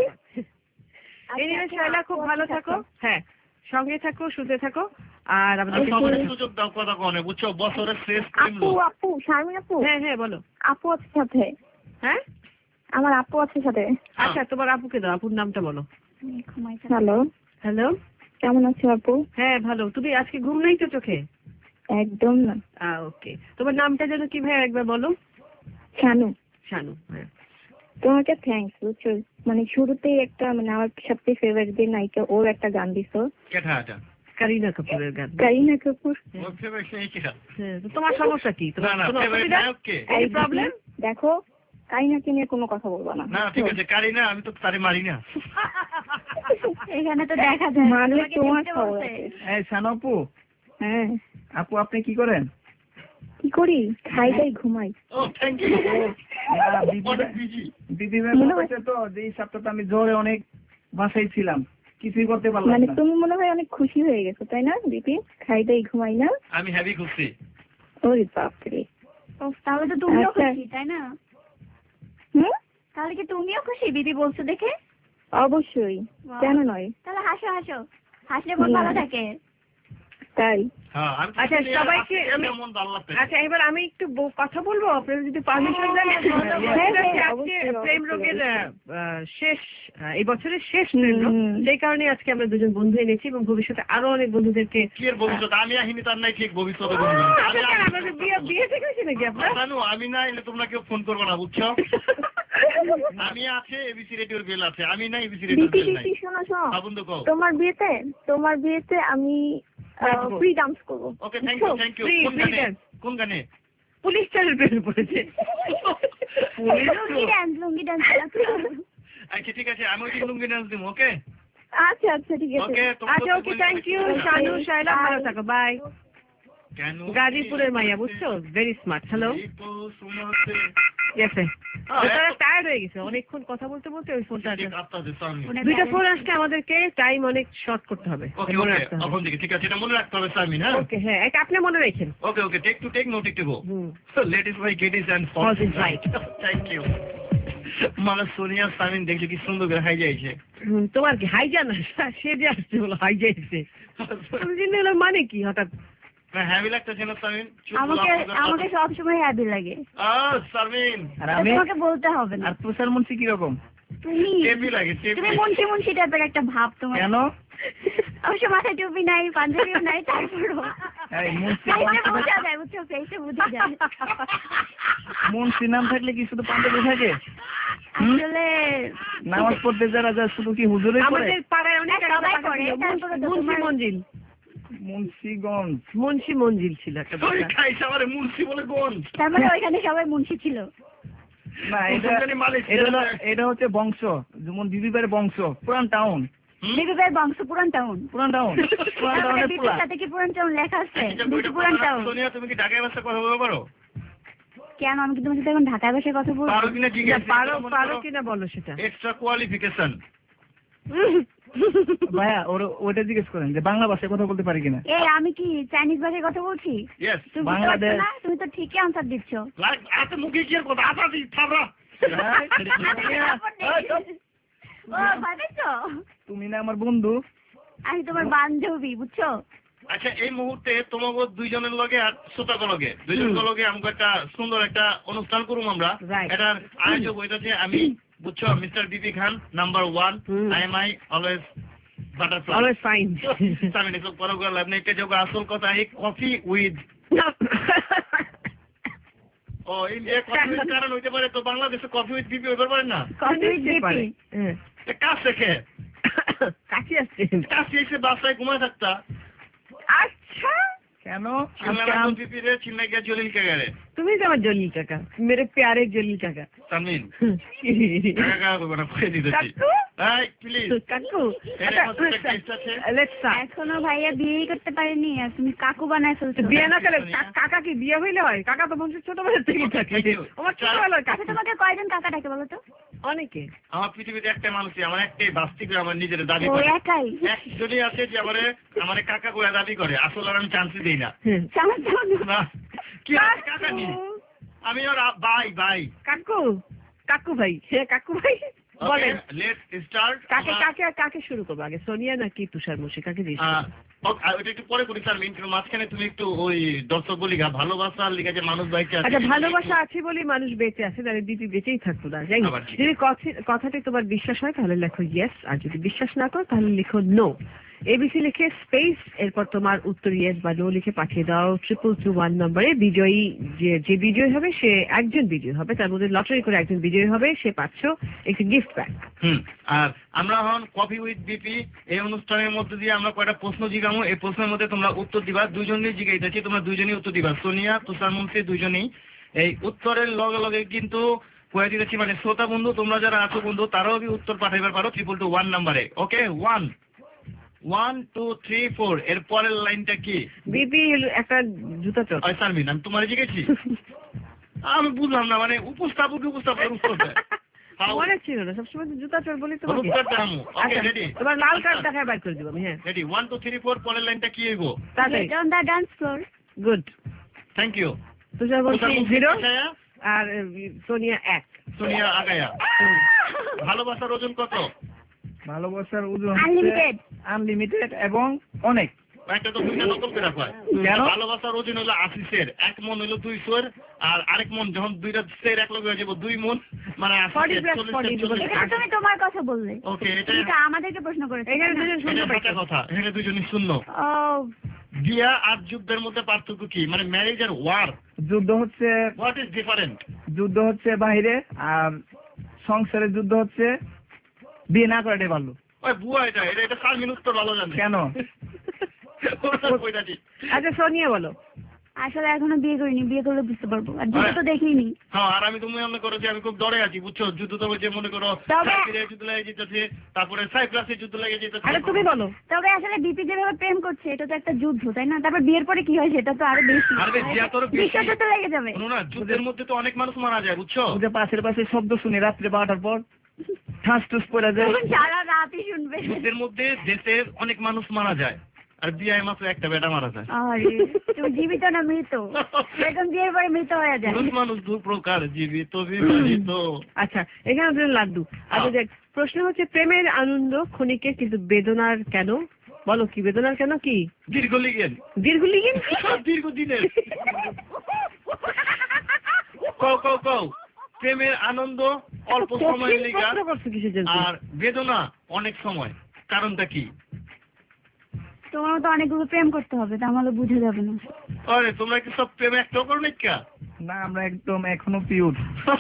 C: এনিওয়ে শায়লা খুব ভালো থাকো, হ্যাঁ সঙ্গে থাকো সুস্থে থাকো আর আমাদের
D: সবার সুযোগ দাও কথা কনে বুঝছো বছরের শেষ
F: আপু
D: দিন
F: আপু শারমিন আপু,
C: হ্যাঁ হ্যাঁ বলো।
F: আপু আছে সাথে,
C: হ্যাঁ
F: আমার আপু আছে সাথে।
C: আচ্ছা তোমার আপুকে দাও, আপুর নামটা বলো।
F: হ্যালো,
C: হ্যালো,
F: কেমন আছো আপু?
C: হ্যাঁ ভালো। তুমি আজকে ঘুম নাই তো চোখে?
F: একদম না।
C: ওকে, তোমার নামটা যেন কি ভাই একবার বলো।
F: শানু।
C: শানু, হ্যাঁ।
F: তোমাকে থ্যাঙ্কস বুঝছো, মানে শুরুতেই একটা মানে আমার সবচেয়ে ফেভারিট যে নায়িকা ওর একটা গান দিছো,
D: কেঠাটা
C: কারিনা কাপুরের গান।
F: কারিনা কাপুর।
D: ওর ফেভারিট সেই কিরা
C: হ্যাঁ, তো তোমার সমস্যা কি?
D: না
C: তোমার
D: না
C: কোনো
D: ফেভারিট
C: অসুবিধা?
D: নায়ক কে
C: এই প্রবলেম?
F: দেখো কারিনাকে নিয়ে কোনো কথা বলবো না।
D: না ঠিক আছে কারি না আমি তো তারে মারি না
F: এখানে তো দেখা যায় মারলে তোমার খবর আছে।
E: এই শানু আপু,
F: হ্যাঁ
E: আপু আপনি কি করেন?
F: কি করি, খাই দাই ঘুমাই।
D: ও থ্যাংক ইউ
E: না, দিদি
D: অনেক
E: ভাই-
D: বিজি
E: দিদি ভাই
F: মনে
E: বলেছে তো যে এই সপ্তাহটা আমি জ্বরে অনেক বাসায় ছিলাম, কিছুই করতে পারলাম
F: মানে
E: না।
F: তুমি মনে হয় অনেক খুশি হয়ে গেছো তাই না দিদি, খাই দাই ঘুমাই না?
D: আমি হ্যাভি খুশি
F: ওরে বাপরে,
H: তাহলে তো তুমিও
F: আচ্ছা।
H: খুশি তাই না?
F: হুম,
H: তাহলে কি তুমিও খুশি দিদি বলছো দেখে?
F: অবশ্যই, কেন নয়।
H: তাহলে হাসো হাসো, হাসলে মন ভালো থাকে।
F: তাই
D: হ্যাঁ আমি
C: আচ্ছা সবাইকে আমি
D: মন ভালো লাগছে।
C: আচ্ছা এবার আমি একটু ব- কথা বলবো আপনারা যদি পারমিশন দেন। সেটা হচ্ছে আজকে প্রেম রোগের আহ, শেষ আহ, এই বছরের শেষ প্রেম রোগ, সেই কারণে আজকে আমরা দুজন বন্ধু এনেছি এবং ভবিষ্যতে আরো অনেক বন্ধুদেরকে।
D: কি এর ভবিষ্যৎ আমি আহিনি তার নাই ঠিক ভবিষ্যতে বলবো।
C: আচ্ছা, কেন, আপনাদের বিয়ে বিয়ে ঠিক হয়েছে নাকি আপনার?
D: জানো আমি না এলে তোমরা কেউ ফোন করবো না বুঝছো। আমি আছে এবিসি রেডিওর বেল আছে, আমি না এবিসি রেডিওর বেল নাই।
F: শোনো শোনো
D: হ্যাঁ বন্ধু কও।
F: তোমার বিয়েতে তোমার বিয়েতে আমি ফ্রি ডান্স করবো।
D: Okay thank you thank you.
C: Free,
D: কোন
C: free
D: গানে?
C: dance.
D: কোন গানে?
C: পুলিশ চালের প্রেমে পড়েছে।
H: লুঙ্গি ডান্স লুঙ্গি ডান্স
D: আচ্ছা ঠিক আছে আমি ওই দিন লুঙ্গি ডান্স দিব। ওকে
F: আচ্ছা আচ্ছা ঠিক আছে।
D: ওকে
C: আচ্ছা okay thank you Shanu Shaila, ভালো থাকো, বাই।
D: কেন
C: গাজীপুরের মাইয়া বুঝছো, ভেরি স্মার্ট। হ্যালো
D: এই তো শোনাতে
C: গেছে,
D: হ্যাঁ,
C: তারা
D: এত-
C: টায়ার্ড হয়ে গেছে অনেকক্ষণ কথা বলতে বলতে, ওই ফোনটা
D: ঠিক আপনাদের সামনে।
C: দুইটা ফোন আসছে, আমাদেরকে টাইম অনেক শর্ট করতে হবে,
D: ওকে
C: মনে
D: ওকে
C: রাখতে হবে।
D: এখন থেকে ঠিক আছে এটা মনে রাখতে হবে সামিন। হ্যাঁ
C: ওকে হ্যাঁ, এটা আপনি মনে রাখেন।
D: Okay okay take to take note একটু
C: হুম
D: So ladies by ladies and
C: False is right.
D: Thank you. মানে সোনিয়া সামিন দেখছো কি সুন্দর করে হাই যাইছে।
C: হুম, তোমার কি হাই জানা, সে যে আসছে বলো হাই যাইছে, তুমি জেনে হলো মানে কি হঠাৎ?
D: না হ্যাভি লাগতেছে না সামিন?
H: আমাকে আমাকে সবসময় হ্যাপি লাগে,
D: আহ সামিন
E: আর আমি
H: তোমাকে বলতে হবে না।
E: আর তুষার মুন্সি কিরকম?
H: তুমি
D: হেভি লাগে
H: তুমি
D: হেভি।
H: মুন্সি মুন্সি টাইপের একটা ভাব তোমার।
E: কেন?
H: অবশ্য মাথায় টুপি নাই, পাঞ্জাবিও নাই, তারপরও
E: এই মুন্সি
H: ফেসে বোঝা যায়, বুঝছো, ফেসে বোঝা যায়।
E: মুন্সি নাম থাকলে কি শুধু পাঞ্জাবি থাকে?
H: আসলে
E: নামাজ পড়তে যারা যায় শুধু কি হুজুরই পড়ে?
C: আমাদের পাড়ায় অনেক
H: হ্যাঁ, সবাই করে, তারপরে তো
C: মুন্সি
H: তোমার-
C: মঞ্জিল,
E: মুন্সিগঞ্জ।
C: মুন্সি মঞ্জিল ছিল একটা
D: ওই
C: বাসা।
D: খাইছে আমারে মুন্সি বলে কোন?
H: তারপরে ওইখানে সবাই মুন্সি ছিল।
E: না এটা
D: মুন্সি মালিক
E: এটা হলো- এটা হচ্ছে বংশ, যেমন দিদিবার বংশ, পুরান টাউন।
H: বিবি ভাই বংশ পুরান টাউন।
E: পুরান টাউন পুরান টাউনের
H: বিবির
E: পোলা।
H: সাথে কি পুরান টাউন লেখা আছে?
D: এটা
H: বিবি
D: বইটা
H: পুরান
D: পড়া-
H: টাউন।
D: সোনিয়া তুমি কি ঢাকায় ভাষা কথা বলতে পারো?
H: কেন, আমি কি তোমার সাথে এখন ঢাকায় ভাষায় কথা বলবো?
D: পারো কিনা জিজ্ঞেস
C: পারো পারো কিনা বলো সেটা।
D: Extra qualification.
E: ভাইয়া ওর ওটা জিজ্ঞেস করেন যে বাংলা ভাষায় কথা বলতে পারি কিনা।
H: এই আমি কি চাইনিজ ভাষায় কথা বলছি?
D: ইয়েস
H: তুমি বুঝতে
E: বাংলাদেশ-
H: পারছো না? তুমি তো ঠিকই আনসার দিচ্ছ।
D: লাইক এত মুখে কি আর কথা আতা দি থাবরা।
H: ও ভাবেছো
E: তুমি না আমার বন্ধু।
H: আমি তোমার বান্ধবী, বুঝছো?
D: আচ্ছা এই মুহূর্তে তোমাকে দুইজনের লগে আর শ্রোতার লগে দুইজনের লগে আমাকে একটা সুন্দর একটা অনুষ্ঠান করুম আমরা।
C: Right.
D: এটার আয়োজক হইতাছে আমি বুঝছো mister BP Khan number one
C: হুম।
D: I am I always butterfly.
C: Always fine.
D: আমি এসব পরে করে লাভ নেই, এটা যোগ আসল কথা এই কফি উইথ ও এই যে কফি উইথ কারণ হইতে পারে তো বাংলাদেশে কফি উইথ বিপি হইতে পারে না।
H: কফি উইথ
C: পারে।
H: বিপি।
C: হ্যাঁ।
D: এ কাজ শেখে
C: কাছে আসছে।
D: কাছে এসে বাসায় ঘুমায় থাকতা
C: আচ্ছা
E: কেন?
D: চিল্লা বিপি রে চিল্লা গিয়া জলিল কে গেলে
C: তুমি তো আমার জলিল কাকা, মেরে প্যারে জলিল কাকা।
D: সামিন কাকা কাকা করবো না কয়ে দিতেছি।
C: কাকু
D: এই প্লিজ
C: কাকু
D: এর মধ্যে একটা টেস্ট আছে।
C: Let's start.
H: এখনো ভাইয়া বিয়েই করতে পারেনি আর তুমি কাকু বানায় ফেলছো।
C: বিয়ে না করলে কা- কাকা কি বিয়ে হইলে হয়? কাকা তো বংশের ছোটবেলা থেকে থাকে।
D: Thank you.
C: আমার ছোটবেলার
H: আচ্ছা
C: কাকা
H: তোমাকে কয়জন কাকা ডাকে বলো তো?
C: অনেকে।
D: আমার পৃথিবীতে একটাই মানুষই আমার একটাই বাস্তবিক আমার নিজের দাবি
H: ও
D: করে।
H: একাই।
D: একজনই আছে যে আমারে আমারে কাকা করে দাবি করে, আসলে আর আমি চান্সই দিই না।
C: হ্যাঁ।
H: চালা চালা।
D: না কি আছে কাকা নি আমি ওর আ- ভাই ভাই।
C: কাকু কাকু ভাই, হ্যাঁ কাকু ভাই বলেন।
D: Let's start.
C: কাকে কাকে কাকে শুরু করবো আগে, সোনিয়া নাকি তুষার মুশি, কাকে দিস?
D: ওটা একটু পরে করি স্যার, কিন্তু মাঝখানে তুমি একটু ওই দর্শক বলি গা ভালোবাসার লিখে যে মানুষ বাইকে আছে।
C: আচ্ছা ভালোবাসা আছে বলেই মানুষ বেঁচে আছে, তাহলে দিদি বেঁচেই থাকতো না। যাই হোক,
D: আবার ঠিক।
C: যদি কথি- কথাটি তোমার বিশ্বাস হয় তাহলে লেখো ইয়েস, আর যদি বিশ্বাস না করো তাহলে লিখো নো। এবিসি লিখে স্পেস এরপর তোমার উত্তর ইয়েস বা নো লিখে পাঠিয়ে দাও ট্রিপল টু ওয়ান নম্বরে। বিজয়ী যে যে বিজয়ী হবে সে একজন বিজয়ী হবে, তার মধ্যে লটারি করে একজন বিজয়ী হবে, সে পাচ্ছ একটি গিফট ব্যাগ।
D: হুম আর আমরা হন কফি উইথ বিপি এই অনুষ্ঠানের মধ্যে দিয়ে আমরা কয়টা প্রশ্ন জিগামো, এই প্রশ্নের মধ্যে তোমরা উত্তর দিবা। দুইজনই জিগাইতেছি, তোমরা দুইজনই উত্তর দিবা, সোনিয়া তুষার মুন্সি দুইজনই। এই উত্তরের লগে লগে কিন্তু কয়ে দিতেছি মানে শ্রোতা বন্ধু তোমরা যারা আছো বন্ধু তারাও উত্তর পাঠাইবার পারো ট্রিপল টু ওয়ান নাম্বারে। Okay one one two three four এর পরের লাইনটা কি?
C: বিপি একটা জুতা চোর।
D: ওই সারমিন আমি তোমার জিগেছি আমি বুঝলাম না মানে উপস্থাপক উপস্থাপকের উত্তর দেয়। হাউ
C: মনে ছিল না, সবসময় তো জুতা চোর বলি তোমাকে।
D: উত্তর দামু। ওকে
C: আচ্ছা,
D: রেডি
C: তোমার লাল কার্ড দেখায় বাইর করে দিব আমি। হ্যাঁ
D: ready one two three four পরের লাইনটা কি হইব?
C: তাড়াতাড়ি।
H: Get on the dance floor.
C: Good.
D: Thank you.
C: Tushar বলছি জিরো আর আহ, সোনিয়া এক।
D: সোনিয়া আগায়া। ভালোবাসার ওজন কত?
E: ভালোবাসার ওজন
H: Unlimited.
E: আনলিমিটেড এবং অনেক।
D: একটা তো দুইটা নকল করে রাখা ভালোবাসার ওজন হলো আশি সের, এক মন হলো দুই সের, আর আরেক মন যখন দুইটা সের এক লগে হয়ে যাবো দুই মন মানে
H: তুমি তোমার কথা বললে।
D: ওকে, এটা
H: আমাদেরকে প্রশ্ন করেছে,
C: এখানে দুজন শুনতে পাচ্ছে
D: কথা, এখানে দুজনই শূন্য। বিয়া আর যুদ্ধের মধ্যে পার্থক্য কি? মানে ম্যারেজ আর ওয়ার।
E: যুদ্ধ হচ্ছে
D: হোয়াট ইজ ডিফারেন্ট?
E: যুদ্ধ হচ্ছে বাইরে, আর সংসারের যুদ্ধ হচ্ছে বিয়ে না করাটাই ভালো।
D: ওই বুয়া এটা এটা এটা সাত মিনিট তো ভালো জানে
E: কেন?
C: আচ্ছা সোনিয়া বলো।
H: আসলে এখনো বিয়ে করিনি, বিয়ে করলে বুঝতে পারবো, আর যুদ্ধ তো দেখিনি।
D: হ্যাঁ, আর আমি তুমি মনে করো যে আমি খুব ডরে আছি, বুঝছো? যুদ্ধ তো যে মনে করো যুদ্ধ লেগে যেতেছে, তারপরে সাইপ্রাসে যুদ্ধ লেগে যেতেছে।
C: আরে তুমি বলো।
H: তবে আসলে বিপি যেভাবে প্রেম করছে এটা তো একটা যুদ্ধ, তাই না? তারপর বিয়ের পরে কি হয় সেটা তো আরো বেশি,
D: আরে বিয়া তোর
H: বিশ্বযুদ্ধ লেগে যাবে।
D: না, যুদ্ধের মধ্যে তো অনেক মানুষ মারা যায়, বুঝছো?
E: যে পাশের পাশে শব্দ শুনে রাত্রে বারোটার পর ঠাস টুস পড়ে যায়,
H: সারা রাতই শুনবে।
D: যুদ্ধের মধ্যে দেশের অনেক মানুষ মারা যায়, আর বিয়ে মাত্র একটা বেটা মারা যায়।
H: আরে তুমি জীবিত না মৃত? এরকম বিয়ের পরে মৃত হয়ে যায়।
D: মানুষ দু প্রকার, জীবিত বিবাহিত।
C: আচ্ছা, এখানে দুজন লাড্ডু। আচ্ছা দেখ, প্রশ্ন হচ্ছে প্রেমের আনন্দ ক্ষণিকের কিন্তু বেদনার কেন? বলো কি বেদনার কেন? কি
D: দীর্ঘলিগেন?
C: দীর্ঘলিগেন
D: দীর্ঘদিনের। কও কও কও। প্রেমের আনন্দ অল্প সময়ের লিগা, আর বেদনা অনেক সময়, কারণটা কি?
H: তোমার তো অনেকগুলো প্রেম করতে হবে, তা আমাকে বুঝে যাবে না।
D: আরে তোমরা কি সব প্রেম একটাও করো না?
E: না, আমরা একদম এখনো পিওর।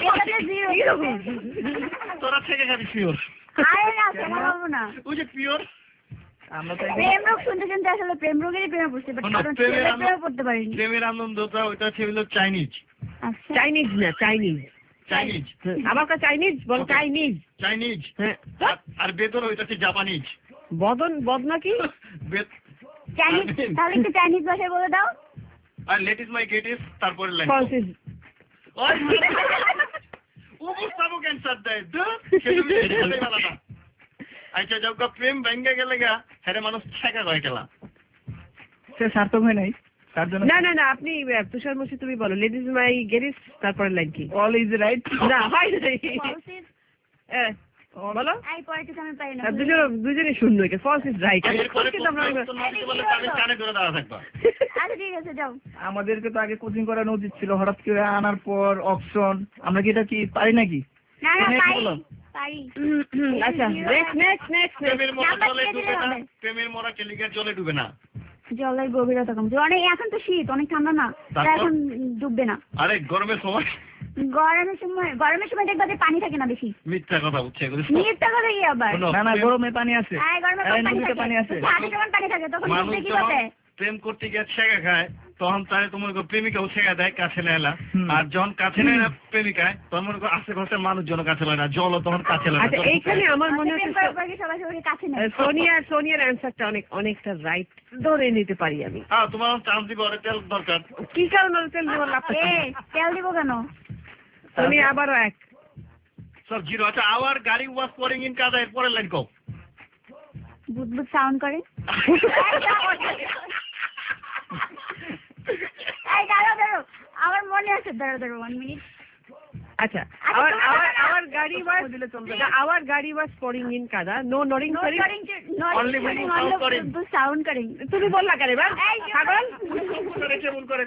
D: তোরা থেকে খাবি পিওর।
H: আরে না, তোমার বলবো না।
D: ওই যে পিওর
E: আমরা তো
H: প্রেম রোগ শুনতে শুনতে আসলে প্রেম রোগেরই প্রেমে পড়তে পারি, কারণ প্রেমে পড়তে পারিনি।
D: প্রেমের আনন্দটা ওইটা ছিল চাইনিজ।
C: আচ্ছা, চাইনিজ না, চাইনিজ।
D: চাইনিজ
C: আমার কাছে চাইনিজ বল। চাইনিজ
D: চাইনিজ আর বেদন ওইটা হচ্ছে জাপানিজ।
C: বদন বদনা কি?
H: চাইনিজ, তাহলে একটু চাইনিজ ভাষায় বলে দাও।
D: আর let is my gate is, তারপরে লাইন
C: ফ্রান্সিস।
D: ওই উপস্থাপক ক্যান্সার দেয় তো সেটা বিদেশে ভালো না। আচ্ছা, যখন প্রেম ভেঙে গেলে গা হ্যাঁ মানুষ ছেঁকা করে গেলা,
E: সে সার্থক হয় নাই তার জন্য।
C: না না না, আপনি তুষার মুশি তুমি বলো let is my gate is, তারপরে লাইন কি?
E: All is right.
C: না হয় নাই। হ্যাঁ বলো।
H: এই পয়েন্ট আমি পাই না।
C: দুজন দুজনে শূন্য হইছে। False is right.
D: কানে ধরে দাঁড়া থাকবা।
H: আচ্ছা ঠিক আছে, যাও।
E: আমাদেরকে তো আগে কোচিং করানো উচিত ছিল, হঠাৎ করে আনার পর অপশন। আমরা কি এটা কি পারি নাকি?
H: না না পারি পারি।
C: আচ্ছা নেক্সট নেক্সট নেক্সট।
D: প্রেমের মরা জলে ডুবে না, প্রেমের মরা কেলিকার জলে ডুবে না।
H: জলের গভীরতা কম, অনেক এখন তো শীত, অনেক ঠান্ডা না, এখন ডুববে না।
D: আরে গরমের সময়,
H: গরমের সময় গরমের সময় দেখবা যে পানি থাকে না বেশি।
D: মিথ্যা কথা উঠছে এগুলো।
H: মিথ্যা কথা কি আবার?
E: না না, গরমে পানি আছে।
H: হ্যাঁ, গরমে পানি আছে। পানি যখন পানি থাকে তখন ডুববে কিভাবে?
D: প্রেম করতে গিয়ে ছেঁকা খায়, তখন তারে তোমার প্রেমিকাও ছেঁকা দেয়, কাছে নেয় না। আর যখন কাছে নেয় না প্রেমিকায়, তখন মনে করো আশেপাশের মানুষজন কাছে নেয় না, জল তখন কাছে নেয় না।
C: আচ্ছা, এইখানে আমার মনে হচ্ছে সোনিয়া সোনিয়ার অ্যান্সারটা অনেক অনেকটা রাইট ধরে নিতে পারি আমি।
D: হ্যাঁ, তোমার চান্স দিব, আর তেল দরকার।
C: কি কারণে তেল দিব?
H: তেল দিব কেন?
C: সোনিয়া আবারও এক।
D: সব জিরো। আচ্ছা, আওয়ার গাড়ি ওয়াজ পোরিং ইন কাদা, এর পরের লাইন কও।
H: বুদবুদ সাউন্ড করে। এই দাঁড়াও দাঁড়াও, আমার মনে আছে, দাঁড়াও দাঁড়াও ওয়ান মিনিট।
C: আচ্ছা, our our our গাড়ি was our গাড়ি was pouring in কাদা, no nodding
H: No
C: sorry,
H: nodding, not
D: Only when you
H: only
D: sound করেন।
H: বুদবুদ সাউন্ড করে।
C: তুমি বললা কেন এবার? পাগল
D: করে কেমন করে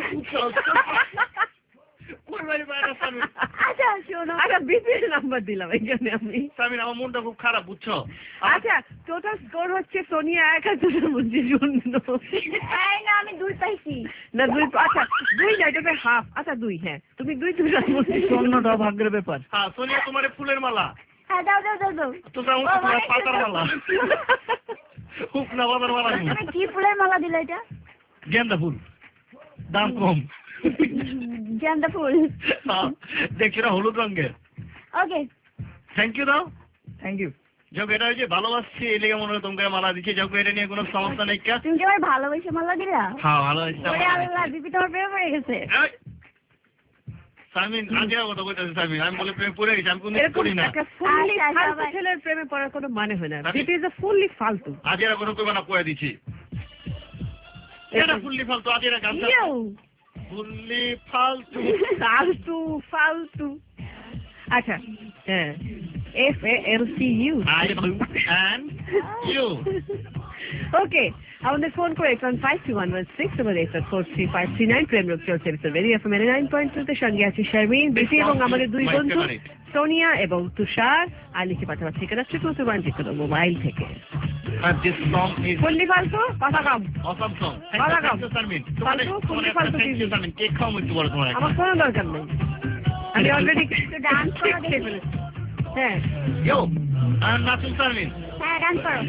D: কোরবানি বাইরে সামি।
H: আচ্ছা শোনো,
C: আচ্ছা বিপিএল নাম্বার দিলাম এখানে আমি।
D: সামিন, আমার মনটা খুব খারাপ, বুঝছো?
C: আচ্ছা, টোটাল স্কোর হচ্ছে সোনিয়া এক আর দুটোর মধ্যে শূন্য।
H: এই না, আমি দুই পাইছি।
C: না দুই, আচ্ছা দুই না, এটা হাফ। আচ্ছা দুই, হ্যাঁ তুমি দুই দুটার মধ্যে
E: শূন্যটা ভাগ্যের ব্যাপার।
D: হ্যাঁ, সোনিয়া তোমার ফুলের মালা।
H: হ্যাঁ দাও দাও দাও দাও।
D: তো যাও তোমার পাতার মালা। হুক না পাতার মালা।
H: তুমি কি ফুলের মালা দিলে এটা?
D: গেন্দা ফুল, দাম কম।
H: গেন্দা ফুল।
D: দেখছি না হলুদ রঙের।
H: ওকে,
D: থ্যাংক ইউ দাও।
E: Thank you.
D: যাক, এটা হচ্ছে ভালোবাসছি এই লেগে মনে হয় তোমাকে মালা দিচ্ছি। যাক, এটা নিয়ে কোনো সমস্যা নেই। কা
H: তুমি কি আমার ভালোবেসে মালা দিলা?
D: হ্যাঁ, ভালো হয়েছে।
H: ওরে আল্লাহ, বিপি তোমার প্রেমে পড়ে গেছে।
D: সামিন, আজ এর কথা কইতাছি সামিন, আমি বলে প্রেমে পড়ে গেছি, আমি কোনো কিছু করি না।
C: একটা ফুললি ফালতু ছেলের প্রেমে পড়ার কোনো মানে হয় না। ইট ইজ আ ফুললি ফালতু।
D: আজ এর কোনো কইবা না, কইয়া দিছি। এটা ফুললি ফালতু, আজ এর গান ফুললি ফালতু
C: ফালতু ফালতু। আচ্ছা হ্যাঁ, F A L C U.
D: I and you.
C: ওকে, আমাদের ফোন করে eight one five two one one six এবং eight one four three five three nine প্রেম রূপ চলছে radio F M nine point two তে সঙ্গে আছে শারমিন বেশি এবং আমাদের দুই বন্ধু সোনিয়া এবং তুষার। আর লিখে পাঠাবার ঠিকানা ট্রিপল টু ওয়ান যে কোনো মোবাইল থেকে। পল্লী ফালতু কথা কম, কথা কম, ফালতু পল্লী ফালতু
D: কেক খাও একটু বড় তোমার
C: আমার কোনো দরকার নেই, আমি অলরেডি ডান্স করে ফেলেছি। হ্যাঁ
D: ইয়ো আর নাচুন শারমিন।
H: হ্যাঁ ডান্স করো।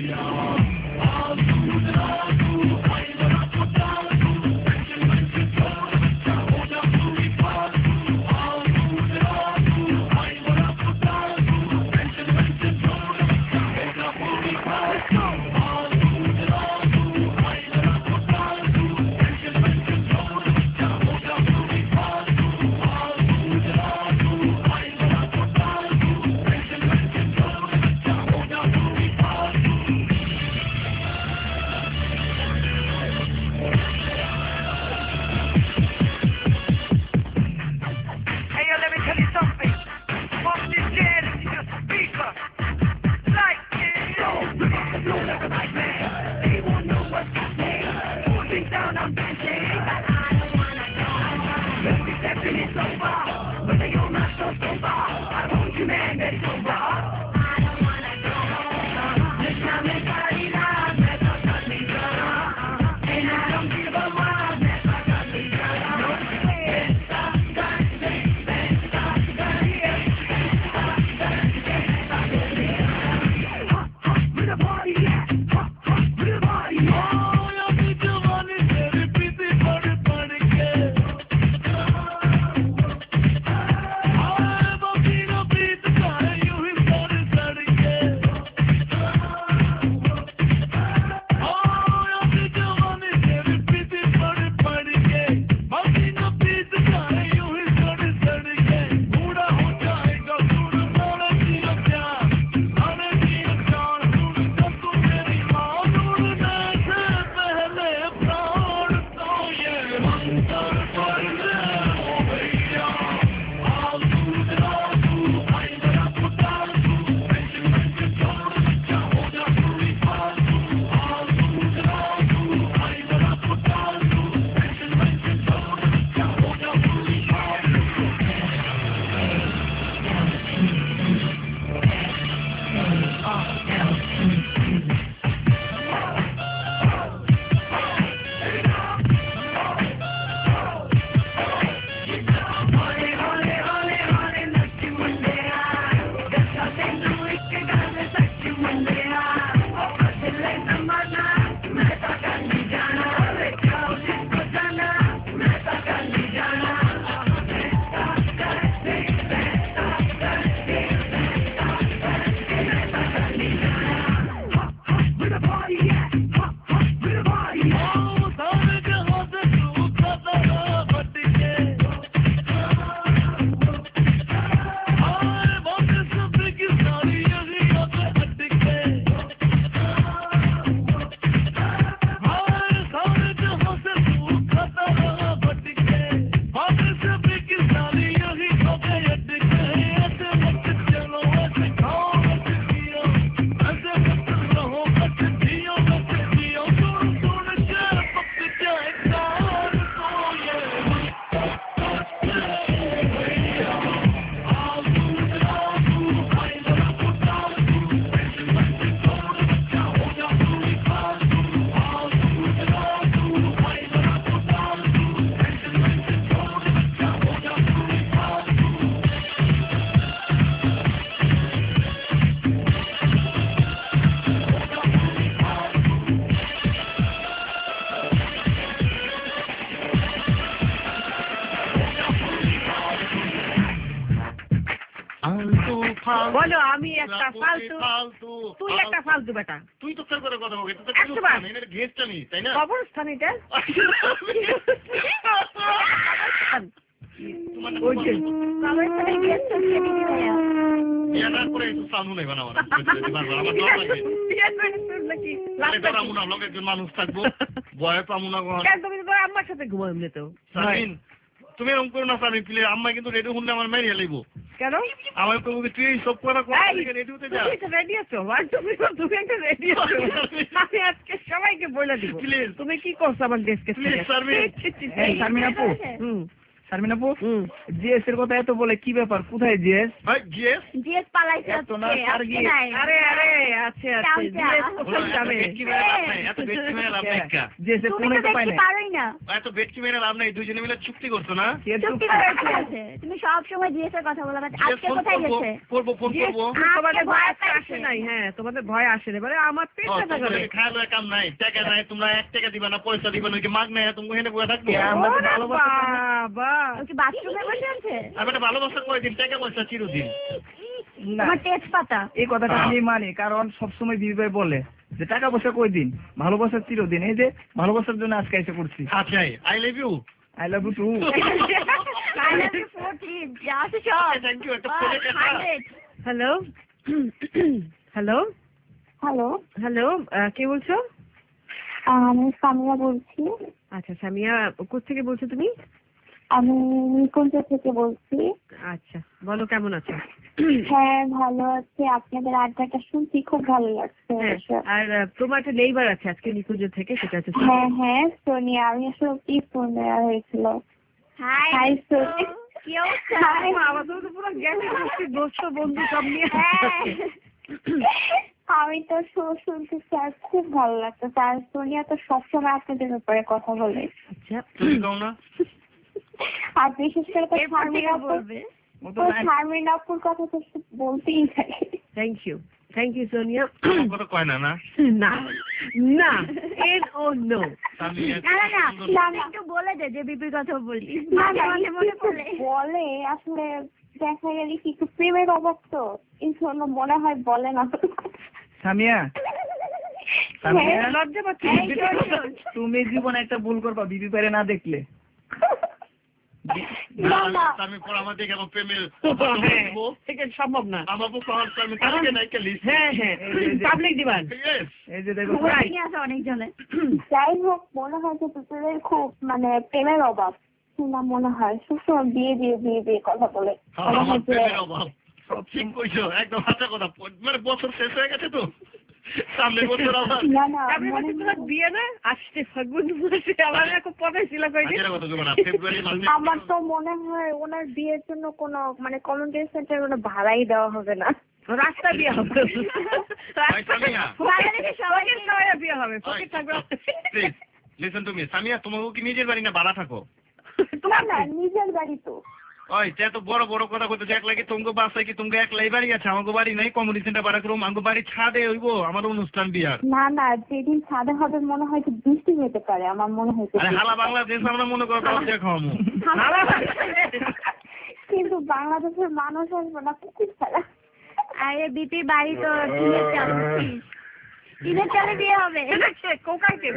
C: বলো আমি একটা ফালতু, তুই একটা ফালতু বেটা।
D: তুই তো করে কথা বলবি, তুই তো গেস্ট আমি, তাই না?
C: কবরস্থান এটা।
D: মানুষ থাকবো ভয় পাবো না।
C: আম্মার সাথে ঘুমাই এমনিতেও।
D: তুমি এরকম করো না স্বামী প্লিজ, আম্মা কিন্তু রেডিও শুনলে আমার মেরিয়ে লাগবো।
C: কেন
D: আমার কবু তুই সব কথা রেডিওতে যা
C: রেডি আছো তুমি তুমি একটা রেডি আছো আমি আজকে সবাইকে বলে দিব
D: প্লিজ
C: তুমি কি করছো আমার ডেস্কে
D: প্লিজ শারমিন
E: এই শারমিন আপু
C: হুম
E: শারমিন আপু জিএস এর কথা এত বলে কি ব্যাপার কোথায় জিএস
D: ভাই জিএস
H: জিএস পালাইছে
E: এত না
H: আজকে নাই
C: আরে আরে আছে আছে জিএস কোথায় যাবে
D: বেটকি মেরে লাভ নাই এত বেটকি মেরে লাভ নাই কা
E: জিএস এর
H: তুমি
E: কোনে
H: তো
E: তো পাই
H: দেখতে
E: না
H: পারোই না
D: এত বেটকি মেরে লাভ নাই দুইজনে মিলে চুক্তি করছো না
H: চুক্তি করে কি আছে তুমি সব সময় জিএস এর কথা বলা আজকে কোথায় গেছে
D: করবো ফোন করবো
C: তোমাদের ভয় আসে নাই হ্যাঁ তোমাদের ভয় আসে না মানে আমার পেট ব্যথা করে
D: খাওয়া কাম নাই টাকা নাই তোমরা এক টাকা দিবা না পয়সা দিবা না কি মাগ নাই তুমি হেনে বসে থাকবো
E: আমরা তো ভালোবাসা
C: বাবা
H: ওকে বাথরুমে বসে আছে
D: আমি এটা ভালোবাসা কয়দিন টাকা পয়সা চিরদিন
E: না
H: আমার তেজপাতা
E: এই কথাটা আমি মানি কারণ সবসময় বিবি ভাই বলে যে টাকা পয়সা কই দিন ভালোবাসার চিরদিন এই যে ভালোবাসার জন্য আজকে এসে করছি
D: আচ্ছা I love you
E: I love you too
H: I love you forty just shot
D: thank you একটা ফোনে কথা
C: হ্যালো হ্যালো
F: হ্যালো
C: হ্যালো কে বলছো
F: আমি সামিয়া বলছি।
C: আচ্ছা সামিয়া কোথা থেকে বলছো তুমি
F: আমি নিকুঞ্জ থেকে বলছি।
C: আচ্ছা বলো কেমন আছো
F: হ্যাঁ ভালো আছি, আপনাদের আড্ডাটা শুনছি খুব ভালো লাগছে।
C: আর তোমার একটা নেইবার আছে আজকে নিকুঞ্জ থেকে, সেটা হচ্ছে
F: হ্যাঁ হ্যাঁ সোনিয়া, আমি আসলে কি ফোন দেওয়া হয়েছিল।
H: হাই
F: হাই সোনিয়া,
H: কি অবস্থা?
C: আমাদের তো পুরো গ্যাং আছে, দোস্ত বন্ধু সব নিয়ে।
F: আমি তো শো শুনতেছি আর খুব ভালো লাগতো। আর সোনিয়া তো সবসময় আপনাদের ব্যাপারে কথা বলে।
C: আচ্ছা
D: তুমি কও না
F: আর বিশেষ করে তো শারমিন আপু,
H: বলবে
F: তো শারমিন আপুর কথা তো বলতেই থাকে।
C: Thank you thank you Sonia.
D: কথা কয় না না
C: না না এন ও নো
H: না না না একটু বলে দে যে বিপির কথা বলি।
F: না না
H: মাঝে মনে পড়ে
F: বলে, আসলে দেখা গেলে কি একটু প্রেমের অভাব তো এই জন্য মনে হয় বলে না।
E: সামিয়া সামিয়া
C: লজ্জা পাচ্ছি,
E: তুমি জীবনে একটা ভুল করবা বিবি পারে না দেখলে।
F: না না
D: আমি পড়ামা দেখে আমার প্রেমের
C: এটা সম্ভব না।
D: আমার বুক আমার আমি কালকে নাই কে লিস্ট
C: হ্যাঁ হ্যাঁ পাবলিক দিবান।
E: এই যে দেখো
H: পুরানি আছে অনেক জনে।
F: যাই হোক, মনে হয় যে তোদের খুব মানে প্রেমের অভাব না, মনে হয় সবসময় বিয়ে দিয়ে বিয়ে দিয়ে কথা বলে। মনে হয় যে
D: প্রেমের অভাব সব ঠিক কইছো, একদম হাতে কথা। মানে বছর শেষ হয়ে গেছে তো, সামনে বছর আবার
F: না না
C: আপনি
F: মনে
C: বলছেন তোমার বিয়ে না আসছে ফাগুন মাসে, আমার খুব পরে ছিল কইনি।
D: আজের কথা কইবা না, ফেব্রুয়ারি মাসে
F: আমার তো মনে হয় ওনার বিয়ের জন্য কোনো মানে কমিউনিটি সেন্টার কোনো ভাড়াই দেওয়া হবে না,
C: রাস্তা বিয়ে হবে।
D: ভাই সামিয়া
H: বাঙালিদের সবাই
C: ফকির সবাই বিয়ে হবে, ফকির থাকবে।
D: Please listen to me. Samia তোমাকে কি নিজের বাড়ি না ভাড়া থাকো?
F: না না নিজের বাড়ি তো।
D: ওই তে তো বড় বড় কথা কইতেছে, এক লাগে তোমাকে বাসায় কি তুমি একলাই বাড়ি আছে? আমাকে বাড়ি নাই, কমিউনিটি সেন্টার ভাড়া করব, আমাকে বাড়ি ছাদে হইবো আমার অনুষ্ঠান বিয়ার।
F: না না যেদিন ছাদে হবে মনে হয় যে বৃষ্টি হতে পারে, আমার মনে হয়।
D: আরে হালা বাংলাদেশ আমরা মনে করো তাও দেখামু।
F: কিন্তু বাংলাদেশের মানুষ আসবে না কুকুর ছাড়া।
H: আরে বিপির বাড়ি তো টিনের চাল, টিনের চালে বিয়ে হবে।
C: কোকাইতে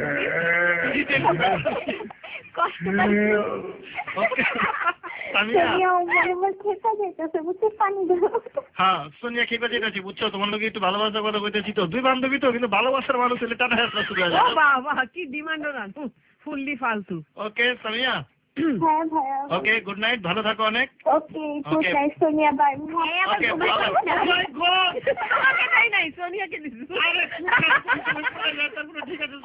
H: কষ্ট পাচ্ছি।
D: ওকে সামিয়া
F: সোনিয়াও মনে হয় খেতে যেতেছে, বুঝতে পানি দেবো।
D: হ্যাঁ সোনিয়া খেপে যেতেছি বুঝছো, তোমার লোক একটু ভালোবাসার কথা কইতেছি তো, দুই বান্ধবী তো, কিন্তু ভালোবাসার মানুষ হলে টাটা হেসরা শুরু হয়ে
C: ও
D: যায়।
C: বাবা কি ডিমান্ড না, ফুললি ফালতু।
D: ওকে সামিয়া
F: হ্যাঁ ভাইয়া
D: ওকে গুড নাইট, ভালো থাকো অনেক।
F: Okay good night Sonia, bye.
H: এই আবার
D: ওকে
H: ঘুমাই
D: বাবা
H: যাবে না।
D: ও মাই গড
C: তোমাকে তাই নাই, সোনিয়াকে দিছি।
D: আরে তারপরে ঠিক আছে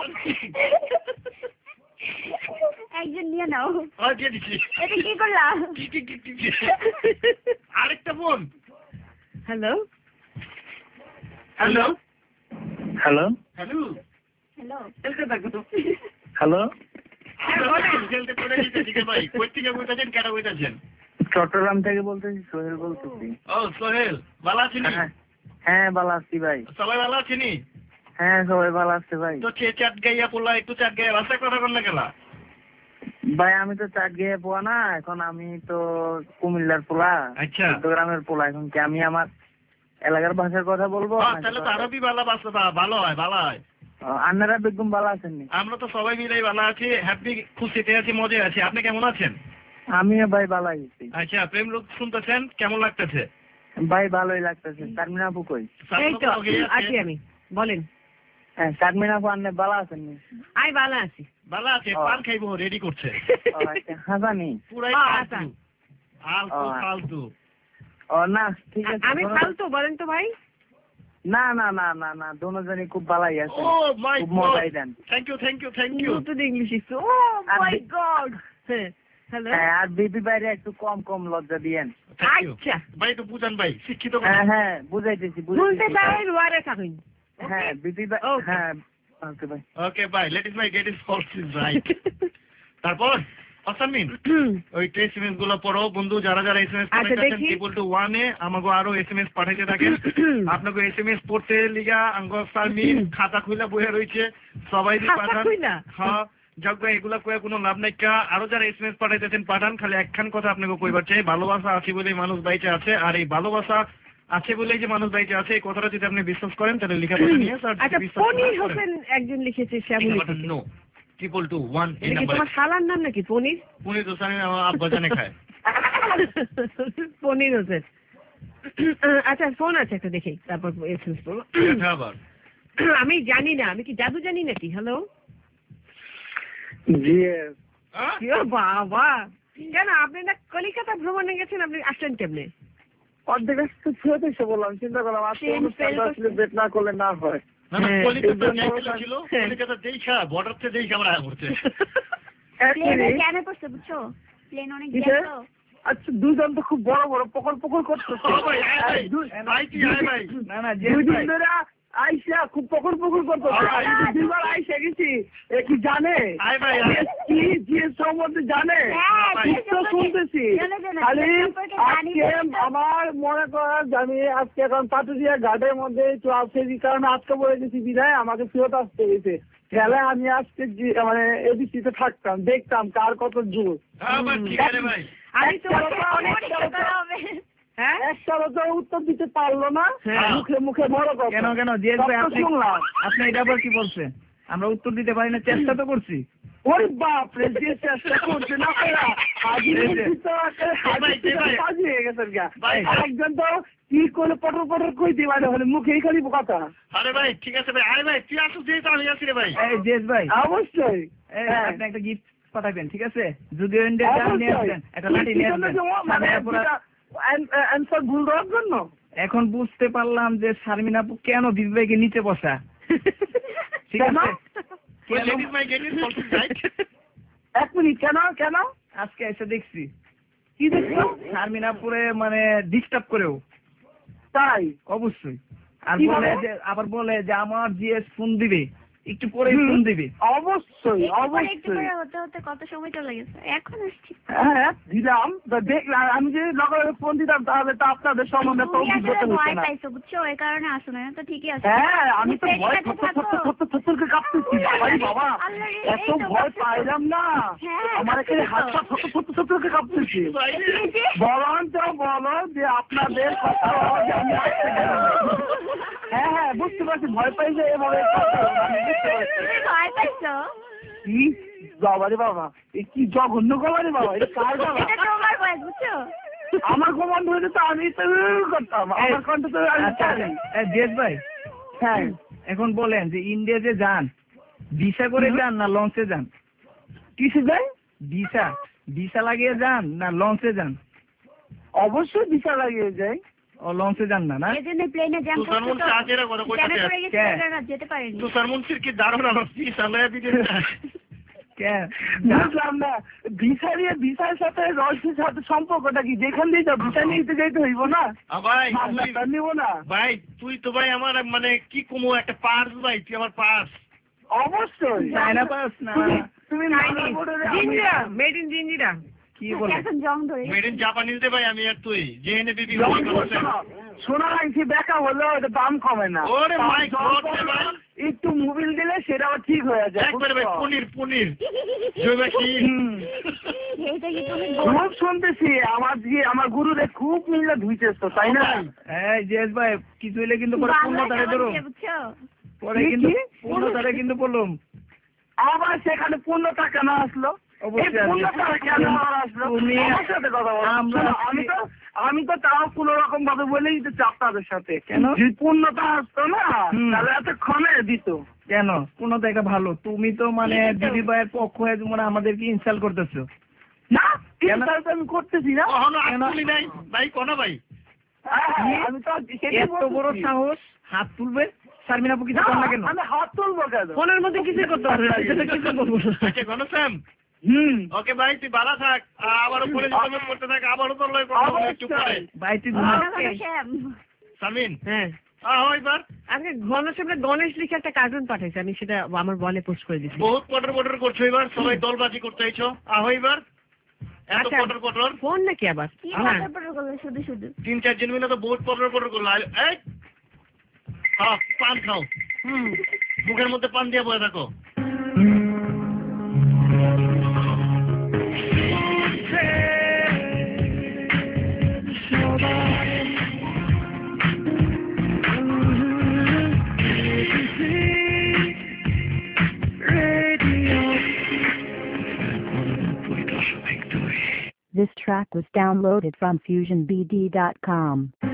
H: একজন নিয়ে নাও।
D: আর দিয়ে দিচ্ছি।
H: এটা কি করলা?
D: কি কি কি কি কি? আরেকটা phone.
C: Hello
D: hello
G: hello
D: hello
H: hello
C: খেলতে থাকো।
G: হ্যালো,
D: খেলতে পড়ে দিতেছি কে ভাই? কই থেকে কইতাছেন, কেডা কইতাছেন?
G: চট্টগ্রাম থেকে বলতেছি, সোহেল বলতেছি।
D: ও সোহেল, ভালো আছিনি?
G: হ্যাঁ হ্যাঁ ভালো আছি ভাই।
D: সবাই ভালো আছিনি?
G: হ্যাঁ সবাই ভালো আছে ভাই।
D: তো চে চাট গাইয়া পোলা একটু চাট গাইয়া রাস্তায় কথা কর না গেলা?
G: ভাই আমি তো চাট গিয়ে পোয়া না, এখন আমি তো কুমিল্লার পোলা,
D: আচ্ছা
G: চট্টগ্রামের পোলা। এখন কি আমি আমার এলাকার ভাষার কথা বলবো?
D: হ্যাঁ, তাহলে তো আরবি ভালো বাসা ভালো হয়, ভালো হয়।
G: আপনারা বেগম ভালো আছেননি?
D: আমরা তো সবাই মিলেই ভালো আছি, হ্যাপি, খুশিতে আছি, মজায় আছি। আপনি কেমন আছেন?
G: আমিও ভাই ভালো আছি
D: আচ্ছা প্রেম লোক শুনতেছেন, কেমন লাগতেছে?
G: ভাই, ভালোই লাগতেছে। শারমিন আপু কই?
C: এই তো আছি আমি, বলেন।
G: হ্যাঁ শারমিন আপু আপনি ভালো আছেননি?
C: আমি ভালো আছি।
D: ভালো আছে, পান খাইবো রেডি করছে।
G: ও আচ্ছা, হাসানি
D: পুরাই
C: হ্যাঁ,
D: ফালতু
C: হাসান।
D: ফালতু
G: ও,
D: ফালতু।
E: ও না ঠিক আছে,
C: আমি ফালতু বলেন তো ভাই।
E: না না না না না দোনোজনই খুব ভালোই আছে,
D: ও মাই
E: খুব
D: গড,
E: মজাই দেন।
D: Thank you thank you thank you.
C: নতুন ইংলিশ শিখছো, ও মাই গড। হ্যাঁ হ্যালো,
E: হ্যাঁ, আর বিপি বাইরে একটু কম কম লজ্জা দিয়েন।
C: আচ্ছা
D: ভাই একটু বুঝান ভাই, শিক্ষিত
E: হ্যাঁ হ্যাঁ বুঝাইতেছি
C: বলতে
E: বুঝাইতেছি।
C: চাই ওয়ারে থাকুন।
E: হ্যাঁ বিপি ভাই,
C: Okay.
E: হ্যাঁ ওকে ভাই।
D: ওকে ভাই, let is my gate is false is right. তারপর অসামিন ওই এসএমএস গুলো পড়ো বন্ধু, যারা যারা এসএমএস
C: আচ্ছা,
D: পাঠাইতেছেন
C: দেখি।
D: ট্রিপল টু ওয়ানে আমাকে আরো এসএমএস পাঠাইতে থাকেন। আপনাকে এসএমএস পড়তে লিগা আঙ্গ সামিন খাতা খুইলা বইয়া রইছে, সবাই দি
C: খাতা
D: পাঠান।
C: খুইলা?
D: হ্যাঁ যাক এগুলা কয়ে কোনো লাভ নাই কা, আরো যারা এসএমএস পাঠাইতেছেন পাঠান। খালি একখান কথা আপনাকে কইবার চাই, ভালোবাসা আছে বলেই মানুষ বাইচে আছে, আর এই ভালোবাসা আছে বলেই যে মানুষ বাইচে আছে, এই কথাটা যদি আপনি বিশ্বাস করেন তাহলে লেখাপড়া নিয়ে স্যার
C: আচ্ছা
D: বিশ্বাস
C: পনির
D: করেন।
C: হোসেন একজন লিখেছে, শ্যামল লিখেছে।
D: নো ট্রিপল টু ওয়ান এই
C: এটা কি
D: নাম্বার।
C: তোমার শালার নাম নাকি পনির?
D: পুনি তো সানি আমার আব্বা জানে খায়।
C: পনির হোসেন। আচ্ছা ফোন আছে একটা দেখি, তারপর এসএমএস করবো।
D: এটা আবার
C: আমি জানি না, আমি কি জাদু জানি নাকি? হ্যালো
E: জি
D: হ্যাঁ?
C: বাবা, কেন আপনি না কলিকাতা ভ্রমণে গেছেন, আপনি আসলেন কেমনে?
E: অর্ধেক আসতে ফেরত এসে বললাম, চিন্তা করলাম আজকে
H: ট্রেন
E: অনুষ্ঠানটা
H: fail
E: আসলে বেট না করলে না হয়।
D: না না
C: হ্যাঁ,
D: কলিকাতা
E: এই জন্য
D: যাইতে ছিল,
C: হ্যাঁ।
D: কলিকাতা দেখা বর্ডার থেকে দেখে আমরা আয়া পড়ছে।
H: প্লেনে জ্ঞানে পড়ছে বুঝছো, প্লেন অনেক
E: কিসে?
H: জ্ঞান তো।
E: আচ্ছা দুজন তো খুব বড় বড় পকর পকর করতেছে।
D: ও ভাই, আয় ভাই,
E: দুই-
D: ভাই কি আয় ভাই।
E: না না দুই দিন ধরে আইসা খুব পকর পকর করতেছে।
D: আয়,
E: আমি তো দুইবার আইসা গেছি, এ কি জানে?
D: আয় ভাই, আয়।
E: কি জিএস সম্বন্ধে জানে?
H: হ্যাঁ,
D: ভাই,
H: জিএস
E: তো
H: সম্পর্কে-
E: শুনতেছি
H: শোনো, শোনো,
E: খালি
H: জিএস সম্পর্কে জানি
E: আজকে
H: বলেই তো-
E: আমার মনে করেন যে আমি আজকে এখন পাটুরিয়া ঘাটের মধ্যে একটু আছে, এই কারণে আজকে পড়ে গেছি বিধায় আমাকে ফেরত আসতে গেছে। গেলে আমি আজকে জি- মানে এবিসিতে থাকতাম, দেখতাম কার কত জোর।
D: আবার ঠিক আছে ভাই।
C: আমি তোমাকে
E: একটা
C: অনেক
H: পরীক্ষা করা হবে।
C: হ্যাঁ
E: একটারও তো উত্তর দিতে পারলো না,
C: হ্যাঁ।
E: মুখে মুখে বড় কথা।
I: কেন কেন জিএস ভাই
E: সব তো
I: আপনি
E: শুনলাম।
I: আপনি এটা আবার কি বলছেন? আমরা উত্তর দিতে পারি না, চেষ্টা তো করছি।
E: ওরে বাপ রে, যে চেষ্টা করছে না করা, হাজির হয়েছি তো একেবারে হাজির থেকে হাজির হয়ে গেছেন গা।
D: ভাই।
E: আরেকজন তো কি করে পটর পটর কই দিবা হলে মুখেই খালি কথা।
D: আরে ভাই ঠিক আছে ভাই, আয় ভাই তুই আসুস যেহেতু আমি আছি রে ভাই।
I: এই জিএস ভাই,
E: অবশ্যই
I: এই
E: হ্যাঁ।
I: আপনি একটা গিফট পাঠাবেন, ঠিক আছে? যদিও ইন্ডিয়া জান নিয়ে আসবেন, একটা লাঠি নিয়ে আসবেন।
E: মানে
I: সামনে পুরা-
E: অ্যান্সার ভুল দেওয়ার জন্য।
I: এখন বুঝতে পারলাম যে শারমিন আপু কেন বিবি ভাইকে নিচে বসা, ঠিক
E: কেন?
I: আছে?
D: ওই
I: কেন?
D: Ladies my gate is false is right.
E: এক মিনিট, কেন কেন
I: আজকে এসে দেখছি
E: কি দেখছো?
I: শারমিন আপুরে মানে ডিস্টার্ব করেও,
E: তাই
I: অবশ্যই। আর
E: কি
I: বলে
E: বলে?
I: যে আবার বলে যে আমার জিএস ফোন দিবে, একটু পরে
E: হুম।
I: ফোন দিবে।
E: অবশ্যই
H: একটু পরে একটু
E: অবশ্যই
H: করে হতে হতে কত সময় চলে গেছে, এখন আসছি।
E: হ্যাঁ দিলাম তো, দেখলাম আমি যদি নগরে ফোন দিতাম তাহলে তো আপনাদের সম্বন্ধে তো
H: তুমি
E: অভিজ্ঞতা
H: আসলে
E: হতো
H: ভয়
E: না।
H: পাইছো বুঝছো, এই কারণে আসো না, তো ঠিকই আছে।
E: হ্যাঁ আমি তো
H: তুমি
E: ভয়
H: প্লেনের
E: থর
H: কাছে
E: থর থর
H: থাকো।
E: থর থর থর করে কাঁপতেছি, বাবাই বাবা
H: আল্লাহ রে,
E: এত
H: এই তো
E: ভয়
H: কাঁপতেছো।
E: পাইলাম না,
H: হ্যাঁ,
E: আমার এখানে হাত পা থর থর থর থর করে কাঁপতেছি। বলুন তো বলো যে আপনাদের কথা যে আমি আসতে গেলাম। হ্যাঁ হ্যাঁ বুঝতে পারছি, ভয় পাইছে এভাবে কথা, আমি বুঝতে পারছি।
H: তুমি ভয় পাইছো?
E: কি বাবারে বাবা, এ কি জঘন্য গলারে বাবা, এটা কার গলা?
H: এটা তোমার ভয়েস বুঝছো।
E: আমার কমান্ড হইলে তো আমি তো করতাম, আমার কণ্ঠ তো আমি
I: আচ্ছা
E: জানি।
I: জিএস ভাই,
E: হ্যাঁ
I: এখন বলেন যে ইন্ডিয়া যে যান, ভিসা করে যান না লঞ্চে যান?
E: কিসে যাই?
I: ভিসা ভিসা লাগিয়ে যান না লঞ্চে যান?
E: অবশ্যই দিশা লাগিয়ে যাই।
I: ও লঞ্চে যান না না?
H: এই জন্য প্লেনে জ্যাম
D: তুষার
H: করছো
D: মুন্সি
H: তো।
D: আজেরা কথা কইতাছে।
H: জ্যামে পড়ে গেছে,
I: কে?
H: এই কারণে যেতে পারিনি।
D: তুষার মুন্সির কি দারুণ আমার পিস আলাদা দিতে
I: কে?
E: বুঝলাম না, ভিসা নিয়ে ভিসার সাথে রহস্যের সাথে সম্পর্কটা কি? যেখান দিয়ে যাও ভিসা নিয়ে যেতে হইব না,
D: ভাই
E: মামলাটা
D: তুই-
E: নিব না।
D: ভাই তুই তো ভাই আমার মানে কি কমো একটা পার্স ভাই, তুই আমার পার্স।
E: অবশ্যই
I: চায়না পাস না?
E: তুমি- তুমি নাইনি
C: জিঞ্জিরা, মেড ইন জিঞ্জিরা।
I: কি বলে?
H: এখন জং ধরে
D: মেড ইন জাপানিজ দে ভাই, আমি আর তুই জেনে বিবি
E: সোনা লাগছি দেখা হলো ওটা দাম কমে না।
D: ওরে মাই গড রে ভাই,
E: একটু মোবিল দিলে সেটা আবার ঠিক হয়ে যায়।
D: একবারে ভাই
E: বুঝছো?
D: পনির পনির জয়বাসী।
E: হুম।
H: এইটা কি তুমি
E: খুব শুনতেছি আমার যে আমার গুরুরে খুব মিলে ধুইতেছ তো, তাই না?
I: এই জিএস ভাই, কিছু হইলে কিন্তু পরে পূর্ণ তারে ধরুম,
H: বুঝছো?
I: পরে
E: কি,
I: কিন্তু
E: কি?
I: পূর্ণ তারে কিন্তু বলুম।
E: আবার সেখানে পূর্ণ টাকা না আসলো,
I: অবশ্যই
E: এই পূর্ণ
I: আসবে।
E: টাকা কেন আবার আসলো?
I: তুমি-
E: আমার সাথে কথা বলো।
I: আমরা
E: শোনো, আমি তো আমি তো তাও কোন রকম ভাবে বলে দিতে চাপ তাদের সাথে,
I: কেন?
E: যদি পূর্ণতা আসতো না
I: হুম।
E: তাহলে এতক্ষণে দিত
I: কেন? পূর্ণ দেখা ভালো, তুমি তো মানে দিদি ভাইয়ের পক্ষ হয়ে মানে আমাদেরকে ইনসাল্ট করতেছো।
E: না।
I: কেন?
E: ইনসাল্ট আমি করতেছি না।
D: কখনো আসলি নাই ভাই, কোন ভাই
E: আমি তো এত বড় সাহস হাত তুলবে শারমিন আপু কিছু কর না কেন?
I: আমি হাত তুলবো কেন?
C: ফোনের মধ্যে কিছু করতে পারবে না, সেটা কিছু করবো না।
D: আচ্ছা গণশ্যাম,
E: হুম
D: ওকে ভাই তুই ভালো থাক, আবারও ফোনে যোগাযোগ করতে থাক, আবারও তোর লয় কথা বলে চুপ করে।
E: ভাই তুই ঘুমা।
D: শারমিন
C: হ্যাঁ
D: আহ এবার
C: আজকে ঘনশ্যামরা গণেশ লিখে একটা কার্টুন পাঠাইছে, আমি সেটা আমার বলে পোস্ট করে দিচ্ছি।
D: বহুত পটর পটর করছো এবার, সবাই দলবাজি করতে চাইছো, আহ এবার এত
C: আচ্ছা,
D: পটর পটর
C: ফোন নাকি আবার?
H: কি
C: হ্যাঁ।
H: পটর পটর করলো শুধু শুধু?
D: তিন চারজন মিলে তো বহুত পটর পটর করলো। এই হ্যাঁ পান খাও,
C: হুম
D: মুখের মধ্যে পান দিয়ে বয়ে থাকো।
A: This track was downloaded from fusion b d dot com.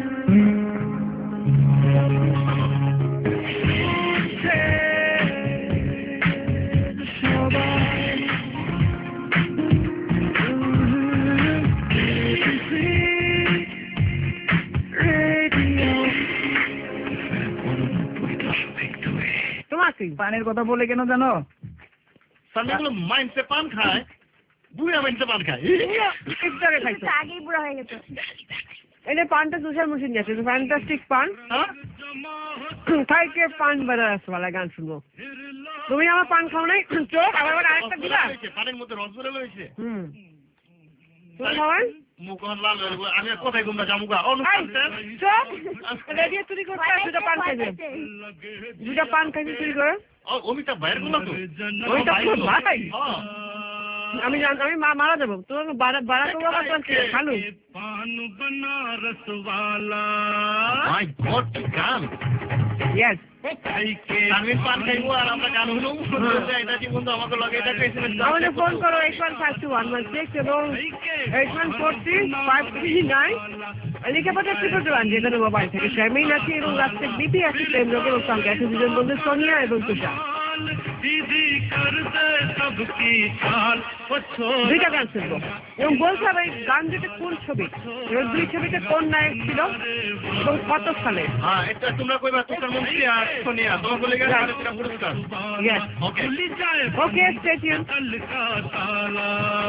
C: তোমাকে
E: পানের কথা বলে কেন জানো?
D: সামনেগুলো মাইন্ডসে পান খায়, বুড়া মাইন্ডসে পান খায়।
C: ইফতারে খাইছো?
H: আগেই বুড়া হয়ে গেছে।
C: এই যে পানটা তুষার মেশিন যাচ্ছে, ফ্যান্টাস্টিক পান। খাইকে পান বাজার আসবালা গান শুনবো। তুমি আমার পান খাও নাই? চোখ আবার আবার আরেকটা দিবা?
D: পানের মধ্যে রসগোল্লা রয়েছে।
C: হুম তুমি খাওয়াই?
D: মুখ লাল হয়ে গেল, আমি আর কোথায় ঘুমটা জামুকা অনুষ্ঠান
C: চোখ রেডিও চুরি করতে আর দুটা পান খাইবে, দুটা পান খাইবে চুরি করে।
D: অমিতাভ ভাইয়ের গুলো তো
C: অমিতাভ ভাই?
D: হ্যাঁ।
C: আমি জান আমি মা মারা যাবো তোমার বাড়া বাড়া তো বাবা খালু
B: পান বনারস वाला
D: মাই গড কি গান।
C: ইয়েস
D: শারমিন পান খাইবো আর আমরা গান শুনবো, এটা কি বন্ধু আমাকে লগে এটা কইছিলেন।
C: আমাদের ফোন করো eight one five two one one six এবং eight one four three five three nine লিখে পাঠাচ্ছি করতে পারেন যে কোনো মোবাইল থেকে। শারমিন আছে এবং রাস্তায় বিপি আছে, প্রেম রোগের এবং সঙ্গে আছে দুজন বন্ধু সোনিয়া এবং তুষার।
B: सीधी कर दे सबकी चाल वो छोड़
C: দুইটা গান শুনবো এবং বলতে হবে এই গান দুটো কোন ছবি এবং দুই ছবিতে কোন নায়ক ছিল এবং কত সালে।
D: হ্যাঁ এটা তোমরা কইবা তুষার মন্ত্রী আর সোনিয়া, তোমার বলে গেছে আর এটা পুরস্কার।
C: Yes
D: okay
C: okay stay tune.
B: का ताला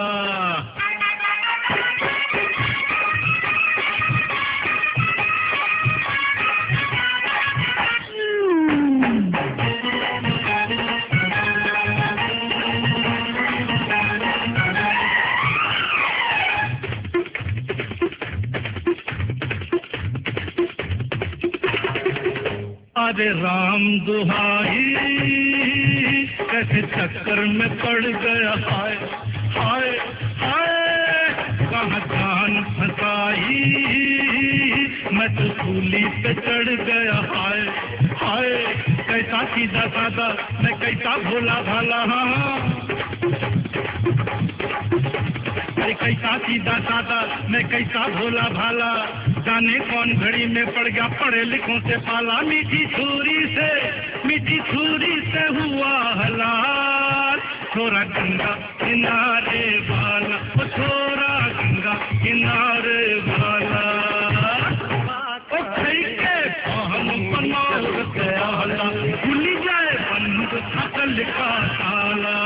B: अरे राम दुहाई कैसे चक्कर में पड़ गया, हाय हाय हाय कहाँ जान फंसाई मैं तो सूली पे चढ़ गया, हाय हाय कैसा सीधा साधा मैं कैसा भोला भाला, अरे कैसा सीधा साधा मैं कैसा भोला भाला, जाने कौन घड़ी में पड़ गया पढ़े लिखों से पाला, मीठी छुरी से मीठी छुरी से हुआ हलाल, छोरा गंगा किनारे वाला वो छोरा गंगा किनारे वाला, ओ के हम बनाओ ताला खुल जाए बंद अकल का ताला।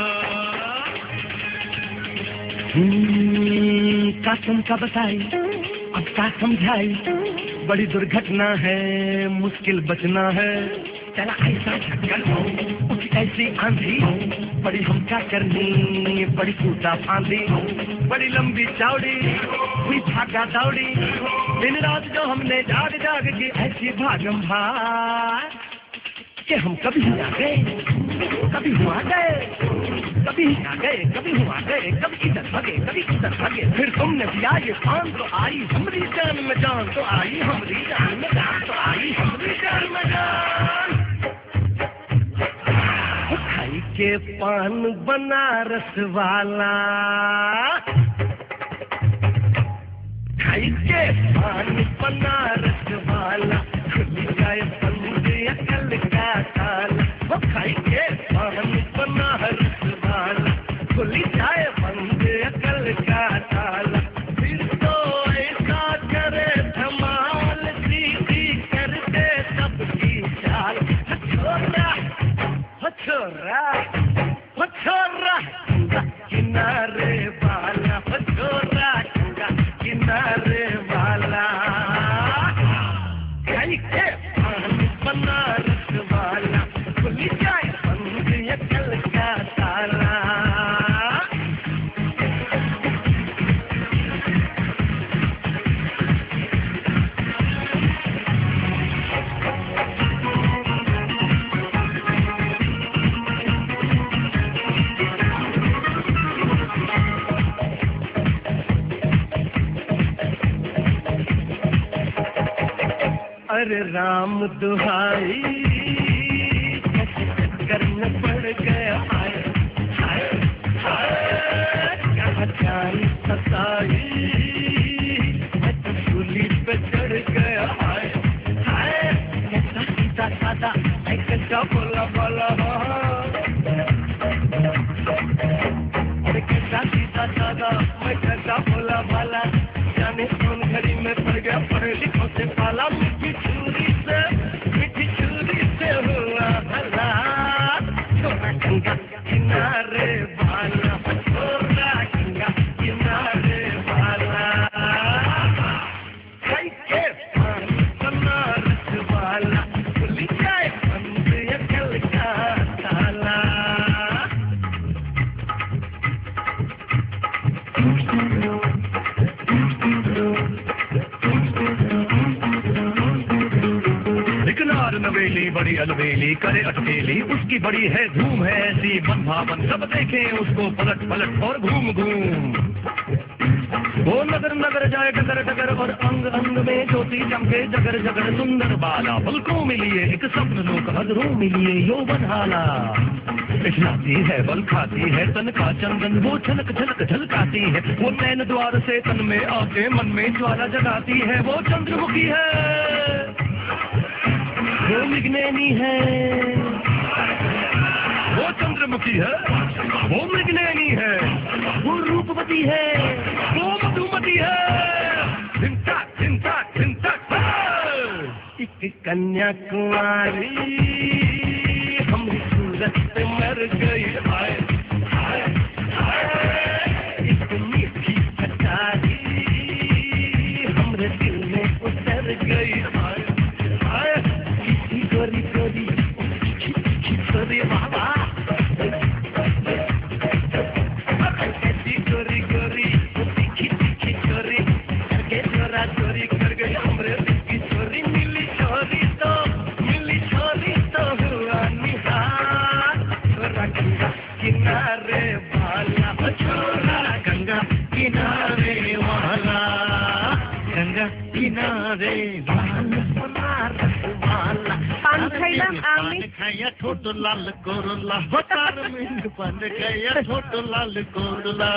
J: कसम का बताई अब क्या समझाई, बड़ी दुर्घटना है मुश्किल बचना है, चला ऐसा चक्कर उठ ऐसी आंधी, बड़ी हम क्या करनी बड़ी कूदा फांदी, बड़ी लंबी चौड़ी हुई भागा दौड़ी, दिन रात जो हमने जाग जाग की ऐसी भागम भाग कि हम कभी आ गए कभी हुआ गए कभी आ गए कभी हुआ गए, कभी इधर भागे कभी उधर भागे, फिर तुमने दिया ये पान तो आई हमारी जान में जान, तो आई हमारी जान में जान, तो आई हमारी जान में जान। खाई के पान बनारस वाला, खाई के पान बनारस वाला, खुल जाए बंद अकल का ताला, वो खाई के पान बनारस वाला, खुल जाए बंद अकल का ताला, फिर तो ऐसा करे धमाल वो छोरा गंगा किनारे वाला, वो छोरा गंगा किनारे वाला, कहीं के पान बनारस वाला, खुली जाए बंद ये कल का ताला। अरे राम दुहाई करना पड़ गया, हाय हाय हाय क्या जान सताई, मैं तो सूली पे चढ़ गया, हाय हाय कैसा सीधा साधा कैसा बोला बोला, अरे कैसा सीधा साधा मैं कैसा बोला भाला, जाने कौन घड़ी में पड़ गया पढ़े लिखों से पाला, मीठी छुरी से मीठी छुरी से हुआ भला, छोरा गंगा किनारे वाला, छोरा गंगा किनारे वाला, कई के पान बनारस वाला, खुली जाए बंद ये कल का ताला। नवेली बड़ी अलवेली करे अटकेली, उसकी बड़ी है धूम है ऐसी मन भावन, सब देखें उसको पलट पलट और घूम घूम, वो नगर नगर जाए डगर डगर और अंग अंग में ज्योति चमके जगर जगर, सुंदर बाला पलकों मिलिए एक सपन लोक हजरों मिलिए यौवन हाला, इछलाती है बल खाती है तन का चंदन, वो झलक झलक झलकाती है, वो नैन द्वार से तन में आके मन में ज्वाला जगाती है, वो चंद्रमुखी है वो मृगनयनी है, वो चंद्रमुखी है वो मृगनयनी है, वो रूपवती है वो मधुमती है, चिंता चिंता चिंता एक कन्याकुमारी हमारी सूरत पे मर गई, हाय हाय हाय एक मीठी कटारी हमरे दिल में उतर गई, हाय हाय गोरी गोरी गोरी बाबा, ऐसी गोरी गोरी तीखी तीखी गोरी करके जोरा चोरी कर गई हमरे दिल की चोरी, मिली चोरी तो मिली चोरी तो हुआ निहार, छोरा गंगा किनारे वाला, छोरा गंगा किनारे वाला, गंगा किनारे वाला, बनारस वाला,
C: पान खाइलाम আমি,
J: খাইয়া ঠোঁট লাল করলা, হতার মিন পান খাইয়া ঠোঁট লাল করলা,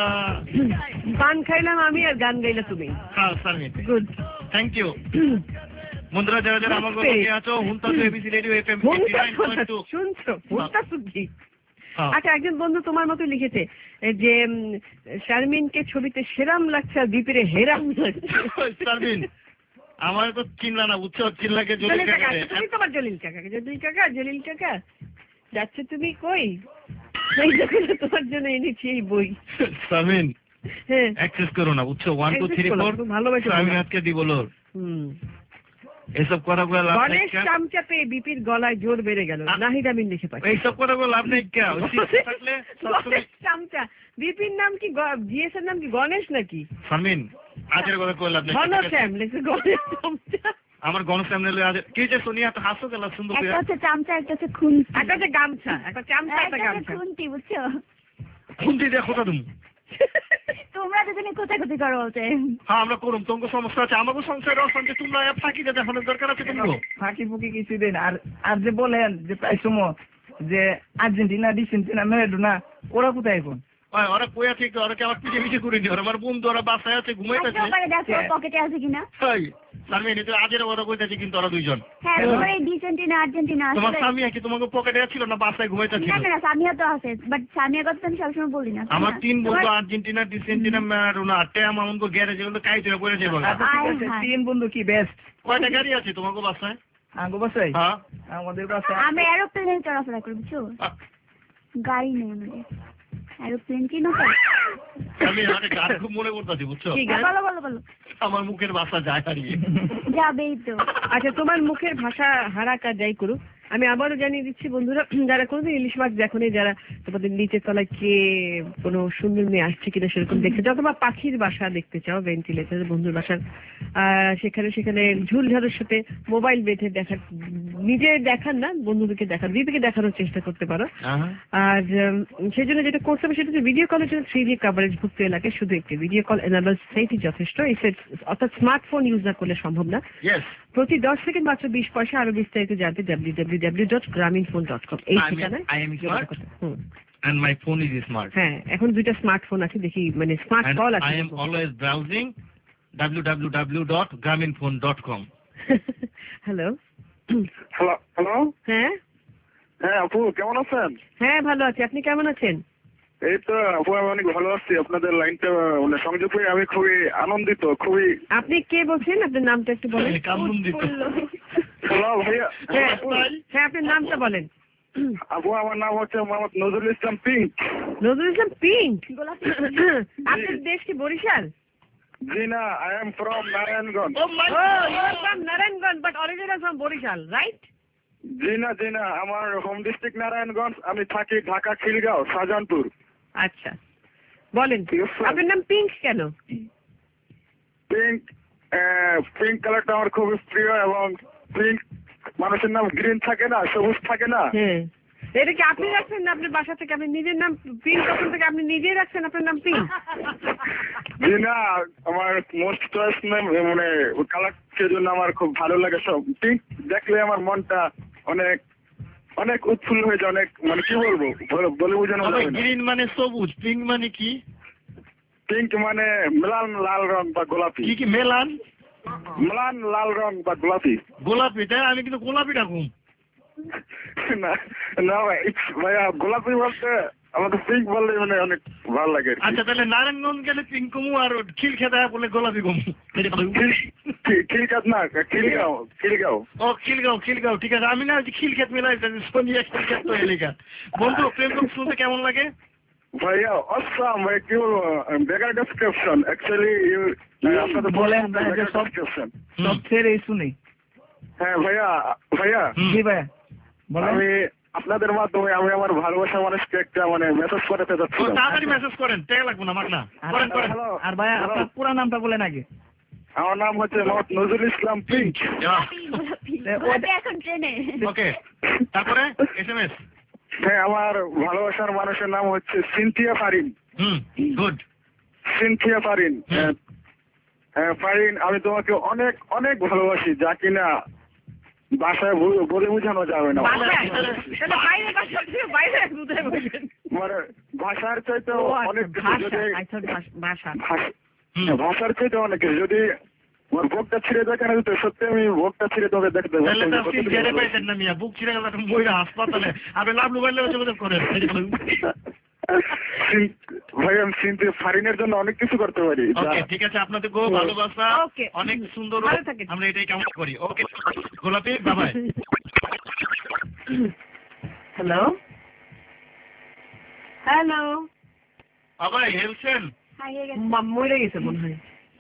C: পান খাইলাম আমি আর গান গাইলা তুমি।
D: হ্যাঁ সারমিন,
C: গুড,
D: থ্যাংক ইউ। বন্ধুরা যারা যারা আমার গল্পে আছো, হুন্তা তো ABC radio FM eighty nine point two
C: শুনছো, হুন্তা সুদ্ধি। আচ্ছা, একজন বন্ধু তোমার মতো লিখেছে যে শারমিনকে ছবিতে সেরাম লাগছে আর বিপিরে হেরাম লাগছে।
D: শারমিন আমার তো চিনলা না, বুঝছো, চিনলাকে জলিল কাকা,
C: তুমি তোমার জলিল কাকা, জলিল কাকা জলিল কাকা যাচ্ছে তুমি কই, এই দেখো তোমার জন্য এনেছি এই বই।
D: শারমিন
C: হ্যাঁ
D: অ্যাক্সেস করো না, বুঝছো, ওয়ান টু থ্রি ফোর
C: ভালোবাসি
D: শারমিন আজকে দিব লোর।
C: হুম,
D: এইসব কথাগুলো লাভ নেই।
C: গণেশ চামচা পেয়ে বিপির গলায় জোর বেড়ে গেল, নাহিদ আমিন লিখে পাই।
D: এইসব কথাগুলো লাভ নেই কে, ওই সিস্টেম থাকলে
C: গণেশ চামচা, বিপির নাম কি, জিএস এর নাম কি গণেশ নাকি?
D: শারমিন আজের কথা কই লাভ নেই।
C: গণশ্যাম লিখে গণেশ চামচা,
D: আমার গণশ্যাম নিলে আজ কি যে সোনিয়া তো হাসো গেল সুন্দর করে,
H: একটা হচ্ছে চামচা, একটা হচ্ছে খুন্তি,
C: একটা হচ্ছে গামছা, একটা চামচা, একটা গামছা,
H: খুন্তি, বুঝছো?
D: খুন্তি দিয়ে খোটা তুমি,
H: তোমরা দুজনে কোথায় কোথায় করো বলতে?
D: হ্যাঁ আমরা করুম, তোমাকে সমস্যা আছে, আমাকে সংসারে অশান্তি, তোমরা ফাঁকি দিয়ে দেখানোর দরকার আছে তোমাকে।
E: ফাঁকি ফুকি কিছু দেন। আর আর যে বলেন যে প্রায় সময় যে আর্জেন্টিনা ডিসেন্টিনা ম্যারাডোনা, ওরা কোথায় এখন?
D: ওরা কই আছে, ওরা কি আমার পিছিয়ে পিছিয়ে করে নি, আমার বন্ধু ওরা বাসায় আছে ঘুমাইতেছে,
H: দেখো পকেটে আছে কিনা।
D: শারমিন এটা আজের কথা কইতাছি, কিন্তু ওরা দুইজন।
H: হ্যাঁ, তোমার এই ডিসেন্টিনা আর্জেন্টিনা আছে।
D: তোমার সামিয়া কি তোমাকে পকেটে ছিল না বাসায় ঘুমাইতেছিল?
H: না না, সামিয়া তো আছে, বাট সামিয়া কথা আমি সবসময় বলি না।
D: আমার তিন বন্ধু আর্জেন্টিনা ডিসেন্টিনা ম্যারাডোনা ট্যাম আমাকে গ্যারেজে গুলো কাইতে পড়ে যাবে।
E: তিন বন্ধু কি বেস্ট?
D: কয়টা গাড়ি আছে তোমাকে বাসায়?
E: আঙ্গো বাসায়?
D: হ্যাঁ
E: আমাদের বাসায়
H: আমরা এরোপ্লেনে চলাফেরা করি, বুঝছো? গাড়ি নেই আমাদের, এরোপ্লেন কি না?
D: আমি একটা গান খুব মনে করতেছি বুঝছো,
H: বলো বলো বলো।
D: আমার মুখের ভাষা যায় হারিয়ে
H: যাবেই তো।
C: আচ্ছা, তোমার মুখের ভাষা হারাক আর যাই করুক, আমি আবারও জানিয়ে দিচ্ছি বন্ধুরা, যারা কোনোদিন ইলিশ মাছ দেখোনি, যারা তোমাদের নিচের তলায় কে কোনো সুন্দর মেয়ে আসছে কিনা সেরকম দেখতে চাও, অথবা পাখির বাসা দেখতে চাও, ভেন্টিলেটার বন্ধুর বাসার, সেখানে সেখানে ঝুলঝাড়ের সাথে মোবাইল বেঁধে দেখার, নিজে দেখার না, বন্ধুদেরকে দেখার, দিদিকে দেখানোর চেষ্টা করতে পারো। আর সেই জন্য যেটা করতে হবে সেটা হচ্ছে ভিডিও কলের জন্য থ্রি জি কাভারেজ ভুক্ত এলাকায় শুধু একটি ভিডিও কল এনাবল সেইটি যথেষ্ট। এই সেট অর্থাৎ স্মার্টফোন ইউজ না করলে সম্ভব না। প্রতি দশ সেকেন্ড মাত্র বিশ পয়সা। আরো বিস্তারিত জানতে ডাব্লিউ ডাব্লিউ ডাব্লিউ ডট গ্রামীণ ফোন ডট কম এই ঠিকানায়।
D: And my phone is smart.
C: হ্যাঁ, এখন দুইটা স্মার্টফোন আছে, দেখি মানে স্মার্ট কল আছে।
D: I am always browsing W W W dot গ্রামীণ phone dot com.
C: Hello
K: hello hello
C: হ্যাঁ
K: হ্যাঁ আপু কেমন আছেন?
C: হ্যাঁ ভালো আছি, আপনি কেমন আছেন?
K: এই তো আপু আমি অনেক ভালো আছি, আপনাদের লাইনটা মানে সংযোগ হয়ে আমি খুবই আনন্দিত। খুবই।
C: আপনি কে বলছেন? আপনার নামটা একটু বলেন।
K: আনন্দিত। হ্যালো ভাইয়া।
C: হ্যাঁ আপনার নামটা বলেন।
K: আপু আমার নাম হচ্ছে মোহাম্মদ নজরুল ইসলাম পিঙ্ক।
C: নজরুল ইসলাম পিঙ্ক। আপনার দেশ কি বরিশাল?
K: জি না, I am from Narayanganj.
C: Oh my God, you are from Narayanganj but originally from Borishal, right?
K: জি না জি না, আমার হোম ডিস্ট্রিক্ট নারায়ণগঞ্জ, আমি থাকি ঢাকা খিলগাঁও শাহজাহানপুর।
C: আচ্ছা বলেন আপনার নাম পিঙ্ক কেন?
K: পিঙ্ক পিঙ্ক কালারটা আমার খুবই প্রিয়, এবং পিঙ্ক মানুষের নাম গ্রিন থাকে না, সবুজ থাকে না।
C: হ্যাঁ, এটা কি আপনি রাখছেন না আপনার বাসা থেকে? আপনি নিজের নাম পিঙ্ক তখন থেকে আপনি নিজেই রাখছেন আপনার নাম পিঙ্ক?
K: জি না, আমার মোস্ট চয়েস নেম মানে কালার, সেজন্য আমার খুব ভালো লাগে। সব পিঙ্ক দেখলে আমার মনটা অনেক অনেক উৎফুল্ল হয়ে যায়, অনেক মানে কি বলবো বলে বোঝানো যাবে না।
D: গ্রিন মানে সবুজ, পিঙ্ক মানে কি?
K: পিঙ্ক মানে মেলান লাল রং বা গোলাপি।
D: কি কি মেলান?
K: মেলান লাল রং বা গোলাপি।
D: গোলাপি? তাই আমি কিন্তু গোলাপি ডাকুম
K: না না ভাই, ভাইয়া গোলাপি বলতে আমাকে পিঙ্ক বললে মানে অনেক ভালো লাগে।
D: আচ্ছা তাহলে নারায়ণগঞ্জ গেলে পিঙ্ক কমু, আর খিলখেদা বলে গোলাপি কমু।
K: খিলগাঁও না, খিলগাঁও খিলগাঁও
D: ও খিলগাঁও খিলগাঁও ঠিক আছে। আমি না খিলক্ষেত মেলাইছি সোনিয়া খিলক্ষেত তো এলাকা। বন্ধু প্রেম শুনতে কেমন লাগে?
K: ভাইয়া অসাম ভাই, কি বলবো, বেকার ডেসক্রিপশন অ্যাকচুয়ালি আপনাদের
E: বলেন সব সব ছেড়ে শুনি।
K: হ্যাঁ ভাইয়া ভাইয়া
E: জি ভাইয়া
K: আমি আপনাদের মাধ্যমে আমি আমার ভালোবাসা মানুষকে একটা মানে মেসেজ পাঠাতে চাচ্ছি।
D: তাড়াতাড়ি মেসেজ করেন, টাকা লাগবে না, মাগ না করেন করেন।
E: আর ভাইয়া আপনার পুরো নামটা বলেন আগে।
K: আমার নাম হচ্ছে মোহাম্মদ নজরুল ইসলাম পিঙ্ক।
H: এখন ট্রেনে।
D: ওকে, তারপরে এসএমএস।
K: হ্যাঁ, আমার ভালোবাসার মানুষের নাম হচ্ছে সিনথিয়া ফারিন।
D: Hmm, good.
K: সিনথিয়া ফারিন। হ্যাঁ ফারিন, আমি তোমাকে অনেক অনেক ভালোবাসি, যা কিনা ভাষায় বলে বোঝানো যাবে না। মানে ভাষার চাইতে অনেক ভাষার চাইতে অনেক কিছু। যদি আমার বুকটা ছিঁড়ে দেখে না, সত্যি আমি বুকটা ছিঁড়ে তোকে দেখতে
D: বুক ছিঁড়ে গেল মহিলা হাসপাতালে, আপনি লাভ মোবাইলে যোগাযোগ করেন।
K: ভাই আমি চিনতে ফারিনের জন্য অনেক কিছু করতে পারি।
D: ঠিক আছে, আপনাদের গো ভালোবাসা অনেক সুন্দর, আমরা এটাই কামনা করি। ওকে গোলাপি, বাই বাই।
C: হ্যালো হ্যালো
D: আবার হেলছেন?
C: মরে গেছে মনে হয়।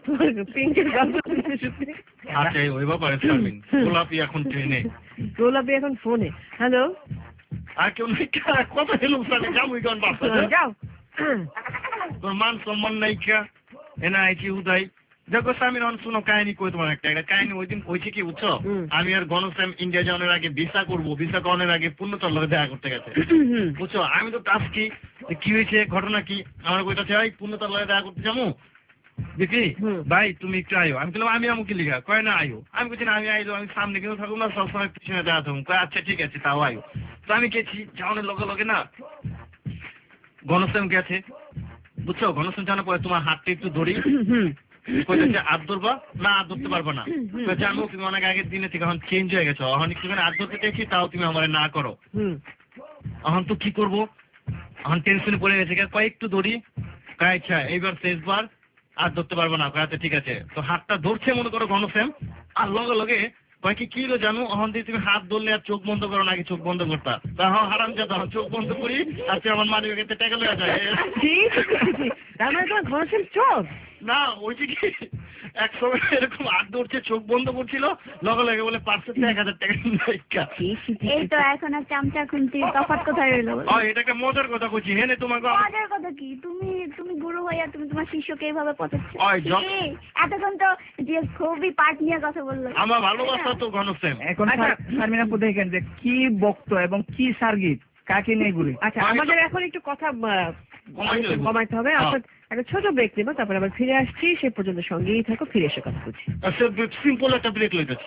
D: আচ্ছা ওই ব্যাপারে গোলাপি এখন ট্রেনে,
C: গোলাপি এখন ফোনে। হ্যালো
D: আর কেউ কত হেলুম যাবো যাও, তোর মান সম্মান নাই কা এনা আইছি উদয়। দেখো স্বামীর অন শুনো কাহিনী কই তোমার একটা একটা কাহিনী। ওই দিন কইছে কি বুঝছো, আমি আর গণশ্যাম ইন্ডিয়া যাওয়ার আগে ভিসা করবো, ভিসা করানোর আগে পূর্ণতার লগে দেখা করতে গেছে বুঝছো। আমি তো টাস কি কি হয়েছে ঘটনা কি, আমার কইতাছে ভাই পূর্ণতার লগে দেখা করতে যাবো দেখি ভাই তুমি একটু আয়ো। আমি বললাম আমি আমাকে লিখা কয় না আয়ো। আমি বলছি না আমি আইলো, আমি সামনে কিন্তু থাকবো না, সবসময় পিছনে দেখা থাকবো। আচ্ছা ঠিক আছে তাও আয়ো। তো আমি গেছি, যাওয়ানোর লগে লগে না গণশ্যাম গেছে বুঝছো। গণশ্যাম জানার পরে তোমার হাতটা একটু ধরি, কইতেছে হাত ধরবা না, হাত ধরতে পারবো না। জানো তুমি অনেক আগের দিনে থেকে এখন চেঞ্জ হয়ে গেছো, এখন একটুখানি হাত ধরতে চাইছি তাও তুমি আমার না করো। এখন তো কি করবো, এখন টেনশনে পড়ে গেছে। কয় একটু ধরি, আচ্ছা এইবার শেষবার আর ধরতে পারবো না। আচ্ছা ঠিক আছে। তো হাতটা ধরছে মনে করো গণশ্যাম, আর লগে লগে কয় কি কিলো জানো এখন দিয়ে তুমি হাত ধরলে আর চোখ বন্ধ করো নাকি চোখ বন্ধ করতা তা হ্যাঁ হারাম যা তখন চোখ বন্ধ করি আর তুই আমার মানি ব্যাগেতে টাকা লয়ে যায়
C: তার মানে তোমার ঘরের চোখ
D: না ওই যে কি এক সময় এরকম হাত ধরছে চোখ বন্ধ করছিল লগে লগে বলে পাঁচশো এক হাজার টাকা
H: এই তো এখন আর চামচা খুন্তি তফাৎ কোথায় রইলো
D: এটা একটা মজার কথা কইছি হ্যাঁ তোমাকে
H: মজার কথা কি তুমি তুমি গুরু হইয়া তুমি তোমার শিষ্যকে এইভাবে পচাচ্ছো এতক্ষণ তো যে খুবই পাঠ নিয়ে কথা বললো
D: আমার ভালোবাসা তো ঘনশ্যাম
E: এখন শারমিন আপু দেখেন যে কি বক্ত এবং কি সার্গিত কাকে নিয়ে গুলি
C: আচ্ছা আমাদের এখন একটু কথা কমাইতে হবে অর্থাৎ একটা ছোট ব্রেক নেবো তারপর আবার ফিরে আসছি সে পর্যন্ত সঙ্গেই থাকো ফিরে এসে কথা বলছি
D: সিম্পল একটা ব্রেক লইতেছি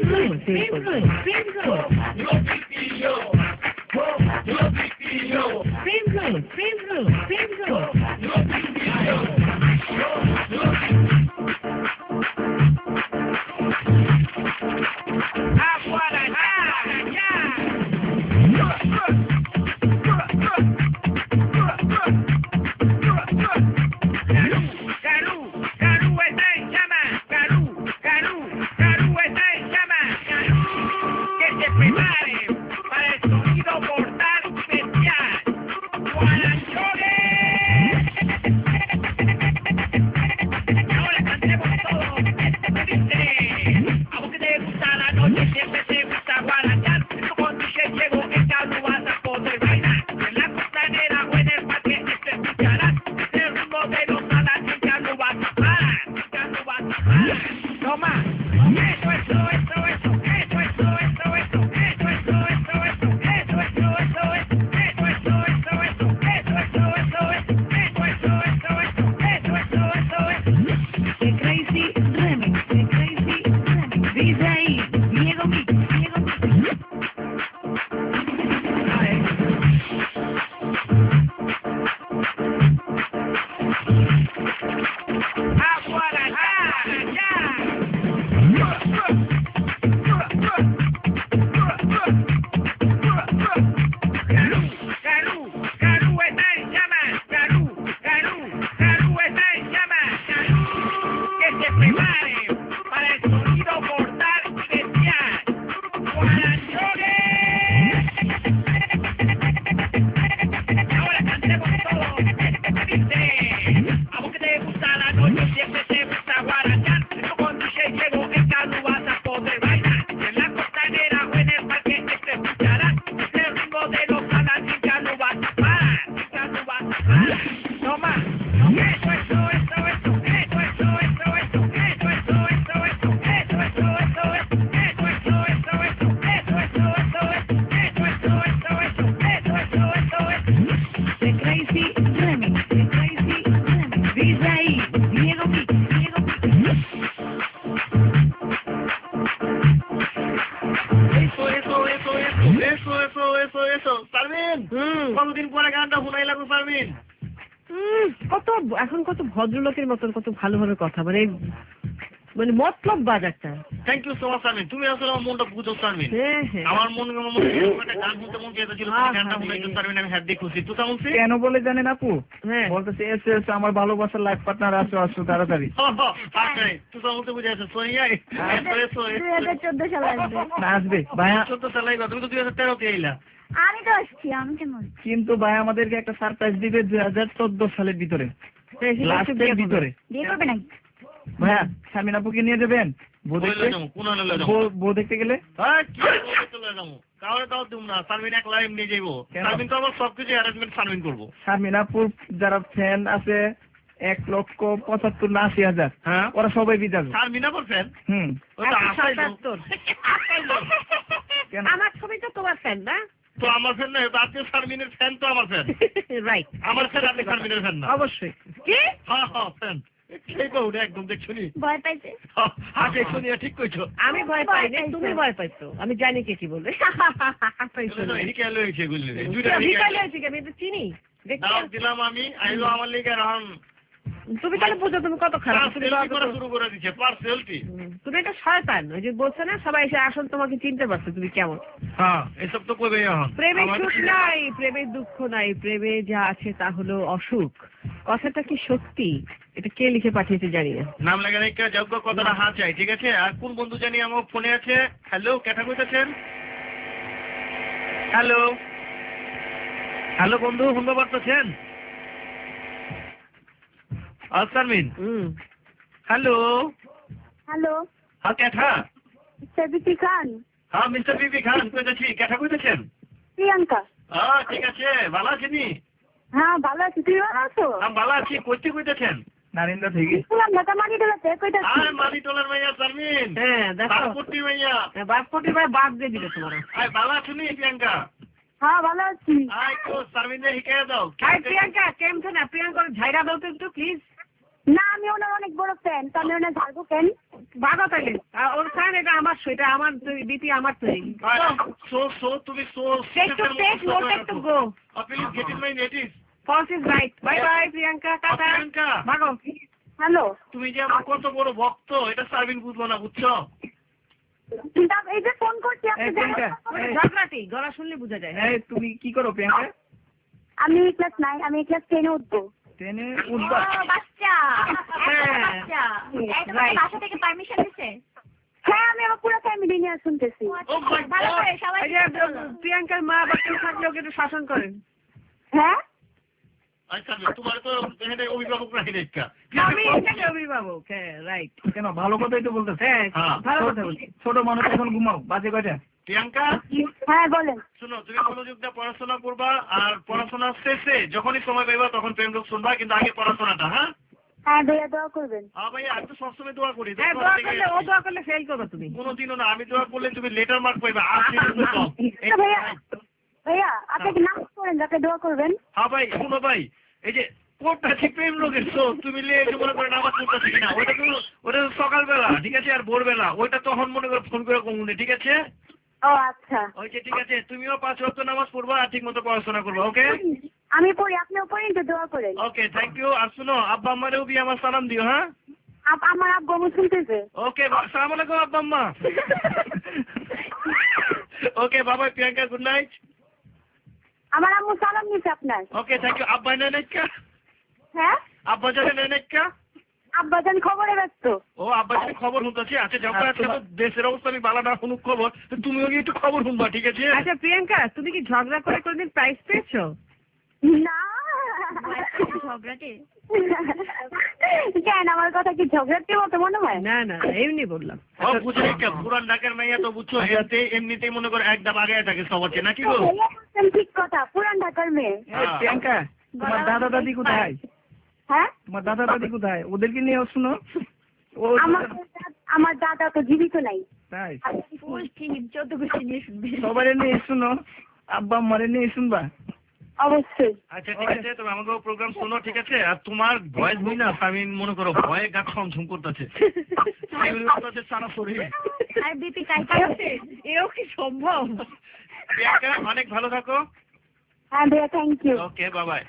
C: এখন কত ভদ্রলোকের মতন কত ভালো ভালো কথা মানে মানে মতলব বাজারটা
D: thank you so much Sharmin তুমি আসলে আমার মনটা বুঝো শারমিন আমার মন একটা গান শুনতে মন চেয়েছিল গানটা শুনাইতো শারমিন আমি হ্যাপি খুশি তো কেমন
E: কেন বলে জানেন আপু বলতেছে এস এস আমার ভালোবাসার লাইফ পার্টনার আসো আসো তাড়াতাড়ি
D: আচ্ছা তুই তো বলতে বুঝে আছো সোনিয়া
H: দুই হাজার চোদ্দ সালে আসবে
E: আসবে ভাইয়া
D: চোদ্দ সালে তুমি তো দুই হাজার তেরো তে আইলা
H: আমি তো আসছি আমি কেমন
E: কিন্তু ভাই আমাদেরকে একটা সারপ্রাইজ দিবে দুই হাজার চোদ্দ সালের ভিতরে লাস্টের ভিতরে
H: বিয়ে করবে নাকি
E: ভাইয়া শারমিন আপুকে নিয়ে যাবেন বউ দেখতে গেলে শারমিন আপুর যারা ফ্যান আছে এক লক্ষ পঁচাত্তর না আশি হাজার ওরা সবাই বিদায়
D: শারমিন আপুর ফ্যান
E: হুম
C: আমার ছবি তো তোমার ফ্যান না
D: তো আমার ফ্যান না আপনি শারমিনের ফ্যান তো আমার ফ্যান
C: রাইট
D: আমার ফ্যান আপনি শারমিনের ফ্যান না
C: অবশ্যই কি
D: হ্যাঁ হ্যাঁ ফ্যান একদম দেখছো
H: ভয় পাইছে
D: ঠিক কইছো
C: আমি ভয় পাই না তুমি ভয় পাইছো আমি জানি কে কি বলবে আমি তো চিনি
D: দিলাম আমি আইলো আমার লিগে রান
C: তুমি তাহলে বুঝো তুমি কত খারাপ
D: শুরু করে দিচ্ছে পার্সেলটি
C: তুমি একটা শয়তান ওই যে বলছো না সবাই এসে আসল তোমাকে চিনতে পারছো তুমি কেমন
D: হ্যাঁ এসব তো কইবে এখন
C: প্রেমে সুখ নাই প্রেমে দুঃখ নাই প্রেমে যা আছে তা হলো অসুখ কথাটা কি সত্যি? এটা কে লিখে পাঠিয়েছে জানি না।
D: নাম লেখা রেখে যোগ্য কথাটা হাত চাই, ঠিক আছে? আর কোন বন্ধু জানি আমার ফোনে আছে? হ্যালো, কেটা কইতেছেন? হ্যালো হ্যালো বন্ধু, শুনতে পারতেছেন? সারমিন, হ্যালো
F: হ্যালো,
D: হ্যাঁ কেঠা?
F: মিস্টার বিপি খান।
D: হ্যাঁ মিস্টার বিপি খান কইতেছি, কেঠা কইতেছেন?
F: প্রিয়াঙ্কা।
D: হ্যাঁ ঠিক আছে, ভালো আছেনি?
F: হ্যাঁ ভালো আছি, তুই ভালো আছো?
D: আমি ভালো আছি। কইতে কইতেছেন?
E: নারিন্দা থেকে।
F: শুনলাম ঢাকা মানিটোলাতে কইতাছি।
D: আরে মানিটোলার মাইয়া সারমিন।
C: হ্যাঁ দেখো,
D: বাসপট্টির মাইয়া।
C: বাসপট্টির ভাই বাদ দিয়ে দিল তোমার।
D: আয় ভালো আছনি প্রিয়াঙ্কা?
F: হ্যাঁ ভালো আছি।
D: আয় তো সারমিনে হিকায়া দাও।
C: আই প্রিয়াঙ্কা কেমন না? প্রিয়াঙ্কার ঝাইরা দাও তো একটু প্লিজ।
F: না আমি ওনার অনেক বড় ফ্যান, তো আমি ওনার ঝাড়বো কেন?
C: ভাগো তাইলে। ওর ফ্যান, এটা আমার শো, এটা আমার বিপি আমার তৈরি।
D: সো সো তুমি so
C: Take to take, no take to go.
D: Please get in my notice.
C: False is right. Bye bye Priyanka, tata.
D: Priyanka
C: ভাগো।
F: হ্যালো,
D: তুমি যে আমার কত বড় ভক্ত এটা সারমিন বুঝবো না, বুঝছো?
F: এই যে ফোন করছি আপনি
E: প্রিয়াঙ্কা,
C: ঝগড়াটি গলা শুনলে বোঝা যায়।
E: এই তুমি কি করো প্রিয়াঙ্কা?
F: আমি ক্লাস নাইন, আমি ক্লাস টেনে উঠবো।
E: ট্রেনে উঠবা?
H: বাচ্চা
C: হ্যাঁ।
H: বাচ্চা এই তোমার
C: Right.
H: বাসা থেকে পারমিশন দিছে?
F: হ্যাঁ আমি আমার পুরো ফ্যামিলি নিয়ে শুনতেছি।
D: Oh my
H: ভালো
D: God!
H: করে সবাই
C: এই যে প্রিয়াঙ্কার মা বাচ্চা থাকলে ওকে একটু শাসন করেন।
F: হ্যাঁ
D: আচ্ছা তোমার তো এখানে অভিভাবক রাখি দেখা।
C: আমি এখানে অভিভাবক। হ্যাঁ রাইট।
E: কেন ভালো কথাই তো বলতেছে।
C: হ্যাঁ
D: হ্যাঁ।
C: ভালো কথা বলছি।
E: ছোট মানুষ এখন ঘুমাও, বাজে কয়টা?
D: প্রিয়াঙ্কা
F: হ্যাঁ বলেন।
D: শুনো, তুমি মনোযোগ দিয়ে পড়াশোনা করবা, আর পড়াশোনা শেষে যখনই সময় পাইবা তখন প্রেম রোগ শুনবা, কিন্তু আগে পড়াশোনাটা। হ্যাঁ
F: হ্যাঁ ভাইয়া দোয়া করবেন।
D: হ্যাঁ ভাই, আমি তো সবসময় দোয়া করি।
C: হ্যাঁ দোয়া করলে, ও দোয়া করলে ফেল করবে তুমি।
D: কোনোদিনও না, আমি দোয়া করলে তুমি লেটার মার্ক পাইবা। আশি নম্বর কম।
F: আচ্ছা ভাইয়া, ভাইয়া আপনাকে নাম করেন যাতে দোয়া করবেন।
D: হ্যাঁ ভাই শুনো ভাই, এই যে কোনটা আছে প্রেম রোগের শো, তুমি লে এসে মনে করে নামাজ পড়তেছি কিনা, ওইটা তো ওটা তো সকালবেলা, ঠিক আছে, আর ভোরবেলা ওইটা তখন মনে করে ফোন করে কমুনে, ঠিক আছে?
F: ও আচ্ছা
D: ওই যে ঠিক আছে, তুমিও পাঁচ ওয়াক্ত নামাজ পড়বা আর ঠিক মতো পড়াশোনা করবা। ওকে
F: আমি পড়ি, আপনিও পড়েন তো দোয়া করেন।
D: ওকে থ্যাংক ইউ। আর শুনো, আব্বা আম্মারেও বি আমার সালাম দিও। হ্যাঁ
F: আপ- আমার আব্বু আম্মু শুনতেছে।
D: ওকে, সালাম আলাইকুম আব্বা আম্মা। ওকে বাবা, প্রিয়াঙ্কা গুড নাইট।
F: আমার আম্মু সালাম নিছে আপনার।
D: Okay thank you. আব্বা নেই নাকি?
F: হ্যাঁ
D: আব্বা জানে নেই নাকি?
F: আব্বা জান খবরে ব্যস্ত।
D: ও আব্বা যদি খবর শুনতেছি। আচ্ছা যখন আজকে তো দেশের অবস্থা আমি বালা না শুনুক খবর, তো তুমিও গিয়ে একটু খবর শুনবা, ঠিক আছে?
C: আচ্ছা প্রিয়াঙ্কা, তুমি কি ঝগড়া করে কোনদিন প্রাইজ পেয়েছো?
F: না
H: ঝগড়াটে
F: কেন, আমার কথা কি ঝগড়াতে মতো মনে হয়?
C: না না এমনি বললাম।
D: ও বুঝে একটা পুরান ঢাকার মেয়ে তো বুঝছো, এমনিতে এমনিতেই মনে করে একদম আগে থাকে সবার চেয়ে, নাকি গো?
F: ভাইয়া বলছেন ঠিক কথা, পুরান ঢাকার মেয়ে।
E: এই প্রিয়াঙ্কা, তোমার দাদা দাদি কোথায়?
F: হ্যাঁ
E: তোমার দাদা দাদি কোথায়? ওদেরকে নিয়ে শুনো। ও
F: আমার দাদা- আমার দাদা তো জীবিত নাই।
E: তাই
H: ফুল টিম চোদ্দ গোষ্ঠী নিয়ে শুনবে।
E: সবাই নিয়ে শুনো, আব্বা আম্মারে নিয়ে শুনবা।
F: অবশ্যই।
D: আচ্ছা ঠিক আছে, তুমি আমাকে প্রোগ্রাম শোনো, ঠিক আছে? আর তোমার ভয়েস বুঝ না, আমি মনে করো ভয়ে গাছ ছমছম করতেছে। সারা শরীর।
H: আর বিপি কাইটা
C: এও কি সম্ভব?
D: প্রিয়াঙ্কা অনেক ভালো থাকো।
F: হ্যাঁ ভাইয়া থ্যাংক ইউ।
D: ওকে বাবাই।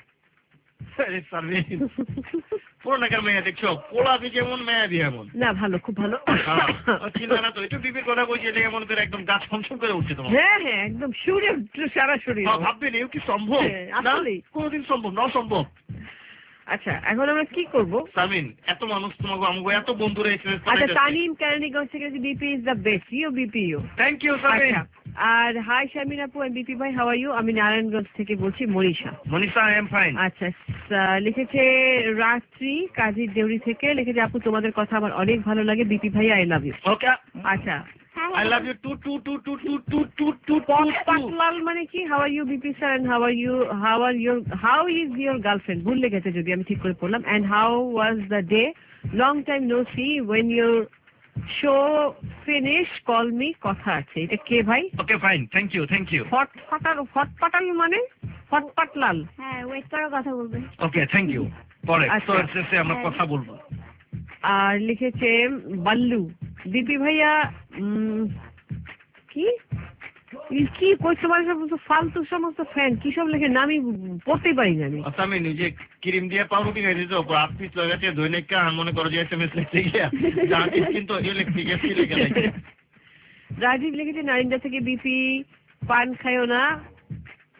D: পুরো ঢাকার মেয়ে দেখছো, পোলাবি যেমন মেয়াবি এমন।
C: না ভালো, খুব ভালো।
D: চিন্তা না তো, একটু বিপির কথা বলছি, এটা মনে করে একদম গাছ ছমছম করে উঠছে তোমার।
C: হ্যাঁ হ্যাঁ একদম সুরে সারা শরীর।
D: ভাববেন এও কি সম্ভব?
C: হ্যাঁ,
D: না
C: আসলেই।
D: কোনোদিন সম্ভব না, অসম্ভব।
C: আচ্ছা এখন আমরা কি করব?
D: সামিন, এত মানুষ তোমাকে আমাকে এত বন্ধুরা এসে
C: আচ্ছা তানিম কেরানীগঞ্জ থেকে BP is the best, you BP you.
D: Thank you Samin.
C: আর হাই শামিন আপু এন্ড বিপি ভাই, হাউ আর ইউ? আমি নারায়ণগঞ্জ থেকে বলছি, Manisha.
D: Manisha I am fine.
C: আচ্ছা আহ, লিখেছে রাত্রি কাজী দেউরি থেকে, লিখেছে আপু তোমাদের কথা আমার অনেক ভালো লাগে, বিপি ভাই আই লাভ ইউ।
D: ওকে
C: আচ্ছা
D: I love you too too too too too too too too
C: পাটলাল মানে কি? How are you BP sir and how are you, how are your, how is your girlfriend? ভুলে গেছে যদি, আমি ঠিক করে পড়লাম। And how was the day, long time no see, when your show finish call me, কথা আছে। এটা কে ভাই?
D: Okay fine, thank you thank you.
C: ফট ফাটাল, ফট পাটাল মানে ফটপাটলাল।
H: হ্যাঁ ওয়েট করো, কথা বলবে।
D: Okay thank you. পরে
C: আচ্ছা।
D: তো শেষে আমরা কথা বলবো।
C: আর লিখেছে বাল্লু, বিপি ভাইয়া উম, কি ই কি কই তোমার সমস্ত ফালতু সমস্ত ফ্যান কি সব লেখে, নামই পড়তেই পারি না আমি।
D: আচ্ছা আমি নিজে ক্রিম দিয়ে পাউরুটি খাই দিতো, আপনি পিস লাগাতে দৈনিকটা মনে করো যে এসএমএস লিখতে গিয়া জানিস, কিন্তু ইলেকট্রিক এসি লিখে লাগে।
C: রাজীব লিখেছে নারিন্দা থেকে, বিপি পান খায়ও না,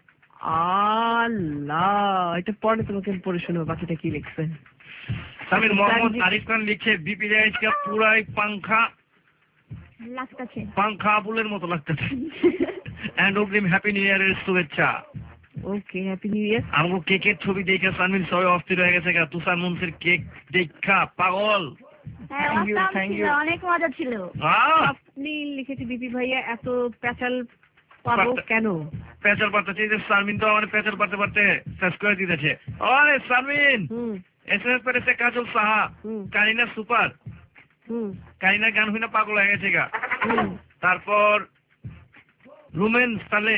C: আল্লাহ, এটা পরে তোমাকে পড়ে শোনাবো বাকিটা কি লিখছে।
D: সামির মোহাম্মদ আরিফ খান লিখছে বিপি রাইসকে পুরাই পাংখা
H: লাগতেছে,
D: পাংখা আবুলের মতো লাগতেছে। এন্ড অগ্রিম হ্যাপি নিউ ইয়ারের শুভেচ্ছা।
C: Okay, happy new year.
D: আমগো কেকের ছবি দেখে সামিন সবাই অস্থির হয়ে গেছে গা। তুষার মুন্সির কেক দেখা পাগল।
H: হ্যাঁ, অনেক মজা ছিল।
C: আপনি লিখেছে বিপি ভাইয়া এত পেঁচাল পাবো কেন?
D: পেঁচাল পাতাচ্ছে যে সামিন তো আমার পেঁচাল পাতে পারতে শেষ করে দিতেছে। আরে সামিন এসএমএস করেছে কাজল সাহা, কারিনা সুপার, কারিনা গান হইনা পাগল হয়ে গেছে গা। তারপর রুমেন সালে,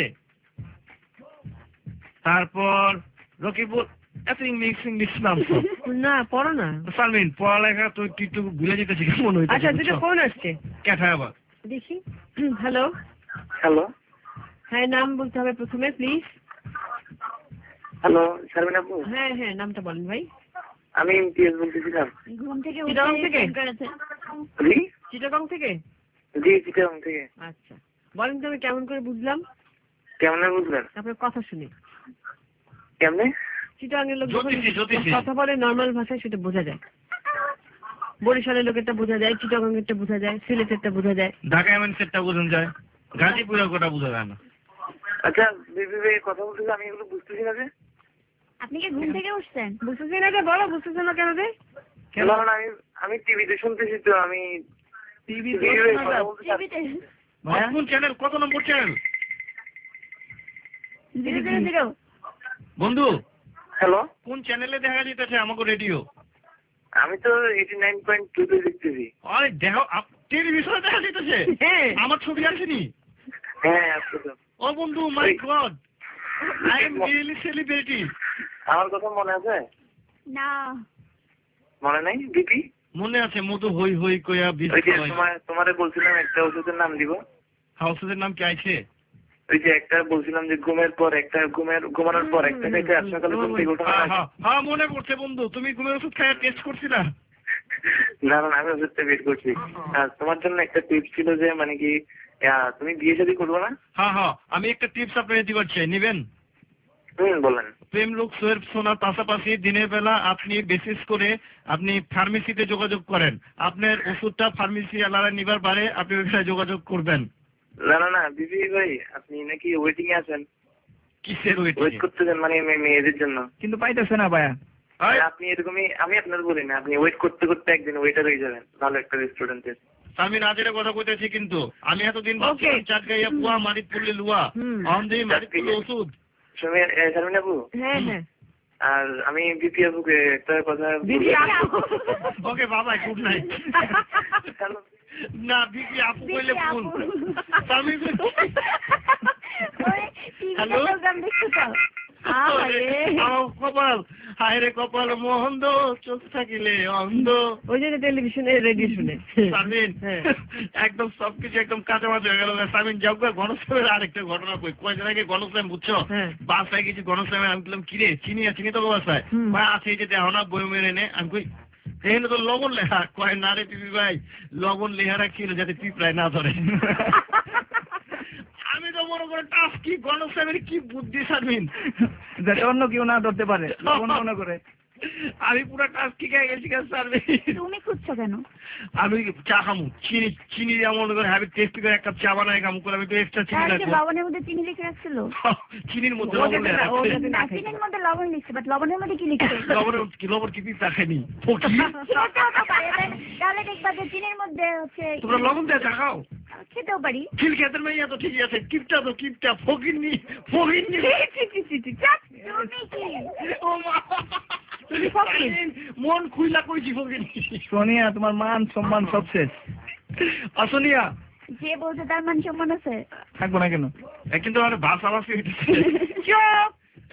D: তারপর রকিবুল, এত ইংলিশ ইংলিশ নাম তো
C: না পড়ো না
D: সালমিন, পড়ালেখা তো একটু ভুলে যেতেছি কেমন হইতে।
C: আচ্ছা, দুটো ফোন আসছে,
D: কেটে আবার
C: দেখি। হ্যালো
L: হ্যালো,
C: হ্যাঁ নাম বলতে হবে প্রথমে প্লিজ।
L: হ্যালো শারমিন আপু।
C: হ্যাঁ হ্যাঁ নামটা বলেন ভাই।
L: আমি ইমতিয়াজ বলতেছিলাম।
H: ঘুম থেকে
C: চিটাগং থেকে?
L: জি
C: চিটাগং থেকে?
L: জি চিটাগং থেকে।
C: আচ্ছা বলেন তো আমি কেমন করে বুঝলাম?
L: কেমনে বুঝলেন?
C: আপনার কথা শুনি।
L: কেমনে?
C: চিটাগংয়ের লোক কথা বলে নর্মাল ভাষায়, সেটা বোঝা যায়। বরিশালের লোকেরটা বোঝা যায়, চিটাগংয়েরটা বোঝা যায়, সিলেটেরটা বোঝা যায়,
D: ঢাকা এমএনসেরটা বোঝা যায়, গাজীপুরের কথা বোঝা যায় না।
L: আচ্ছা বিবি ভাই কথা বলতেছি, আমি এগুলো বুঝতেছি না যে।
H: আপনি কি ঘুম থেকে উঠছেন?
C: বুঝতেছি না যে, বলো বুঝতেছি না কেন যে?
L: কেন আমি আমি টিভিতে শুনতেছি তো। আমি
C: টিভিতে
H: টিভিতে
D: কোন চ্যানেল, কত নম্বর চ্যানেল?
H: Zero zero zero.
D: বন্ধু
L: হ্যালো,
D: কোন চ্যানেলে দেখা যাইতেছে আমাকে রেডিও?
L: আমি তো এইটি নাইন পয়েন্ট টু তে দেখতেছি।
D: আরে দেখো, টেলিভিশনে দেখা যাইতেছে?
C: হ্যাঁ
D: আমার ছবি আসেনি?
L: হ্যাঁ আসছে তো।
D: ও বন্ধু, my God, I am really celebrity.
L: আমার কথা মনে আছে?
H: না
L: মনে নাই বিপি?
D: মনে আছে, মধু হই হই কইয়া বিষ।
L: ওই যে তোমার তোমারে বলছিলাম একটা ওষুধের নাম দিব।
D: হাউসের নাম কি আছে?
L: ওই যে একটা বলছিলাম যে ঘুমের পর একটা, ঘুমের ঘুমানোর পর একটা খাইতে আর সকালে ঘুম থেকে ওঠা।
D: হ্যাঁ মনে পড়ছে বন্ধু, তুমি ঘুমের ওষুধ খাইয়া টেস্ট করছিলা?
L: না না, আমি ওষুধটা বের করছি। আর তোমার জন্য একটা টিপস ছিল যে মানে কি তুমি বিয়ে শাদী করবো না?
D: হ্যাঁ হ্যাঁ, আমি একটা টিপস আপনাকে দিতে চাই, নিবেন?
L: হুম বলেন।
D: প্রেম লোক সোয়েব শোনার পাশাপাশি দিনের বেলা আপনি বিশেষ করে আপনি ফার্মেসিতে যোগাযোগ করেন। আপনার ওষুধটা ফার্মেসি আলাদা নিবার পারে, আপনি ওইখানে যোগাযোগ করবেন।
L: না না না বিবি ভাই, আপনি নাকি ওয়েটিং এ আছেন?
D: কিসের ওয়েটিং?
L: ওয়েট করতেছেন মানে মেয়েদের জন্য?
E: কিন্তু পাইতেছে না ভাইয়া।
L: আপনি এরকমই, আমি আপনার বলি না, আপনি ওয়েট করতে করতে একদিন ওয়েটার হয়ে যাবেন ভালো একটা রেস্টুরেন্টের।
D: আমি নাজের কথা কইতেছি, কিন্তু আমি এতদিন ভাবছিলাম চাটগাইয়া পুয়া মারিত পড়লে লুয়া অন্ধে মারিত পড়লে ওষুধ।
L: শারমিন আপু।
C: হ্যাঁ হ্যাঁ।
L: আর আমি বিপি আপুকে একটা কথা।
D: ওকে বাবা, গুড নাইট। না বিপি আপু কইলে ফোন। হ্যালো কপাল, হায় রে কপাল মহন্দ, চোখ থাকিলে অন্ধ।
C: ওই জন্য টেলিভিশনে রেডিও শুনে
D: সামিন একদম সবকিছু একদম কাঁচামাচা হয়ে গেল। সামিন যাও, গণশ্যামের আরেকটা ঘটনা কই। কয়েকদিন আগে গণশ্যাম বুঝছো, বাসায় কিছু গণশ্যামে আমি বললাম কিরে চিনি চিনি তো বাসায় ভাই আছে, এই যে দেখো না বই মেরে নে। আমি কই এখানে তো লবণ লেখা। কয় না রে পিপি ভাই, লবণ লেখা রাখছিল যাতে পিঁপড়ায় না ধরে। আমি তো মনে করে টাফ কি গণশ্যামের কি বুদ্ধি সারমিন,
E: যাতে অন্য কেউ না ধরতে পারে মনে করে।
D: আমি পুরো টাফ কি খেয়ে গেছি সারমিন।
H: তুমি খুঁজছো কেন?
D: আমি চা খামু, চিনি চিনি মনে করে হ্যাপি টেস্ট করে একটা চা বানাই খামু করে। আমি তো এক্সট্রা চিনি রাখবো।
H: লবণের মধ্যে চিনি লিখে রাখছিল?
D: চিনির মধ্যে লবণ
H: চিনির মধ্যে লবণ লিখছে, বাট লবণের মধ্যে কি লিখছে?
D: লবণ কি, লবণ কি পিঁপড়া খায়নি?
H: তাহলে দেখবা যে চিনির মধ্যে হচ্ছে
D: তোমরা লবণ দিয়ে চা খাও?
H: খেতেও পারি।
D: খিল খেতের মেয়ে তো ঠিকই আছে, কিপটা তো কিপটা, ফকিরনি ফকিরনি। মন খুইলা কইছি ফকিরনি।
E: সোনিয়া তোমার মান সম্মান সব শেষ।
D: আসনিয়া
H: যে বলছে তার মান সম্মান আছে,
E: থাকবো না কেন?
D: কিন্তু আমার ভাষা ভাষা হইতেছে। চুপ।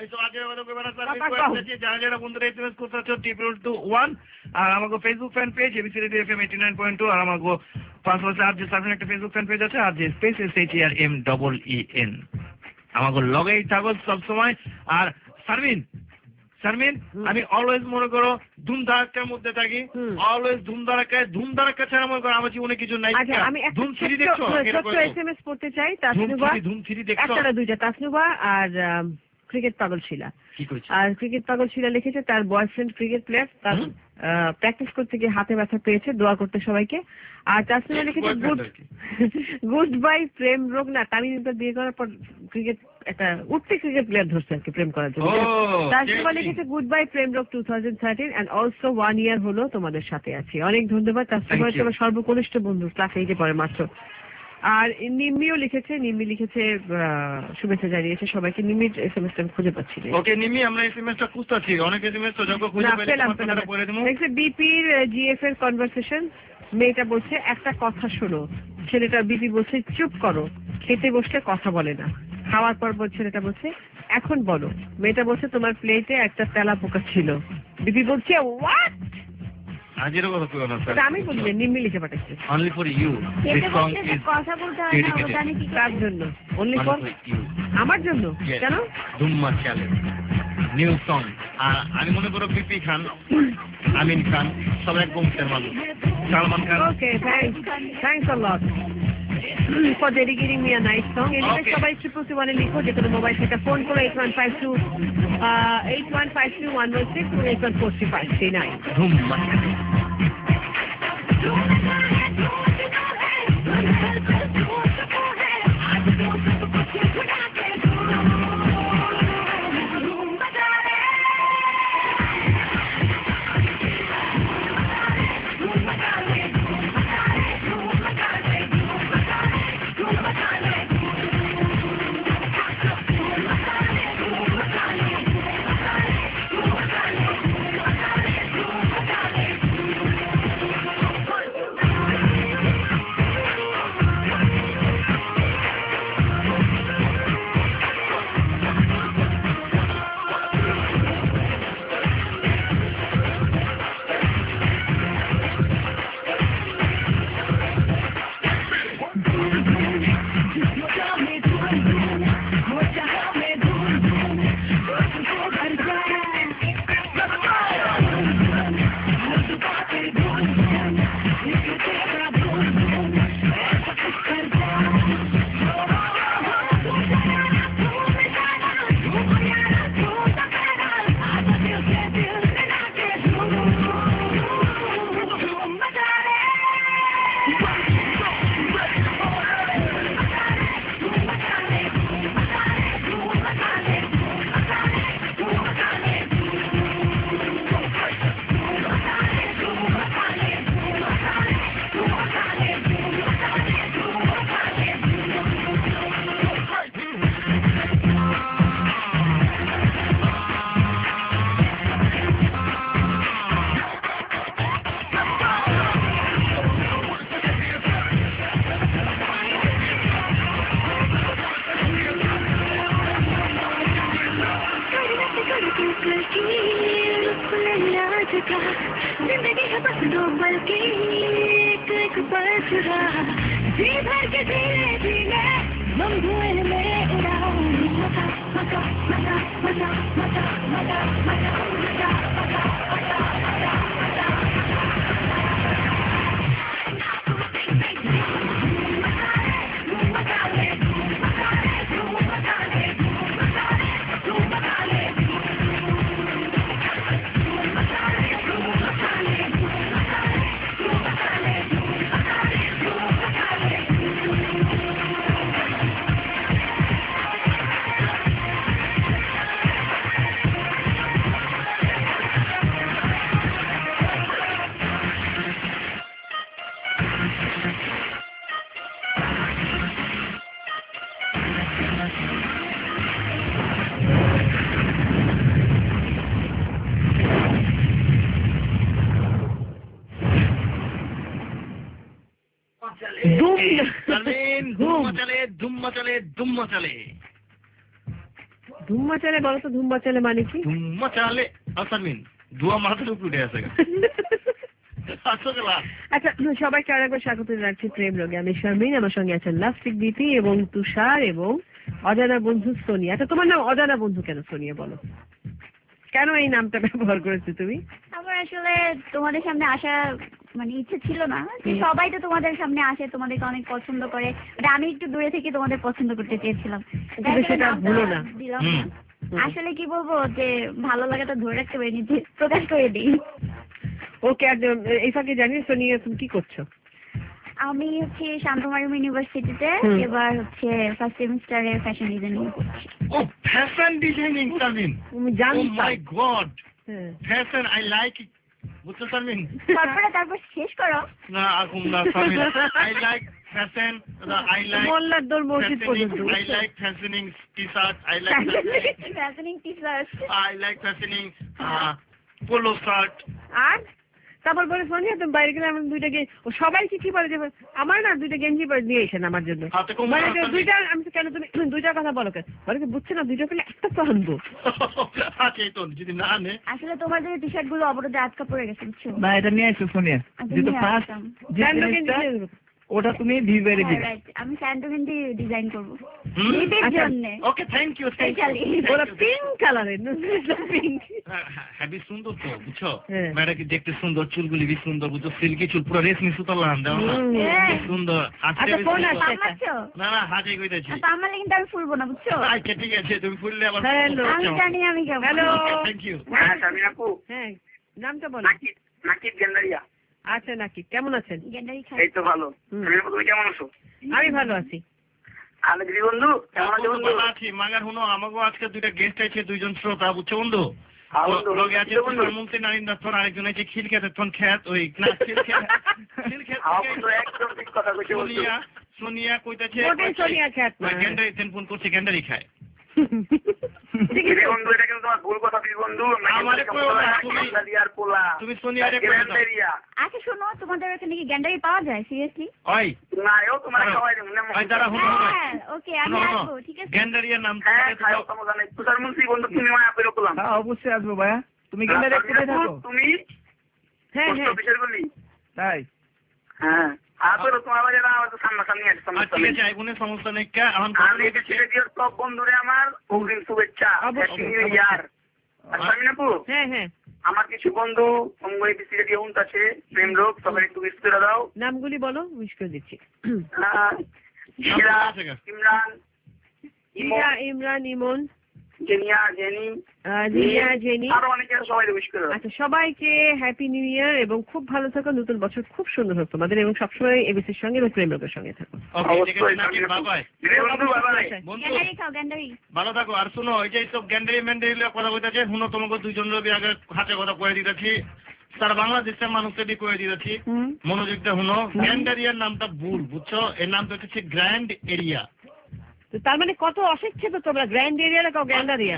D: যারা যারা বন্ধুরা এসএমএস করতে হচ্ছে ট্রিপল টু ওয়ান, আর আমাকে Facebook fan page ABC radio FM eighty nine point two, আর আমাকে পাশাপাশি আর যে সার্ভিন একটা ফেসবুক ফ্যান পেজ আছে, আর যে space S H R M double E N. আমাকে লগেই থাকো সবসময়। আর সার্ভিন শারমিন, আমি অলওয়েজ মনে করো ধুমধারাক্কার মধ্যে থাকি, অলওয়েজ ধুমধারাক্কায়। ধুমধারাক্কা ছাড়া মনে করো আমার জীবনে কিছু নাই। ধুম থ্রি দেখছো?
C: এসএমএস পড়তে চাই। তাসনুবা,
D: ধুম থ্রি দেখছো?
C: একটা দুইটা তাসনুবা আর ক্রিকেট পাগল শিলা। আর ক্রিকেট পাগল শিলা লিখেছে তার বয়ফ্রেন্ড ক্রিকেট প্লেয়ার, তার প্র্যাকটিস করতে গিয়ে হাতে ব্যথা পেয়েছে, দোয়া করতে সবাইকে। আর তাসলিমা লিখেছে গুড গুড বাই প্রেম রোগ না, তামিমকে বিয়ে করার পর ক্রিকেট একটা উঠতে ক্রিকেট প্লেয়ার ধরছে আর কি প্রেম করার জন্য। তাসলিমা লিখেছে গুড বাই প্রেম রোগ two thousand thirteen and also one year হলো তোমাদের সাথে আছি। অনেক ধন্যবাদ তাসলিমা, তোমার সর্বকনিষ্ঠ বন্ধু, ক্লাস এইটে পড়ে মাত্র। আর নিম্মিও লিখেছে, নিম্মি লিখেছে শুভেচ্ছা জানিয়েছে সবাইকে। নিম্মির এসএমএস টা খুঁজে পাচ্ছি না।
D: ওকে নিম্মি, আমরা এসএমএস টা খুঁজতাছি, অনেক এসএমএস তো যখন খুঁজে পেলাম আপনারা বলে দেবো।
C: দেখছে বিপির জিএফ এর কনভারসেশন, মেয়েটা বলছে একটা কথা শোনো, ছেলেটা বিপি বলছে চুপ করো, খেতে বসলে কথা বলে না, খাওয়ার পর বল ছেলেটা বলছে এখন বলো, মেয়েটা বলছে তোমার প্লেটে একটা তেলা পোকা ছিল, বিপি বলছে হোয়াট,
D: আজের কথা কই না স্যার,
C: আমি বলি না, নিম্মি লিখে পাঠাচ্ছি
D: only for you this song is
H: কথা বলতে হয় না, ওটা আমি কি
C: কার জন্য? অনলি ফর আমার জন্য। কেন?
D: ধুম্মা চালে নিউ সং। আর আমি মনে করো বিপি খান, আমিন খান সব এক বংশের মানুষ, Salman Khan.
C: Okay, thanks thanks a lot for dedicating me a nice song. Anyway, সবাই ট্রিপল টু ওয়ানে লিখো, যে কোনো মোবাইল থেকে ফোন করো eight one five two eight one five two one one six eight one four three five three nine.
D: ধুম্মা
B: जिंदगी है बस दो पल की एक एक पल चुरा जी भर के धीरे धीरे हम धुएं में उड़ाओ मजा मजा मजा मजा मजा मजा मजा मजा मजा मजा
C: ধুম্মা চালে বলো তো, ধুম্মা চালে মানে কি?
D: ধুম্মা চালে আসামিন ধোয়া মাথার উপরে উঠে আসে।
C: আচ্ছা, সবাইকে আরেকবার স্বাগত জানাচ্ছি প্রেম রোগে। আমি শারমিন, আমার সঙ্গে আছেন লাস্টিক বিপি এবং তুষার এবং অজানা বন্ধু সোনিয়া। আচ্ছা, তোমার নাম অজানা বন্ধু কেন সোনিয়া, বলো কেন এই নামটা ব্যবহার করেছো তুমি?
H: আমার আসলে তোমাদের সামনে আসা মানে ইচ্ছে ছিল না, সবাই তো তোমাদের সামনে আসে, তোমাদেরকে অনেক পছন্দ করে, আমি একটু দূরে থেকে তোমাদের পছন্দ করতে চেয়েছিলাম,
C: সেটা ভুলো না।
H: আসলে কি বলবো যে ভালো লাগাটা ধরে রাখতে পারি নিজে প্রকাশ করে দিই।
C: ওকে, আর এই ফাঁকে জানি সোনিয়া তুমি কি করছো?
H: আমি হচ্ছে শান্তমারিয়াম ইউনিভার্সিটিতে এবার হচ্ছে ফার্স্ট সেমিস্টারে ফ্যাশন ডিজাইনিং করছি।
D: ও ফ্যাশন ডিজাইনিং সারমিন,
C: তুমি জানো?
D: Oh my God, fashion I like it. বুঝছো সারমিন?
H: তারপরে তারপর শেষ করো
D: না আকুম না Sharmin, I like fashion, I like
C: মোল্লার দোর মসজিদ পর্যন্ত,
D: I like fashioning t-shirt, I like
H: fashioning t-shirt,
D: I like fashioning uh, polo shirt।
C: আর তারপর বলে সোনিয়া তুমি বাইরে গেলে আমার দুইটা গে ও সবাইকে কি বলে যে আমার না দুইটা গেঞ্জি পরে নিয়ে এসেন আমার জন্য, মানে দুইটা। আমি কেন তুমি দুইটার কথা বলো কেন? বলে কি বুঝছো না দুইটা পেলে একটা তো আনবো।
D: আচ্ছা তো যদি না আনে
H: আসলে তোমার যে টি-শার্ট গুলো অবরোধে আটকা পড়ে গেছে বুঝছো
I: না, এটা নিয়ে আসো সোনিয়া, যেটা ফার্স্ট ওটা তুমি ভিভেরে দিবে।
H: আমি স্যান্ডো গেঞ্জি ডিজাইন করব ঈদের জন্য।
D: Okay thank you thank you.
C: ওরা পিঙ্ক কালারের, পিঙ্ক
D: হ্যাভি সুন্দর তো বুঝছো, মেয়েটা কি দেখতে সুন্দর, চুলগুলি বি সুন্দর বুঝছো, সিল্কি চুল পুরো রেশমি সুতো লাগান দাও না, সুন্দর।
H: আচ্ছা কোন আছে?
D: না না হাজে কইতাছি
H: আমার লাগি আমি ফুলবো না বুঝছো।
D: আচ্ছা ঠিক আছে, তুমি ফুললে আবার
H: আমি জানি আমি কেমন।
C: Hello
D: thank you.
L: হ্যাঁ শারমিন আপু,
C: হ্যাঁ নামটা বলো।
L: নাকিব, নাকিব গেন্দারিয়া।
C: আচ্ছা নাকি কেমন আছেন?
L: এই তো ভালো, তুমি কেমন আছো?
C: আমি ভালো আছি।
L: আমি দিদি বন্ধু কেমন আছো? বন্ধু
D: ভালো আছি, মাগার হুনো আমাগো আজকে দুইটা গেস্ট আছে, দুইজন শ্রোতা বুঝছো বন্ধু। লগে আছে মুক্তি নারিন্দা, তোর আরেকজন আছে খিলখেতে তোন খেত ওই না খিলখেত খিলখেত
L: একদম ঠিক কথা কইছো।
D: সোনিয়া সোনিয়া কইতাছে
C: ওটা সোনিয়া খেত না,
D: গ্যান্ডারি তেন ফোন করছে, গ্যান্ডারি খায়।
L: বন্ধু এটা কিন্তু তোমার ভুল কথা দিদি বন্ধু।
D: আমারে কইও না তুমি, তুমি সোনিয়ারে কইও না।
H: আচ্ছা শোনো, তোমাদের এখানে কি গ্যান্ডারি পাওয়া যায় সিরিয়াসলি?
D: ওই
L: না ও তোমার খাওয়াই দেব না।
D: ওই দাঁড়া হুনো
H: হ্যাঁ ওকে আমি আসবো, ঠিক আছে?
D: গ্যান্ডারিয়ার নাম
L: হ্যাঁ খাও সমস্যা নাই। তুষার মুন্সি বন্ধু তুমি মায়া পেরো করলাম।
I: হ্যাঁ অবশ্যই আসবো ভাইয়া। তুমি গেলে কোথায় থাকো?
L: তুমি
C: হ্যাঁ হ্যাঁ
L: অফিসার বলি
I: তাই?
L: হ্যাঁ আপেরো তোমার বাড়ি না, আমাদের সামনাসামনি আছে, সমস্যা
D: ঠিক
L: নেই।
D: আছে আইবুনে সমস্যা নেই। কা এখন
L: আমি ছেড়ে দিও সব বন্ধুরে আমার অগ্রিম শুভেচ্ছা, হ্যাপি নিউ ইয়ার। শারমিন আপু,
C: হ্যাঁ হ্যাঁ
L: আমার কিছু বন্ধু অঙ্গই বিসিডি দিয়ে উন্ট আছে, প্রেম লোক, সবাই একটু উইশ করে দাও।
C: নামগুলি বলো, উইশ করে দিচ্ছি।
L: ইমরান,
C: ইরা, ইমরান, ইমন,
L: জেনিয়া, জেনি,
C: জিয়া, জেনি,
L: আরো অনেকে, সবাই উইশ করে দাও।
C: আচ্ছা সবাইকে হ্যাপি নিউ ইয়ার এবং খুব ভালো থাকো, নতুন বছর খুব সুন্দর হোক তোমাদের এবং সবসময় এবিসির সঙ্গে এবং প্রেম লোকের সঙ্গে থাকো।
D: ওকে ঠিক আছে নাকি বাই বাই
L: বন্ধু, বাই বাই
D: বন্ধু,
H: গ্যান্ডারি খাও গ্যান্ডারি।
D: ভালো থাকো। আর শুনো এই যে সব গ্যান্ডারি ম্যান্ডারি কথা কইতাছে, শুনো তোমাকে দুইজন রবি আগে হাতে কথা কয়ে দিতেছি, তার বাংলাদেশের মানুষকে দিয়ে কয়ে দিতেছি, মনোযোগটা শুনো। গ্যান্ডারিয়ার নামটা ভুল বুঝছো, এর নামটা হচ্ছে গ্র্যান্ড এরিয়া।
C: তার মানে কত অশিক্ষিত তোমরা, গ্র্যান্ড এরিয়া লাগাও গ্যান্ডারিয়া।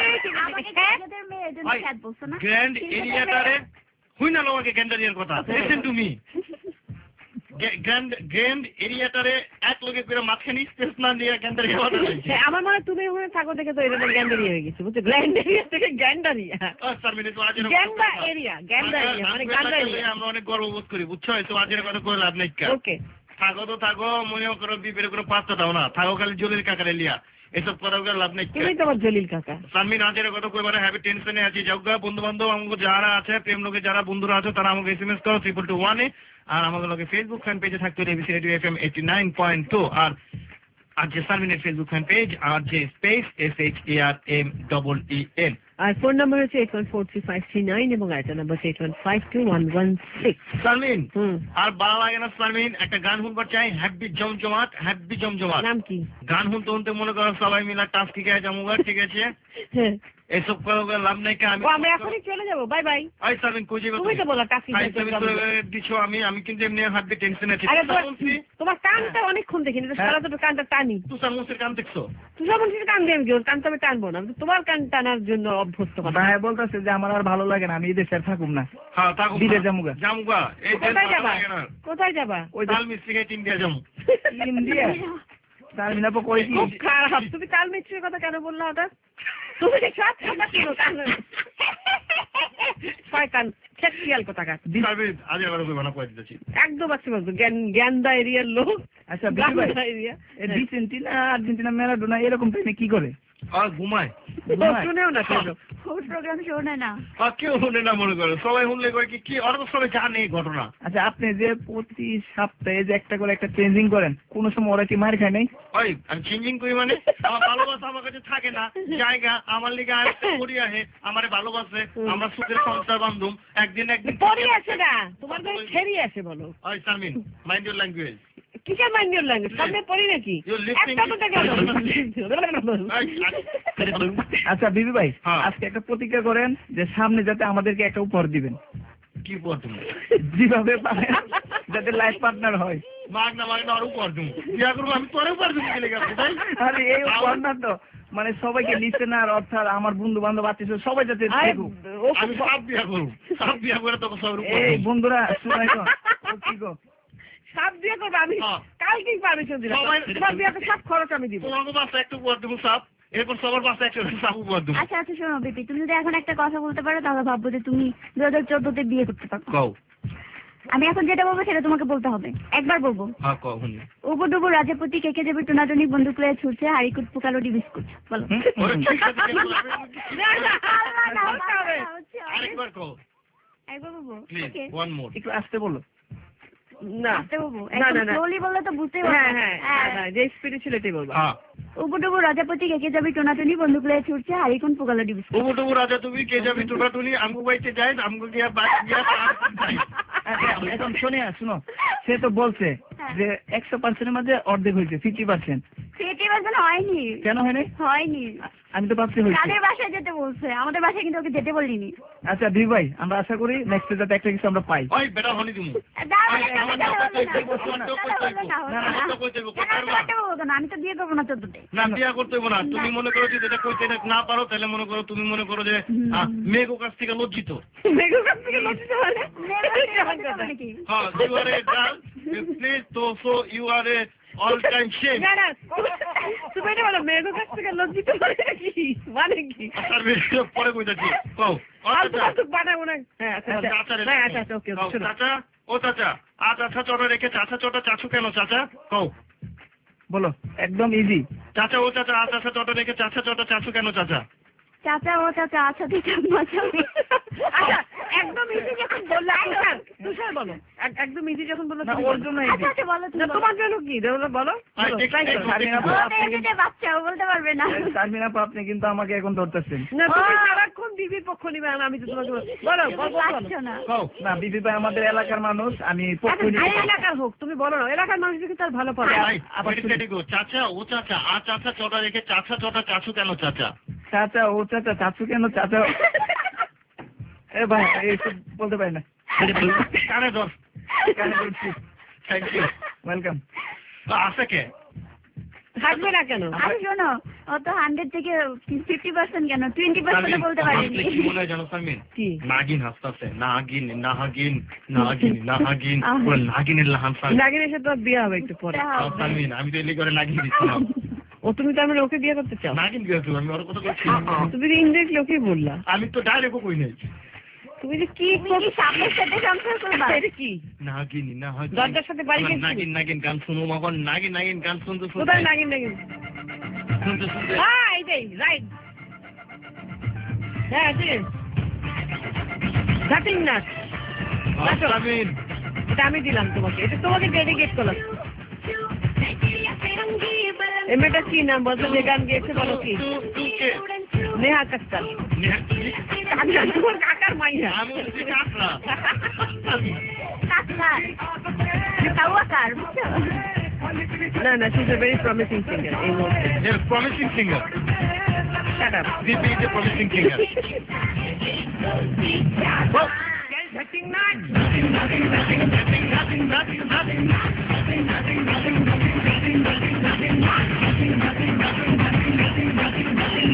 D: গ্র্যান্ড এরিয়াটারে হুই না লোকে গ্যান্ডারিয়ার কথা, listen to me. Grand grand এরিয়াটারে এক লোকে করে মাঝখানে স্পেস না দিয়ে গ্যান্ডারিয়া কথা বলছে।
C: আমার মনে হয় তুমি ওখানে থাকো দেখে তো এটা গ্যান্ডারিয়া হয়ে গেছে বুঝছো, গ্র্যান্ড এরিয়া থেকে গ্যান্ডারিয়া।
D: স্যার মিনিট তো আজের
C: গ্যান্ডা এরিয়া, গ্যান্ডা এরিয়া মানে গ্যান্ডারিয়া।
D: আমরা অনেক গর্ববোধ করি বুঝছো, তো আজের কথা কই লাভ নাই।
C: ওকে
D: থাকো তো থাকো, মনে করো বিবের কোনো পাত্তা দাও না, থাকো খালি জলিল কাকারে লিয়া, এসব কথা করে লাভ নেই।
C: তুমি তো আমার জলিল কাকা।
D: সানমিন আজের কথা কই মানে হ্যাপি টেনশনে আছি। যাওগা বন্ধু বান্ধব আমাকে যারা আছে, প্রেম লোকে যারা বন্ধুরা আছে, তারা আমাকে এসএমএস করো ট্রিপল টু ওয়ানে। আর আমাদের লোকে ফেসবুক ফ্যান পেজে থাকতে হলে ABC radio FM eighty nine point two. আর আর যে সানমিনের ফেসবুক ফ্যান পেজ আর যে space S H A R M double E N.
C: আর ফোন নাম্বার হচ্ছে eight one four three five three nine এবং আইটা number eight one five two one one six.
D: Samin আর ভালো লাগে না সানমিন, একটা গান শুনবার চাই, হ্যাপি জমজমাট, হ্যাপি জমজমাট।
C: নাম কি?
D: গান শুনতে শুনতে মনে করো সবাই মিলা টাস্ক কি গায়ে যাবো, ঠিক আছে? এসব কথা লাভ নাই।
C: আমরা এখনই চলে যাবো, বাই বাই।
D: আই সালমিন কই যাবে?
C: তুমি তো বলা টাস্ক
D: দিছো, আমি আমি কিন্তু এমনি হাঁটবে টেনশন আছে।
C: আরে তোমার কানটা অনেকক্ষণ দেখিনি, সারা তো কানটা টানি।
D: তুষার মুসের কান দেখছো?
C: তুষার মুসের কান দিয়ে আমি কান তো আমি টানবো না, তোমার কান টানার জন্য অভ্যস্ত।
I: ভাই বলতেছে যে আমার আর ভালো লাগে না, আমি এই দেশে আর থাকুম না।
D: হ্যাঁ থাকুম,
I: বিদেশ যামুগা।
D: যামুগা। এই
C: কোথায় যাবা? কোথায় যাবা?
I: ওই
D: তাল মিস্ত্রি ইন্ডিয়া যামু।
I: ইন্ডিয়া? তালমিন আপু কই কি?
C: খুব খারাপ, তুমি তাল মিস্ত্রির কথা কেন বললা হঠাৎ? তুমি সব কথা ছিল কান ছয় কান খেয়াল কথা কান
D: আজ এবার বানা করে দিতেছি
C: একদম আছে বলতো গ্যান্ডা এরিয়ার লোক।
I: আচ্ছা এরিয়া আর্জেন্টিনা আর্জেন্টিনা ম্যারাডোনা এরকম টাইমে কি করে?
D: আর ঘুমায়।
C: শুনেও না কেন
H: ফুড প্রোগ্রাম শোনে না
D: কেউ শুনে না মনে করে সবাই শুনলে করে কি কি ওরা তো সবাই জানে এই ঘটনা।
E: আচ্ছা আপনি যে প্রতি সপ্তাহে যে একটা করে একটা চেঞ্জিং করেন কোন সময় ওরা কি মার খায় নাই?
D: ওই আমি চেঞ্জিং করি মানে আমার ভালোবাসা আমার কাছে থাকে না জায়গা আমার লিগে আসতে পড়ি আহে আমারে ভালোবাসে আমরা সুখের সংসার বান্ধব একদিন একদিন
C: পড়ি আছে না তোমার কাছে ছেড়ি আছে বলো।
D: ওই শারমিন মাইন্ড ইউর ল্যাঙ্গুয়েজ।
C: কিসের মাইন্ড ইউর ল্যাঙ্গুয়েজ? সামনে পড়ি নাকি একটা কথা কেন?
E: আচ্ছা বিবি ভাই আজকে একটা প্রতিজ্ঞা করেন যে সামনে যাতে আমাদেরকে একটা উপহার দিবেন।
D: কি উপহার তুমি?
E: যেভাবে পারেন যাতে লাইফ পার্টনার হয়।
D: মাগ না মাগ না আর উপহার তুমি বিয়া করবো আমি তোরে উপহার দিতে গেলে গেছে তাই?
E: আরে এই উপহার না তো মানে সবাইকে লিসেনার অর্থাৎ আমার বন্ধু বান্ধব আত্মীয় সবাই যাতে দেখুক।
D: আমি সব বিয়া করবো সব বিয়া করে তোকে সব উপহার
E: এই বন্ধুরা শুনাই তো কি গো
C: সব বিয়ে করবে আমি কালকেই পারমিশন দিলাম তোমার বিয়েতে সব খরচ আমি দিব।
D: তোমাকে বাসা একটু উপহার দেবো সব এরপর সবার বাসা একটু সব উপহার দেবো।
H: আচ্ছা আচ্ছা শোনো বিপি তুমি যদি এখন একটা কথা বলতে পারো তাহলে ভাববো যে তুমি দু হাজার চোদ্দতে বিয়ে করতে পারো। আমি এখন যেটা বলবো সেটা তোমাকে বলতে হবে একবার বলবো। উপডুবু রাজাপতি কেকে যাবে টুনাটুনি বন্দুক লয়ে ছুটছে হারিকুট পোকালোডি বিস্কুট বলো।
D: আরেকবার কও
H: একবার বলবো
D: প্লিজ ওয়ান মোর
E: একটু আসতে বলো।
C: না
H: না না স্লোলি বললে তো বুঝতেই পারবে।
C: হ্যাঁ হ্যাঁ যে স্পিরিট ছিল এটাই বলবো।
H: উপডুবু রাজাপতি কেকে যাবি টুনাটুনি বন্দুক লয়ে ছুটছে হারিকুট পোকালোডি বিস্কুট।
D: উপডুবু রাজা তুমি কে যাবি টুনাটুনি আমগো বাইতে যাই আমগো গিয়া বাস গিয়া যাই।
E: এখন শুনে শুনো সে তো বলছে যে একশো পার্সেন্টের মধ্যে অর্ধেক হয়েছে ফিফটি পার্সেন্ট।
H: ফিফটি পার্সেন্ট হয়নি।
E: কেন হয়নি?
H: হয়নি
E: আমি তো ভাবছি হয়েছে।
H: কাদের বাসায় যেতে বলছে আমাদের বাসায় কিন্তু ওকে যেতে বলিনি।
E: আচ্ছা দিদি ভাই আমরা আশা করি নেক্সট যাতে একটা কিছু আমরা পাই।
D: ওই বেটা হনি তুমি
H: আমি তো বিয়ে করবো না চোদ্দতে।
D: না বিয়ে করতে হইব না তুমি মনে করো যে যেটা কইতে না পারো তাহলে মনে করো তুমি মনে করো যে মেঘো কাছ থেকে লজ্জিত।
C: মেঘো কাছ থেকে লজ্জিত মানে
D: হ্যাঁ you are a girl please তো so you are a all time shame.
C: না না তুমি এটা বলো মেঘো কাছ থেকে লজ্জিত মানে কি মানে কি?
D: আর বেশি পরে কইতাছি কও
C: আচ্ছা বানাবো না। হ্যাঁ আচ্ছা আচ্ছা ওকে
D: চাচা ও চাচা আ চাচা চটা রেখে চাচা চটা চাচু কেন চাচা কও
E: বলো একদম ইজি।
D: চাচা ও চাচা আ চাচা চটা রেখে চাচা চটা চাচু কেন চাচা?
H: চাচা ও চাচা আচ্ছা দিচ্ছা মজা।
C: আচ্ছা একদম ইজি যখন বললা তুষার বলো একদম ইজি যখন বললো
E: ওর জন্য ইজি।
H: আচ্ছা বলো তুমি
C: তোমার জন্য কি বলো
H: বাচ্চা বলতে পারবে না।
E: শারমিন আপু আপনি কিন্তু আমাকে এখন ধরতেছেন।
C: না তুমি সারাক্ষণ বিবির পক্ষ নিবে আমি তো তোমাকে বলো বলো
H: না।
E: না বিবি ভাই আমাদের এলাকার মানুষ আমি পক্ষ নিব।
C: এলাকার হোক তুমি বলো না এলাকার মানুষ কিন্তু তার ভালো পাবে।
D: চাচা ও চাচা আ চাচা চটা রেখে চাচা চটা চাচু কেন চাচা?
E: চাচা ও চাচা চাচু কেন চাচা? এ ভাই এইসব বলতে পারি না।
D: কানে ধর
E: কানে ধরছি।
D: Thank you
E: welcome.
D: আসে কে
C: থাকবে না কেন?
H: আরে শোনো ও তো হান্ড্রেড থেকে ফিফটি পার্সেন্ট কেন টোয়েন্টি পার্সেন্ট বলতে পারিনি।
D: কি বলে জানো শারমিন? নাগিন হাসতাছে নাগিন নাহাগিন নাগিন নাহাগিন পুরো নাগিনের লাহান শারমিন।
C: নাগিনের সাথে তোর বিয়ে হবে একটু পরে।
D: শারমিন আমি তো এলি করে নাগিন দিছিলাম।
C: ও তুমি তার মানে ওকে বিয়ে করতে চাও?
D: নাগিন বিয়ে করব আমি ওর কথা বলছি।
C: তুমি তো ইনডিরেক্টলি ওকে বললা।
D: আমি তো ডাইরেক্ট কই নাই।
C: তুমি যে কি
H: কি সামনের সাথে সংসার করবা?
C: এটা কি?
D: নাগিন নাগিন
C: দরজার সাথে বাড়ি গেছি।
D: নাগিন নাগিন গান শুনো মগন নাগিন নাগিন গান শুনতে শুনতে
C: কোথায় নাগিন নাগিন
D: শুনতে শুনতে
C: হ্যাঁ এইটাই রাইট। হ্যাঁ ঠিক আছে ঘাটিং নাচ
D: শারমিন
C: এটা আমি দিলাম তোমাকে এটা তোমাকে ডেডিকেট করলাম। এই মেয়েটা কি নাম বলতো যে গান গেয়েছে বলো কি? নেহা কাক্কার। তোমার কাকার মাইয়া।
D: আমি বলছি কাকরা।
H: কাকার কাওয়াকার
C: না না she is a very promising singer এই মুহূর্তে।
D: They're promising singer.
C: Shut up.
D: This is a promising singer.
C: Well, guys, cutting nut.
D: Nothing, nothing, nothing, nothing, nothing, nothing, nothing, nothing, nothing, nothing, nothing, nothing, nothing, nothing, nothing, nothing, nothing, nothing, nothing,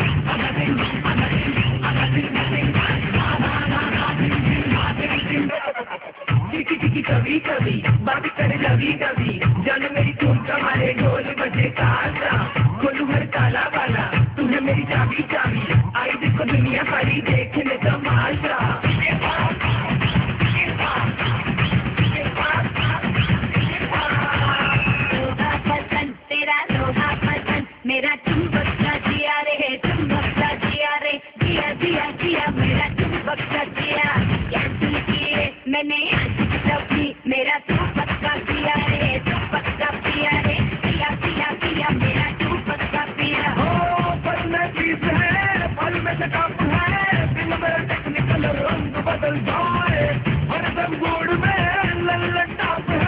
B: कभी कभी बात करे कभी कभी जाने मेरी तुम कमारे ढोल बजे कासा खोलू हर काला वाला तुम्हें मेरी चाबी चाबी आई देखो दुनिया सारी देखने तमाशा
H: तेरा लोहा पसंद मेरा चुंबक दिया रे चुंबक मैंने कभी मेरा तू पक्का पिया रे, तू पक्का पिया रे, पिया पिया पिया मेरा तू पक्का पिया।
J: ओ पल में चीज है, पल में चटाप है, दिल में टेक्निकल रंग बदल जाए, हर दम गुड़ में लल्ला टाप है।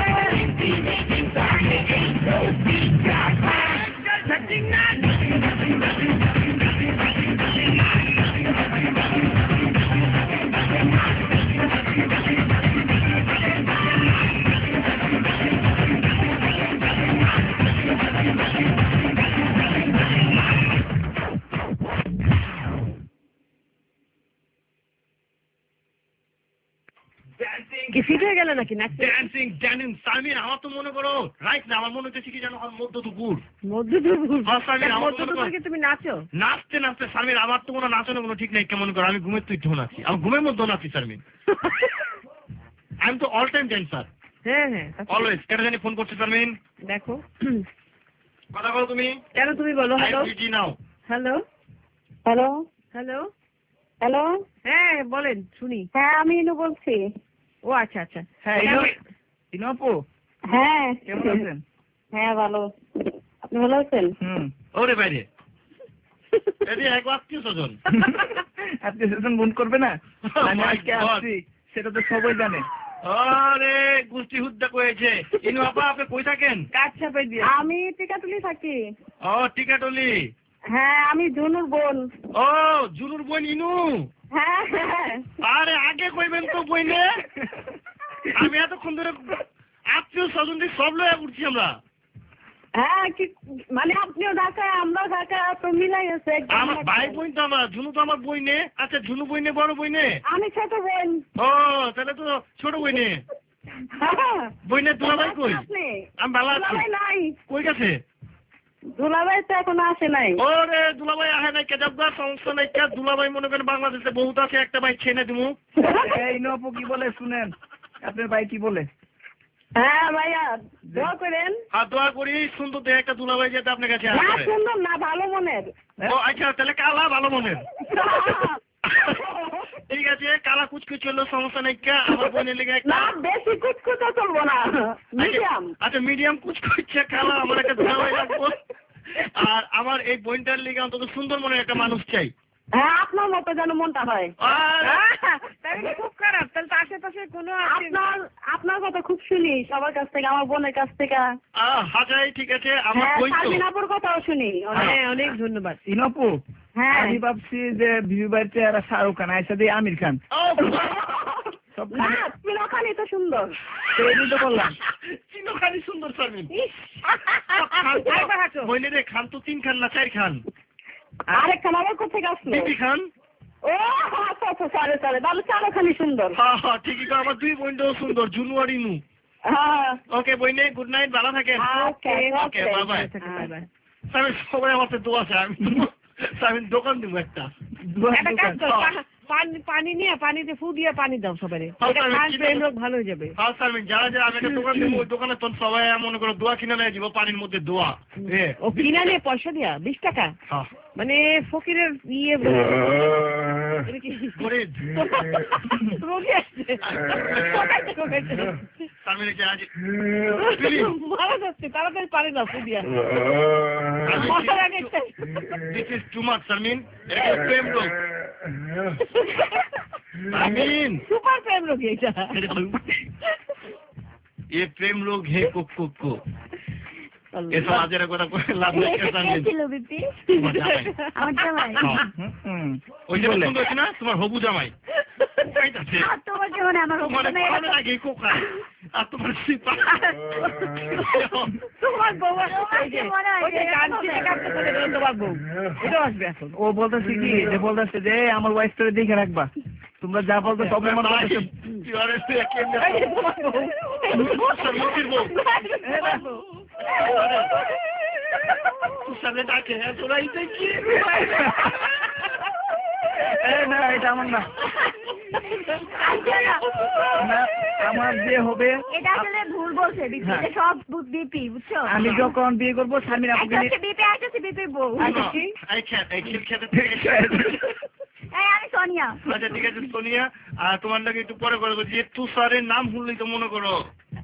C: কি ফিট হয়ে গেল নাকি নাচতে?
D: ড্যান্সিং ড্যান্সিং সালমিন, আমার তো মনে করো রাইট না, আমার মনে হচ্ছে কি জানো, মধ্য দুপুর
C: মধ্য দুপুর
D: মধ্য
C: দুপুরকে তুমি নাচো?
D: নাচতে নাচতে সালমিন, আমার তো কোনো নাচনে কোনো ঠিক নেই, কেমন করো আমি ঘুমের তুই ঢো নাচি, আমি ঘুমের মধ্যে নাচি সালমিন। আমি তো অল টাইম ড্যান্সার।
C: হ্যাঁ হ্যাঁ
D: অলওয়েজ। কেন জানি ফোন করছে সালমিন?
C: দেখো
D: কথা বলো তুমি।
C: কেন তুমি বলো। হ্যালো
D: নাও।
C: হ্যালো
F: হ্যালো
C: হ্যালো
F: হ্যালো
C: হ্যাঁ বলেন শুনি।
F: হ্যাঁ আমি ইনু বলছি।
C: ও আচ্ছা আচ্ছা।
E: হ্যাঁ ইনু আপু
F: হ্যাঁ
E: কেমন আছেন?
F: হ্যাঁ ভালো, আপনি ভালো আছেন?
E: হুম।
D: ওরে বাইরে এদি এক আত্মীয় স্বজন
E: আত্মীয় স্বজন ফোন করবে না? আমি আজকে আসছি সেটা তো সবাই জানে।
D: আরে গুষ্টি হুদ্দা কয়েছে। ইনু আপা আপনি কই থাকেন?
C: কাজ চাপাই দিয়ে।
F: আমি টিকাটুলি থাকি।
D: ও টিকাটলি।
F: হ্যাঁ আমি জুনুর বোন।
D: ও জুনুর বোন ইনু।
F: হ্যাঁ হ্যাঁ।
D: আরে আগে কইবেন তো বইনে, আমি এতক্ষণ ধরে আত্মীয় স্বজন দিয়ে সব লয়ে উঠছি আমরা।
F: হ্যাঁ কি মানে আপনিও ঢাকা আমরাও ঢাকা তো মিলাই আছে।
D: আমার ভাই বোন তো আমার, জুনু তো আমার বইনে। আচ্ছা জুনু বইনে বড় বইনে?
F: আমি ছোট বোন।
D: ও তাহলে তো ছোট বইনে। বইনে দুলাভাই কই? আমি ভালো আছি।
F: নাই
D: কই গেছে?
F: দুলাভাই তো এখন আসে নাই।
D: ওরে দুলাভাই আহে নাই কে যাবগা, সমস্যা নাই কে। দুলাভাই মনে করেন বাংলাদেশে বহুত আছে, একটা ভাই ছেনে দিমু।
E: এই ইনু আপু কি বলে শুনেন, আপনার ভাই কি বলে?
F: হ্যাঁ ভাইয়া দোয়া করেন।
D: আর দোয়া করি সুন্দর দেখে একটা দুলাভাই যাতে আপনার কাছে
F: না
D: আসে।
F: সুন্দর না ভালো মনের।
D: ও আচ্ছা তাহলে কালা ভালো মনের। ঠিক আছে কালা কুচকুচ চললো, সমস্যা নাই কে। আমার বোনের লেগে
F: না বেশি কুচকুচো চলবো না, মিডিয়াম।
D: আচ্ছা মিডিয়াম কুচকুচে কালা আমার একটা দুলাভাই লাগবো। আর আমার এই বোনটার লেগে অন্তত সুন্দর মনের একটা মানুষ চাই।
F: হ্যাঁ আপনার মতো যেন মনটা হয়।
C: তাহলে খুব খারাপ, তাহলে তো আশেপাশে কোনো
F: আপনার আপনার কথা খুব শুনি সবার কাছ থেকে, আমার বোনের কাছ থেকে।
D: হাজাই ঠিক আছে আমার বোন তো।
F: সাবিনাপুর কথাও শুনি।
C: হ্যাঁ অনেক ধন্যবাদ
E: ইনু আপু।
F: হ্যাঁ
E: আমি ভাবছি যে বিবি বাড়িতে আর শাহরুখ খান আইসা দিয়ে আমির খান সব
F: চিনোখানি তো সুন্দর।
E: এই তো বললাম
D: চিনোখানি সুন্দর সার্ভিন। বইনে রে খান তো তিন খান না চার খান।
F: আরেক খান আবার কোথেকে আসলো?
D: বিবি খান।
F: ও আচ্ছা আচ্ছা সরে সরে তাহলে চারোখানি সুন্দর।
D: হ্যাঁ হ্যাঁ ঠিকই তো, আমার দুই বোনটাও সুন্দর, জুনু আর ইনু।
F: হ্যাঁ
D: ওকে বইনে গুড নাইট, ভালো থাকেন।
F: ওকে
D: ওকে বাই বাই। সার্ভিন সবাই আমার তো দোয়া আছে, আমি সার্ভিন দোকান দিব একটা।
C: একটা কাজ করো, পানি পানি নিয়ে পানিতে ফু দিয়ে পানি দাও সবাই, প্রেম রোগ ভালো হয়ে যাবে।
D: হ্যাঁ সার্ভিন যারা যারা আমি একটা দোকান দিব, ওই দোকানে তোর সবাই মনে করো দোয়া কিনে নিয়ে যাবো, পানির মধ্যে দোয়া।
C: ও কিনা নিয়ে পয়সা দিয়া বিশ টাকা?
D: হ্যাঁ
C: মানে ফকিরের ইয়ে রোগী আসছে মারা যাচ্ছে, তাড়াতাড়ি পারে না ফু দিয়া।
D: This is too much, Sarmin. এটা প্রেম রোগ। Sarmin.
C: সুপার প্রেম রোগ এটা।
D: ये प्रेम रोग है कुक कुक को। এসব আজের কথা কই লাভ নাই সার্ভিন।
H: ছিল বিপি আমার জামাই।
D: ওই যে বন্ধু আছে না তোমার হবু জামাই। কইতাছে
H: তোমার কেমন আমার হবু জামাই
D: মানে আগে কোকা আর তোমার সিপা
C: তোমার বউ ওই যে কাঁদছে কাঁদছে বলে তোমার বউ এটা আসবে এখন।
E: ও বলতেছে কি যে বলতেছে যে আমার ওয়াইফটারে দেখে রাখবা, তোমরা যা বলতো সব আমার বলতেছে।
D: তুই আর এসে কেমনে তোমার বউ মুতির বউ তুই সামনে ডাকে তোরা ইতে কি
E: না এটা আমার না, আমার বিয়ে হবে।
H: এটা আসলে ভুল বলছে বিপি, এটা সব বিপি বুঝছো।
E: আমি যখন বিয়ে করবো শারমিন আপুকে নিয়ে
H: বিপি আসছে বিপির বউ।
D: আই খেতে এই খেতে
H: এই আমি সোনিয়া।
D: আচ্ছা ঠিক আছে সোনিয়া, আর তোমার নাকি একটু পরে করে যে তুষারের নাম শুনলেই তো মনে করো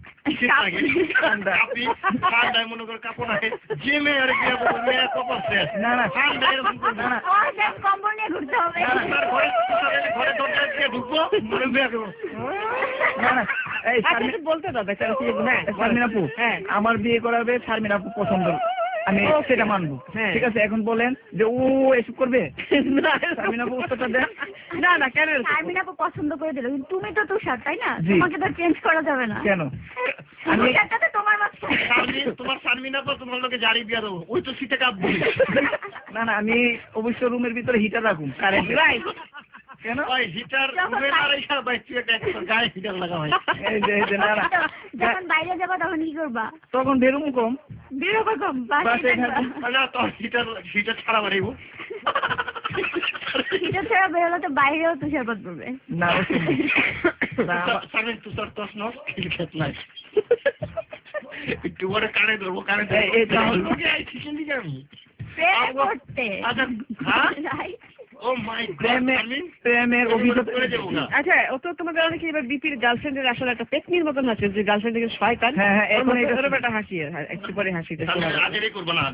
D: ঠান্ডায় মনে করো কাপড় আগে যে মেয়ে আর বিয়ে করবে মেয়ে কপাল শেষ। না না ঠান্ডায় এরকম করবে না,
H: কম্বল নিয়ে ঘুরতে হবে।
D: ঘরে দরজা দিয়ে ঢুকবো মনে বিয়ে করবো।
I: না না এই
C: বলতে দাও বেচারা। হ্যাঁ
I: শারমিন আপু, হ্যাঁ আমার বিয়ে করাবে শারমিন আপু পছন্দ, আমি সেটা মানবো। ঠিক আছে এখন বলেন যে ও এসব করবে? শারমিন আপু উত্তরটা দেন।
C: না না কেন
H: শারমিন আপু পছন্দ করে দিল, কিন্তু তুমি তো তুষার তাই না, তোমাকে তো চেঞ্জ করা যাবে না।
I: কেন?
H: তুষারটা তো তোমার মাথায়।
D: তোমার শারমিন আপু তোমার লোকে জারি বিয়ে দেবো, ওই তো শীতে কাঁপবো।
I: না না আমি অবশ্য রুমের ভিতরে হিটার রাখুন কারেন্ট। কেন
D: হিটার গায়ে হিটার লাগা হয়?
H: যখন বাইরে যাবা তখন কি করবা?
I: তখন বেরুম কম।
H: বেরোবা কম?
D: হিটার হিটার ছাড়া বাড়িব।
H: হিটার ছাড়া বেরোলে তো বাইরেও তুষারপাত পড়বে।
I: না
D: তুষার তস নস খেত নাই একটু পরে কানে ধরবো, কানে আমি
I: প্রেমের অভিযোগ করে দেবো।
C: আচ্ছা ও তো তোমাদের অনেকে এবার বিপির গার্লফ্রেন্ডের আসলে একটা পেতনির মতন আছে যে গার্লফ্রেন্ড থেকে শয়তান।
I: হ্যাঁ হ্যাঁ এখন এটা
C: একটা হাসি একটু পরে হাসিতে
D: করবো না।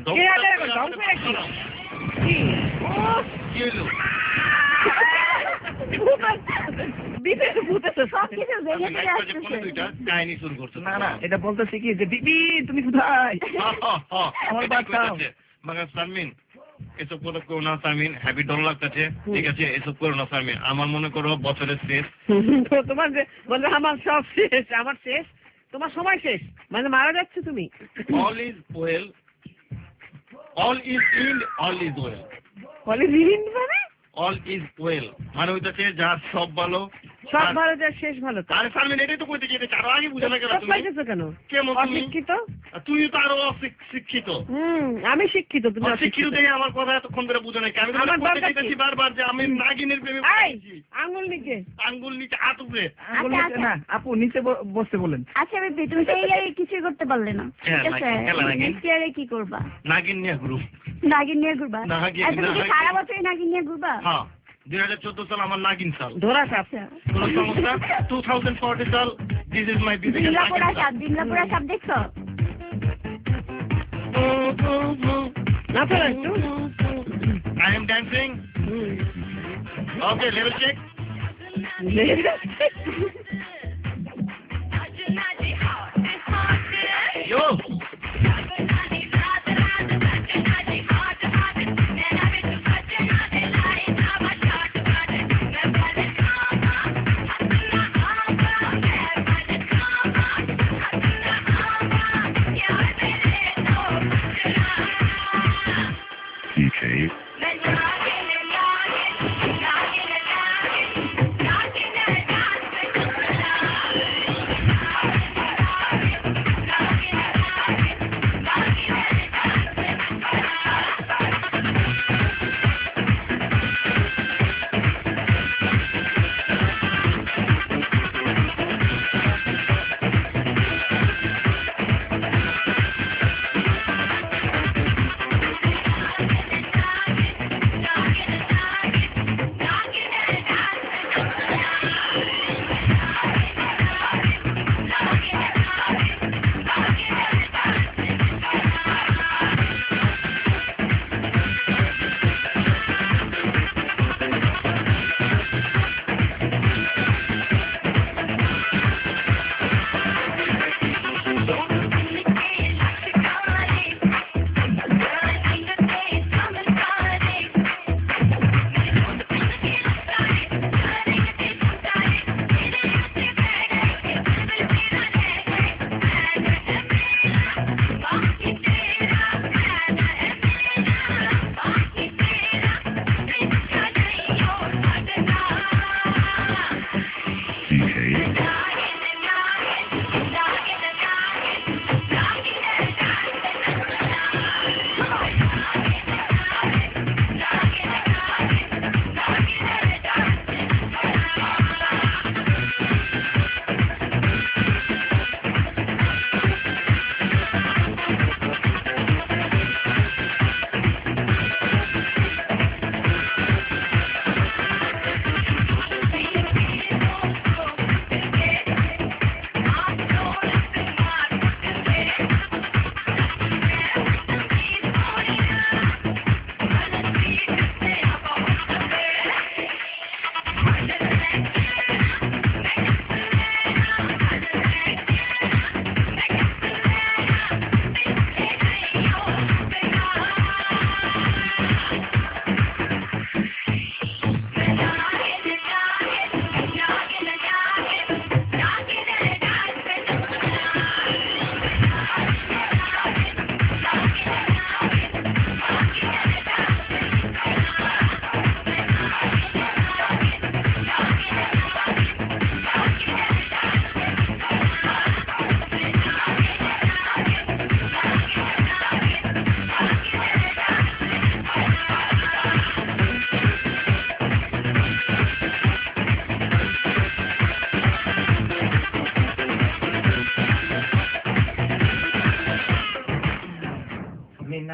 D: কাহিনী শুরু করছো?
I: না না এটা বলতেছি কি যে বিপি তুমি কোথায় আমার বাচ্চা
D: শারমিন এসব কথা করো না শারমিন, হ্যাপি ডল লাগতেছে ঠিক আছে, এসব করো না শারমিন। আমার মনে করো বছরের শেষ,
C: তোমার যে বলবে আমার সব শেষ, আমার শেষ, তোমার সময় শেষ, মানে মারা যাচ্ছে তুমি।
D: All is well, all is in, all is well.
C: All is in মানে?
D: অল ইজ ওয়েল মানে হইতাছে যার সব ভালো,
C: সব ভালো যার শেষ ভালো।
D: আরে শারমিন এটাই তো কইতে যেতে আরো আগে বুঝে না কেন তুমি?
C: পাইতেছো কেন?
D: কেমন তুমি?
C: অশিক্ষিত?
D: তুই তো আরো শিক্ষিত।
C: হুম আমি শিক্ষিত, তুমি
D: অশিক্ষিত দেখে আমার কথা এতক্ষণ ধরে বুঝো না। আমি তোমাকে বলতে চাইতেছি বারবার যে আমি নাগিনের প্রেমে পড়েছি।
C: আঙ্গুল নিচে,
D: আঙ্গুল নিচে, হাত উপরে।
I: আঙ্গুল নিচে না আপু, নিচে বসতে বলেন।
H: আচ্ছা বেবি তুমি তো এই আরে কিছু করতে পারলে না, ঠিক আছে নেক্সট ইয়ারে কি করবা?
D: নাগিন নিয়ে ঘুরু।
H: নাগিন নিয়ে ঘুরবা? তুমি কি সারা বছরই নাগিন নিয়ে ঘুরবা?
D: হ্যাঁ দুই হাজার চোদ্দ সাল আমার নাগিন সাল।
C: ধরা সাপ
D: কোন সমস্যা? টু থাউজেন্ড ফোরটি সাল দিস ইজ মাই বিবিকা।
H: বিমলাপুরা সাপ, বিমলাপুরা সাপ দেখছো?
C: না তো একটু
D: I am dancing. Okay, level check. Yo.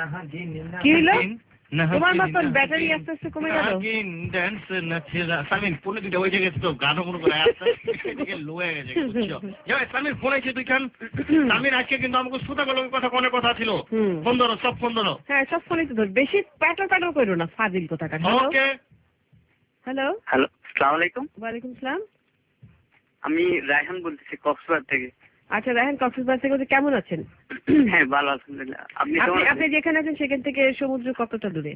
C: কি হলো তোমার মতন ব্যাটারি আস্তে আস্তে কমে গেল
D: নাগিন ড্যান্স নাচেরা সামিন ফোনে দুটো হয়ে গেছে তো গান মনে করে আস্তে আস্তে লো হয়ে গেছে বুঝছো যাই সামিন ফোন আছে তুই খান সামিন আজকে কিন্তু আমাকে শ্রোতাগুলোর কথা কোনে কথা ছিল ফোন ধরো সব ফোন ধরো
C: হ্যাঁ সব ফোনই তো ধর বেশি প্যাটার প্যাটার করো না ফাজিল কথা কাটা
D: ওকে
G: হ্যালো হ্যালো আসসালামু আলাইকুম
C: ওয়ালাইকুম আসসালাম
G: আমি রায়হান বলতেছি কক্সবাজার থেকে
C: আচ্ছা রায়হান কক্সবাজার থেকে কেমন আছেন
G: হ্যাঁ ভালো আলহামদুলিল্লাহ আপনি
C: আপনি আপনি যেখানে আছেন সেখান থেকে সমুদ্র কতটা দূরে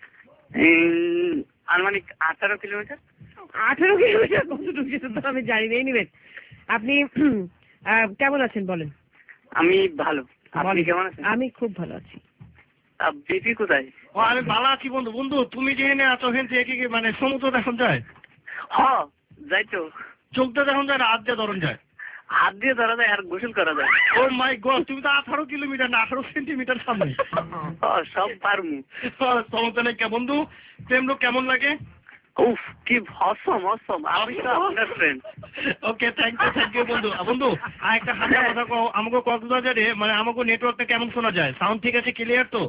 G: আনুমানিক আঠারো কিলোমিটার
C: আঠারো কিলোমিটার কত দূরে তো আমি জানি না নিবেন আপনি কেমন আছেন বলেন
G: আমি ভালো আপনি কেমন আছেন
C: আমি খুব ভালো আছি
G: বিপি কোথায়
D: ও আমি ভালো আছি বন্ধু বন্ধু তুমি যেখানে আছো ওখান থেকে কি মানে সমুদ্র এখন যায়
G: হ্যাঁ যাই তো
D: চোখটা যখন যায় হাত দিয়ে ধরন যায়
G: হাত দিয়ে ধরা যায় আর গোসল করা যায়
D: ও মাই গড তুমি তো আঠারো কিলোমিটার না আঠারো সেন্টিমিটার সামনে
G: সব পারমু
D: সমস্যা নেই কে বন্ধু প্রেম লোক কেমন লাগে
G: উফ কি অসম অসম আমি তো আপনার friend
D: okay thank you thank you বন্ধু বন্ধু আর একটা হালকা কথা কও আমাকে কক্সবাজারে মানে আমাকে নেটওয়ার্কটা কেমন শোনা যায় সাউন্ড ঠিক আছে ক্লিয়ার তো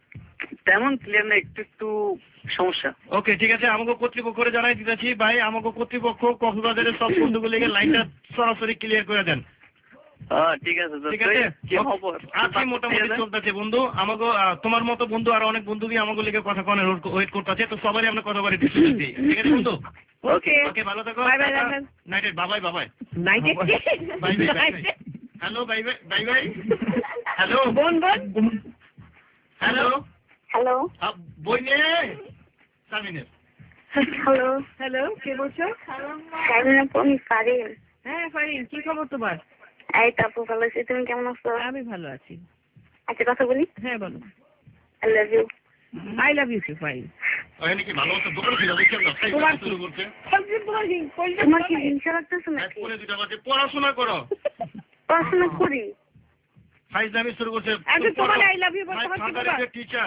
G: তেমন ক্লিয়ার না একটু একটু সমস্যা
D: ওকে ঠিক আছে আমাকে কর্তৃপক্ষরে জানাই দিতেছি ভাই আমাকে কর্তৃপক্ষ কক্সবাজারের সব বন্ধুগুলিকে লাইনটা সরাসরি ক্লিয়ার করে দেন
G: ঠিক আছে
D: ঠিক আছে আজকে মোটামুটি চলতেছে বন্ধু আমাকে তোমার মতো বন্ধু আর অনেক বন্ধু দিয়ে আমাকে লিখে কথা কনে ওয়েট করতেছে তো সবারই আমরা কথা বলে দিচ্ছি ঠিক আছে বন্ধু
C: ওকে
D: ওকে ভালো থাকো
C: bye bye
D: night bye bye bye
C: night
D: bye bye hello bye bye bye bye hello
C: বোন বোন
D: হ্যালো
F: হ্যালো
D: বইনে সামিনের
F: হ্যালো
C: হ্যালো কে বলছো
F: সামিনা আমি ফারিন
C: হ্যাঁ ফারিন কি খবর তোমার
F: এই তাপু ভালো আছি তুমি কেমন আছো
C: আমি ভালো আছি
F: আচ্ছা কথা বলি
C: হ্যাঁ বলো
F: I love you
C: I love you too Farin
D: ওখানে কি ভালো একটা দোকান ছিল দেখছেন না তাই শুরু করতে
C: তোমার কি
F: তোমার কি হিংসা লাগতেছে নাকি
D: পরে দুটো বাজে পড়াশোনা করো
F: পড়াশোনা করি
D: ফাইজলামি শুরু করছে
C: আচ্ছা তোমার আই লাভ ইউ বলতে
D: তোমার টিচার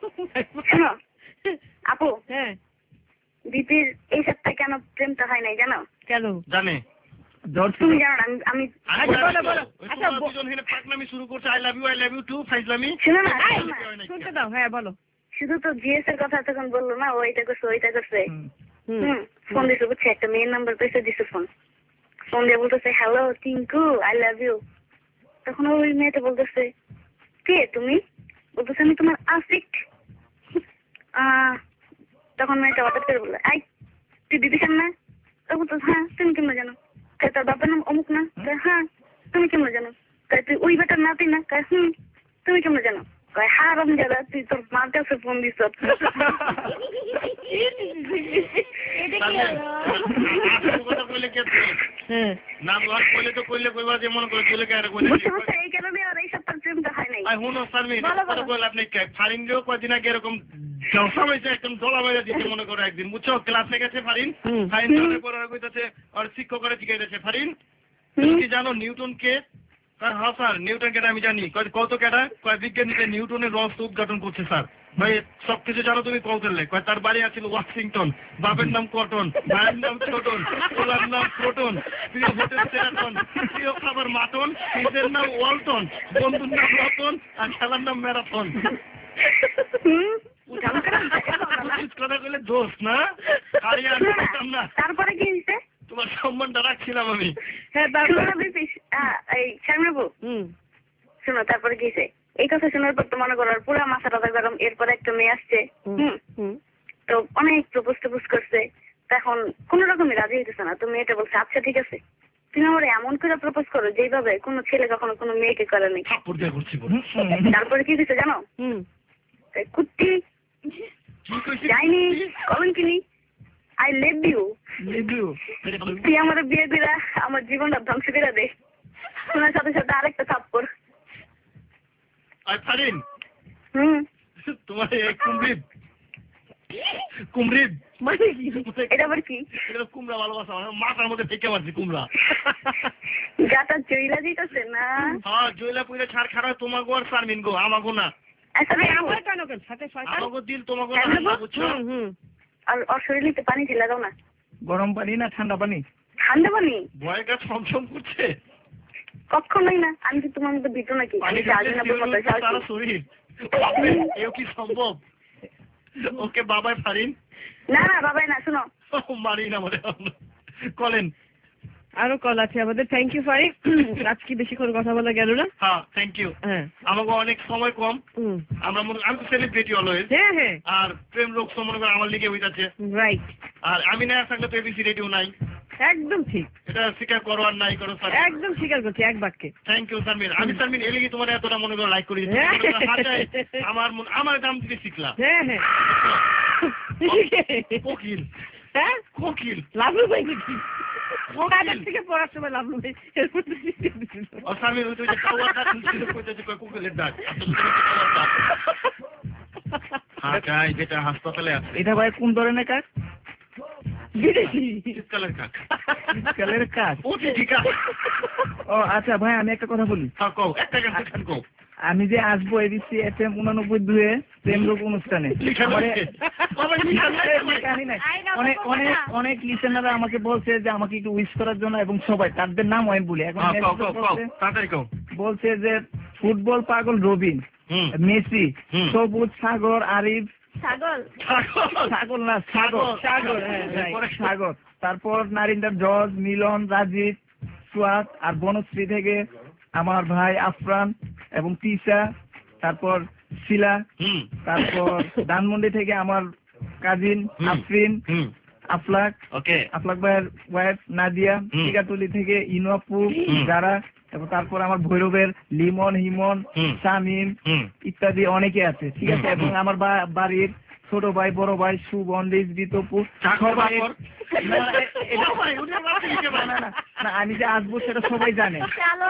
F: শোনো আপু
C: হ্যাঁ
F: দীপির এই সপ্তাহে কেন প্রেমটা হয় নাই জানো
C: কেন
D: জানে
F: তুমি জানো না আমি
C: আচ্ছা বলো বলো আচ্ছা
D: দুজন এখানে পাকনামি শুরু করছে I love you I love you too ফাইজলামি
F: শোনো না
C: শুনতে দাও হ্যাঁ বলো
F: শুধু তো জিএস এর কথা তখন বললো না ও এটা করছে ওইটা করছে হুম ফোন দিছে বুঝছে একটা মেয়ের নাম্বার পেয়েছে দিছে ফোন ফোন দিয়ে বলতেছে hello Tinku I love you তখন ওই মেয়েটা বলতেছে কে তুমি বলতেছে আমি তোমার আশিক তখন মেয়েটা হঠাৎ করে বললো আই তুই দিদি খান না তখন তো হ্যাঁ তুমি কেমন জানো তোর বাবার নাম অমুক না হ্যাঁ তুমি কেমন জানো তুই ওই বেটার নাতি না হুম তুমি কেমন জানো হ্যাঁ রম যারা তুই তোর মার কাছে ফোন দিস এই কারণে আর এই সপ্তাহ প্রেমটা হয় নাই
D: কয়েকদিন আগে এরকম জলসা হয়েছে একদম জলা মেরে দিচ্ছে মনে করো একদিন বুঝছো ক্লাসে গেছে ফারিন ফারিন কইতেছে আর শিক্ষকরা জিজ্ঞাসা ফারিন তুমি কি জানো নিউটন কে হ্যাঁ স্যার নিউটন কেটা আমি জানি কত কেটা কয় বিজ্ঞানীতে নিউটনের রহস্য উদ্ঘাটন করছে স্যার ভাই সবকিছু জানো তুমি কৌতলে কয় তার বাড়ি আছিল ওয়াশিংটন বাপের নাম কটন ভাইয়ের নাম ছোটন ওলার নাম প্রোটন প্রিয় হোটেল সেরাটন প্রিয় খাবার মাটন নিজের নাম ওয়ালটন বন্ধুর নাম রতন আর খেলার নাম ম্যারাথন কথা বলে দোষ না আরে আর না
F: তারপরে কি হয়েছে
D: তোমার সম্মানটা রাখছিলাম আমি
F: হ্যাঁ তারপরে এই শারমিনাবু শোনো তারপরে কি হয়েছে এই কথা শোনার পর তো মনে করো পুরো মাথাটা গরম এরপর একটা মেয়ে আসছে হুম তো অনেক প্রপোজ টপোজ করছে তখন কোন রকমই রাজি হইতেছে না তো মেয়েটা বলছে আচ্ছা ঠিক আছে তুমি আমার এমন করে প্রপোজ করো যেভাবে কোনো ছেলে কখনো কোনো মেয়েকে করে নাই তারপরে কি হয়েছে জানো কুত্তি যাইনি কলম কিনি আই লাভ ইউ তুই আমার বিয়ে দিলা আমার জীবনটা ধ্বংস করে দে শোনার সাথে সাথে আরেকটা থাপ্পড়
D: হুম তোমার কুমড়িদ কুমড়িদ
F: মানে কি এটা আবার কি
D: এটা কুমড়া ভালোবাসা মাথার মধ্যে ফেঁকে পাচ্ছি কুমড়া
F: গাটা জয়লা দিতেছে না
D: হ্যাঁ জয়লা পুইলে ছাড় খারাপ তোমাকে আর শারমিন গো আমাকে না
C: আমার কেন কেন সাথে
D: আমাকে দিল তোমাকে না বুঝছো
F: আর ওর শরীরে পানি ঢেলা দাও না
E: গরম পানি না ঠান্ডা পানি
F: ঠান্ডা পানি
D: ভয় গা ছমছম করছে
F: কখনোই না আমি কি তোমার মতো ভিতর নাকি আমি জানি না বলবো
D: সারা শরীর এও কি সম্ভব? ওকে বাবাই ফারিন?
F: না না বাবাই না, শুনো
D: মারিন আমাদের কলেন।
C: আরো কল আছে আমাদের। থ্যাংক ইউ ফারিন, আজকে বেশিক্ষণ কথা বলা গেল না।
D: হ্যাঁ থ্যাংক ইউ।
C: হ্যাঁ
D: আমাকে অনেক সময় কম, আমরা মনে আমি তো সেলিব্রিটি অলওয়েজ।
C: হ্যাঁ হ্যাঁ
D: আর প্রেম রোগ মনে করে আমার লিগে হইতাছে।
C: রাইট।
D: আর আমি না থাকলে তো এবিসি রেডিও নাই।
C: একদম ঠিক,
D: এটা স্বীকার করো আর নাই করো স্যার।
C: একদম স্বীকার করছি এক বাক্যে।
D: Thank you Sharmin. আমি সারমিন এলে কি তোমার এতটা মনে করে লাইক করে দিচ্ছি, আমার মন আমার দাম দিতে শিখলা।
C: হ্যাঁ হ্যাঁ
D: কোকিল।
C: হ্যাঁ
D: কোকিল
C: লাভলু ভাই কি কোকাদের থেকে পড়ার সময় লাভলু ভাই এরপর
D: ও সারমিন ওই যে কাওয়ার কাজ ছিল কইতেছে কই কোকিলের ডাক। আচ্ছা যেটা হাসপাতালে আছে
E: এটা ভাই কোন ধরনের কাজ?
C: বিদেশি
D: শীতকালের কাক।
E: শীতকালের কাজ?
D: ও ঠিক আছে।
E: ও আচ্ছা ভাই আমি একটা কথা বলি।
D: হ্যাঁ কও, একটা গান কও।
E: আমি যে আসবো এবিসি এফএম উনানব্বই দুয়ে প্রেম রোগ অনুষ্ঠানে, অনেক অনেক অনেক লিসেনাররা আমাকে বলছে যে আমাকে একটু উইশ করার জন্য, এবং সবাই তাদের নাম আমি বলি এখন। বলছে যে ফুটবল পাগল রবিন, মেসি, সবুজ, সাগর, আরিফ,
H: ছাগল
E: ছাগল না সাগর, সাগর সাগর, তারপর নারিন্দার জজ, মিলন, রাজীব, সুয়াদ, আর বনশ্রী থেকে আমার ভাই আফরান এবং তিশা, তারপর শিলা, তারপর ধানমন্ডি থেকে আমার কাজিন আফরিন, আফলাক, ওকে আফলাক ভাইয়ের ওয়াইফ নাদিয়া, টিকাটুলি থেকে ইনুয়াপু, যারা, এবং তারপর আমার ভৈরবের লিমন, হিমন, শামিম ইত্যাদি অনেকে আছে, ঠিক আছে। এবং আমার বাড়ির ছোট ভাই, বড় ভাই, সুবন, রিজবিতপু, সবাই। না আমি যে আসবো সেটা সবাই জানে।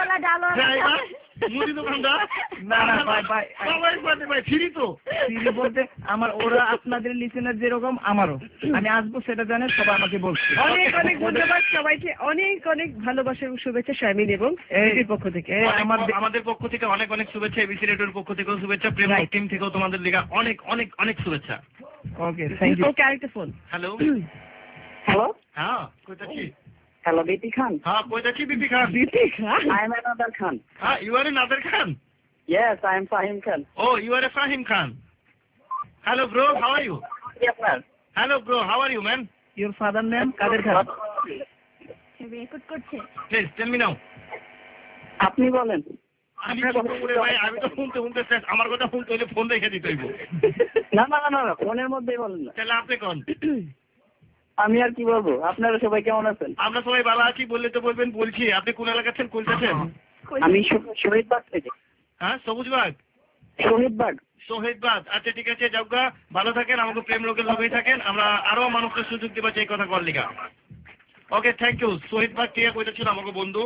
E: বলতে আমার ওরা আপনাদের লিসেনার যেরকম আমারও, আমি আসবো সেটা জানে, সবাই আমাকে বলছে।
C: অনেক অনেক ধন্যবাদ সবাইকে, অনেক অনেক ভালোবাসা এবং শুভেচ্ছা শারমিন এবং এবিসির পক্ষ থেকে।
D: আমাদের পক্ষ থেকে অনেক অনেক শুভেচ্ছা, এবিসি রেডিওর পক্ষ থেকেও শুভেচ্ছা, প্রেম টিম থেকেও তোমাদের লেখা অনেক অনেক অনেক শুভেচ্ছা।
E: ওকে থ্যাংক ইউ।
C: ওকে আরেকটা ফোন।
D: হ্যালো
M: হ্যালো
D: হ্যাঁ কইতাছি।
M: Hello, B P Khan.
D: हाँ, कोई B P Khan.
C: B P Khan.
M: I am another Khan.
D: Ah, you are another Khan.
M: Yes, I am Fahim Khan.
D: Oh, you are a Fahim Khan. Hello, bro. How are you?
M: Yes, sir.
D: Hello, bro. How are you, man?
E: Your father name? Kader Khan.
H: Record করছে।
D: Please tell me now.
M: আপনি বলেন।
D: আমি তো বলে ভাই, আমি তো শুনতে শুনতে শেষ, আমার কথা শুনতে হলে ফোন রেখে দিতে হইব।
M: না না না না, ফোনের মধ্যেই বলেন না।
D: তাহলে আপনি কোন?
M: আমি আর কি বলবো, আপনারা সবাই কেমন আছেন?
D: আমরা সবাই ভালো আছি, বললে তো বলবেন। বলছি আপনি কোন এলাকা আছেন, কোন আছেন?
M: আমি শহীদবাগ থেকে।
D: হ্যাঁ সবুজবাগ,
M: শহীদবাগ
D: শহীদবাগ। আচ্ছা ঠিক আছে, যাওগা, ভালো থাকেন, আমাকে প্রেম রোগের লগেই থাকেন, আমরা আরো মানুষকে সুযোগ দিবা এই কথা কর লিগা। Okay thank you. শহীদবাগ টিয়া কইতেছিল আমাকে বন্ধু,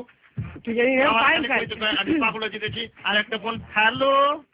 D: আমি পাগল জিতেছি। আর একটা ফোন। হ্যালো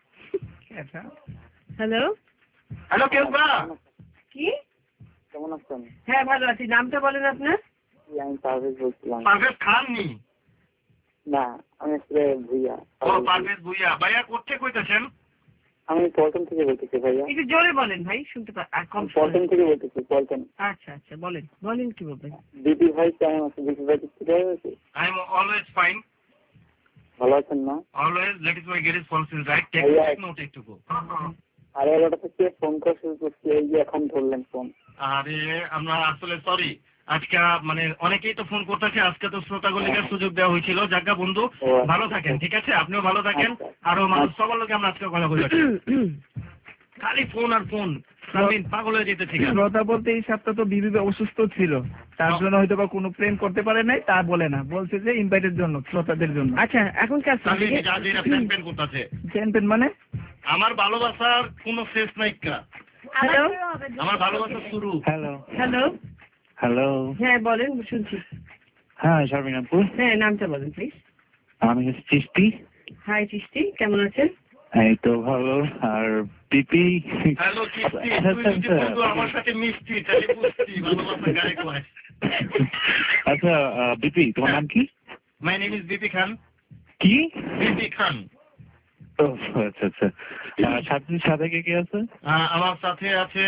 C: হ্যালো
D: হ্যালো, কেউ বা
C: কি
M: কেমন আছেন?
C: হ্যাঁ ভালো আছি। নামটা বলেন আপনার?
M: আমি পারভেজ বলছিলাম।
D: পারভেজ খান নি?
M: না, আমি আসলে ভুইয়া।
D: ও পারভেজ ভুইয়া। ভাইয়া কোথা কইতেছেন?
M: আমি পল্টন থেকে বলতেছি ভাইয়া।
C: একটু জোরে বলেন ভাই, শুনতে পা কম।
M: পল্টন থেকে বলতেছি, পল্টন।
C: আচ্ছা আচ্ছা বলেন বলেন কি বলবেন?
M: বিপি ভাই কেমন আছে? বিপি ভাই ঠিক আছে?
D: I am always fine.
M: ভালো আছেন না?
D: Always late is my gate is false right, take no take to go.
M: আরে এগারোটা থেকে ফোন করা শুরু করছি, এই যে এখন ধরলেন ফোন।
D: আরে আমরা আসলে সরি, আজকে মানে অনেকেই তো ফোন করতেছে, আজকে তো শ্রোতাগুলিকে সুযোগ দেওয়া হয়েছিল। যাজ্ঞা বন্ধু ভালো থাকেন, ঠিক আছে? আপনিও ভালো থাকেন, আরো মানুষ সবার লোকে আমরা আজকে কথা বলি। খালি ফোন আর ফোন, সামিন পাগল হয়ে যেতে। ঠিক আছে,
E: শ্রোতা বলতে এই সপ্তাহ তো বিবি অসুস্থ ছিল, তার জন্য হয়তো বা কোনো প্রেম করতে পারে নাই, তা বলে না, বলছে যে ইনভাইটের জন্য, শ্রোতাদের জন্য।
C: আচ্ছা এখন কাজ
D: প্রেম করতেছে
E: প্রেম মানে
D: আমার ভালোবাসার কোনো শেষ নাই।
C: হ্যালো,
D: আমার ভালোবাসা শুরু।
E: হ্যালো
C: হ্যালো
N: হ্যালো
C: হ্যাঁ বলেন, শুনছি।
N: হ্যাঁ শারমিন আপু।
C: হ্যাঁ নামটা বলেন প্লিজ।
N: আমি হচ্ছে চিস্তি।
C: হাই চিস্তি, কেমন আছেন?
N: এই তো ভালো। আর পিপি।
D: হ্যালো চিস্তি, তুই যদি বন্ধু আমার সাথে মিষ্টি তাহলে বুঝতি ভালোবাসা গায়ে কয়।
N: আচ্ছা বিপি, তোমার নাম কি?
D: My name is BP Khan.
N: কি?
D: বিপি খান।
N: আচ্ছা আচ্ছা। সাথে সাথে কে কে আছে?
D: আমার সাথে আছে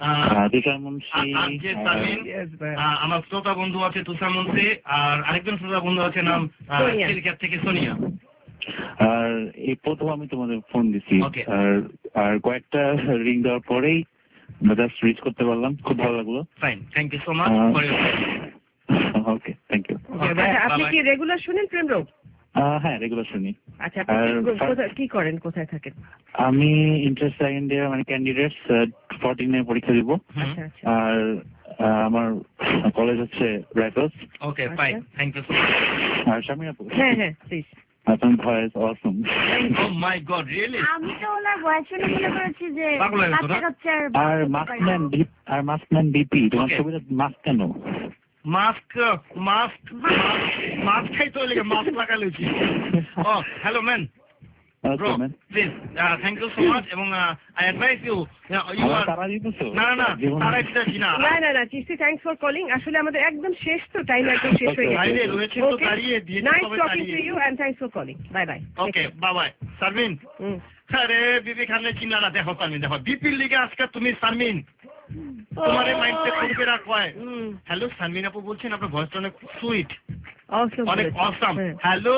D: আমার শ্রোতা বন্ধু আছে তুষার মন্ত্রী, আর আরেকজন শ্রোতা বন্ধু আছে নাম সিলক্যাপ থেকে সোনিয়া।
N: আর এই প্রথম আমি তোমাদের ফোন দিছি আর আর কয়েকটা রিং দেওয়ার পরেই জাস্ট রিচ করতে পারলাম, খুব ভালো লাগলো।
D: Fine, thank you so much for your
N: okay, thank you.
C: আপনি কি রেগুলার শুনেন প্রেম রোগ?
N: হ্যাঁ, রেগুলার শুনি।
C: আচ্ছা, আপনি কি করেন, কোথায় থাকেন?
N: আমি ইন্টার সেকেন্ড ইয়ার মানে ক্যান্ডিডেটস ফোরটিন এ পরীক্ষা দিব। আর আমার কলেজ হচ্ছে rifles.
D: Okay, fine, thank you so much.
N: আর শামিন আপু,
C: হ্যাঁ হ্যাঁ প্লিজ।
N: আপনার voice awesome.
D: Oh my god, really?
H: আমি তো ওনার ভয়েস শুনে মনে করেছি যে বাচ্চা কাচ্চার।
N: আর মাস্কম্যান আর মাস্কম্যান বিপি, তোমার ছবিটা মাস্ক কেন?
D: মাস্ক মাস্ক মাস্ক খাই তো লেগে মাস্ক লাগা লইছি। Oh hello man, bro please thank you so much. এবং I advise you you are না না তারা এটা কি না
C: না না না চিস্তি, থ্যাঙ্কস ফর কলিং। আসলে আমাদের একদম শেষ তো, টাইম একদম শেষ হয়ে গেছে।
D: আইলে রয়েছে তো দাঁড়িয়ে দিয়ে
C: nice talking to you and thanks for calling. Bye bye.
D: Okay, bye bye. Sharmin, আরে বিবি খানের চিন্না না, দেখো শারমিন, দেখো বিপির লিগে আজকে তুমি শারমিন তোমার মাইন্ডসেট করবে রাখয়। হ্যালো শারমিন আপু বলছেন, আপনার ভয়েসটা অনেক সুইট, অনেক অসাম। হ্যালো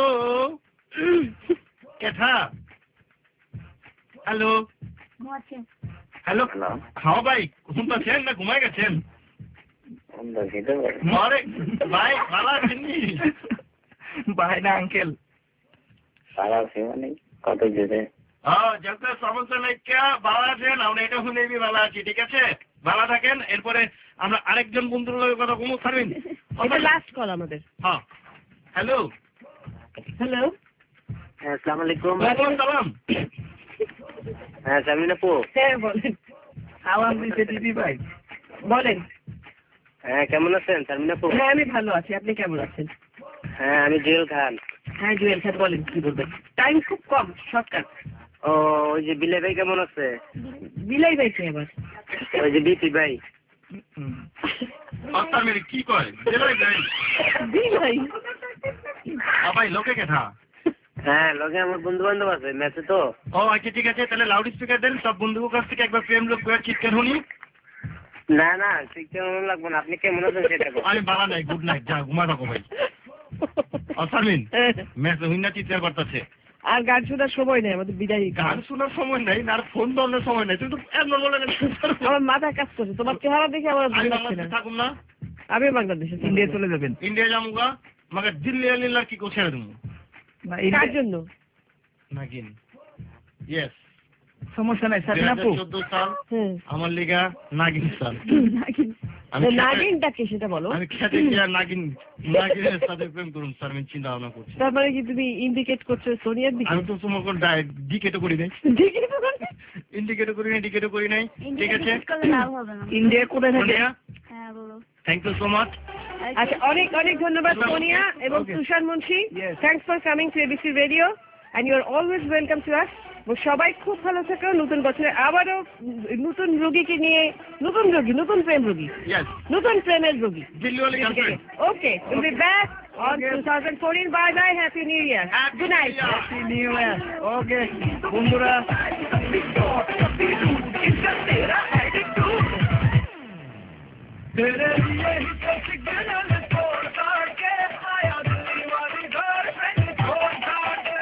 D: কেথা? হ্যালো হ্যালো খাও ভাই, ঘুমতাছেন না ঘুমাই গেছেন? আরে ভাই ভালো আছেন?
E: ভাই না আঙ্কেল
M: ভালো আছে মানে কত জোরে?
D: হ্যাঁ, যাতে সমস্যা নেই, কে ভালো আছেন? আমরা এটা শুনে ভালো আছি, ঠিক আছে? ভালো থাকেন। এরপরে আমরা আরেকজন বন্ধুর লোকের কথা বলবো। শারমিন,
C: এটা লাস্ট কল আমাদের।
D: হ্যাঁ, হ্যালো
C: হ্যালো,
M: আসসালামু আলাইকুম।
D: ওয়ালাইকুম সালাম।
M: হ্যাঁ শারমিন আপু।
C: হ্যাঁ বলেন।
E: আওয়াজ দিতে দিদি ভাই
C: বলেন।
M: হ্যাঁ কেমন আছেন শারমিন আপু?
C: হ্যাঁ আমি ভালো আছি, আপনি কেমন আছেন?
M: হ্যাঁ আমি জুয়েল খান।
C: হ্যাঁ জুয়েল খান, বলেন কি বলবেন? টাইম খুব কম, শর্টকাট।
M: ও ওই যে বিলাই ভাই কেমন আছে?
C: বিলাই ভাই কে আবার?
M: ওই যে বিপি ভাই।
D: আচ্ছা মেরে কি কয় বিলাই ভাই?
C: বিলাই
D: ভাই লোকে কেথা?
M: হ্যাঁ লগে আমার বন্ধু বান্ধব আছে ম্যাচে তো।
D: ও আচ্ছা ঠিক আছে, তাহলে লাউড স্পিকার দেন, সব বন্ধুদের কাছ থেকে একবার প্রেম লোক করে চিৎকার শুনি।
M: না না চিৎকার লাগবে না, আপনি কেমন আছেন সেটা বলুন।
D: আমি ভালো নাই, গুড নাইট, যা ঘুমা থাকো ভাই। শারমিন ম্যাচ হুইনা চিৎকার করতেছে।
C: আর গান শোনার সময় নেই আমাদের, বিদায়।
D: গান শোনার সময় নাই, আর ফোন ধরার সময় নাই। তুই তো এমন বলে
C: আমার মাথা কাজ করছে, তোমার চেহারা দেখে আমার ভালো লাগছে না।
D: থাকুন না,
C: আমি বাংলাদেশে,
E: ইন্ডিয়া চলে যাবেন।
D: ইন্ডিয়া যাবো, মাকে দিল্লি আলিল্লার কি করে ছেড়ে দেবো?
C: কার জন্য?
D: নাগিন। ইয়েস,
E: সমস্যা নাই শারমিন আপু।
D: চোদ্দ সাল আমার লিগা নাগিন সাল।
C: নাগিনটা কে সেটা বলো।
D: আমি খেতে গিয়ে নাগিন নাগিনের সাথে প্রেম করুন শারমিন, চিন্তা ভাবনা করছি।
C: তার মানে কি তুমি ইন্ডিকেট করছো সোনিয়ার দিকে?
D: আমি তো তোমাকে ডিকেটও করি নাই, ইন্ডিকেটও করি নাই, ডিকেটও করি নাই, ঠিক আছে?
E: ইন্ডিয়া কোথায় থাকে?
H: হ্যাঁ বলো।
D: Thank you so much.
C: আচ্ছা, অনেক অনেক ধন্যবাদ সোনিয়া এবং Tushar Munshi. Thanks for coming to ABC radio and you are always welcome to us. সবাই খুব ভালো থাকো, নতুন বছরে আবারও নতুন রোগীকে নিয়ে, নতুন রোগী, নতুন প্রেম রোগী, নতুন প্রেমের রোগী। Okay, will be back on twenty fourteen. Bye bye, happy new year, good night,
E: happy new year. Okay বন্ধুরা, तेरे लिए ही कुछ गाना छोड़ काट के आया दिल्ली वाली गर्लफ्रेंड छोड़ काट के,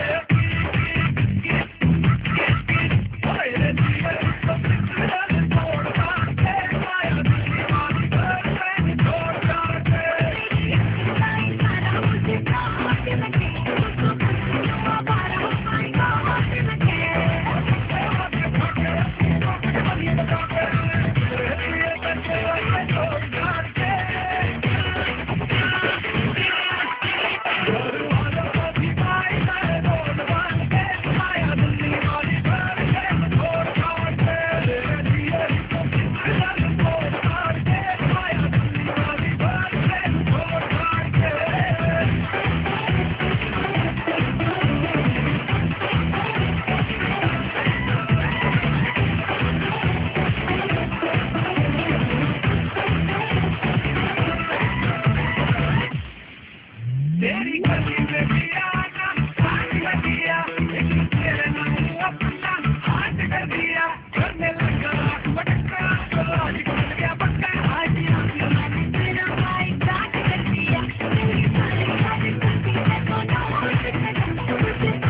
E: तेरे लिए ही कुछ गाना छोड़ काट के आया दिल्ली वाली गर्लफ्रेंड छोड़ काट के। तेरी गली में भी आना हाथ कर दिया, तेरे नाम अपना हाथ कर दिया, करने लगा पटका तो आज कर गया पक्का, आज तेरा भाई काट कर दिया, तेरी सारी सारी गलती है तो ना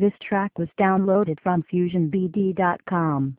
A: This track was downloaded from fusion b d dot com.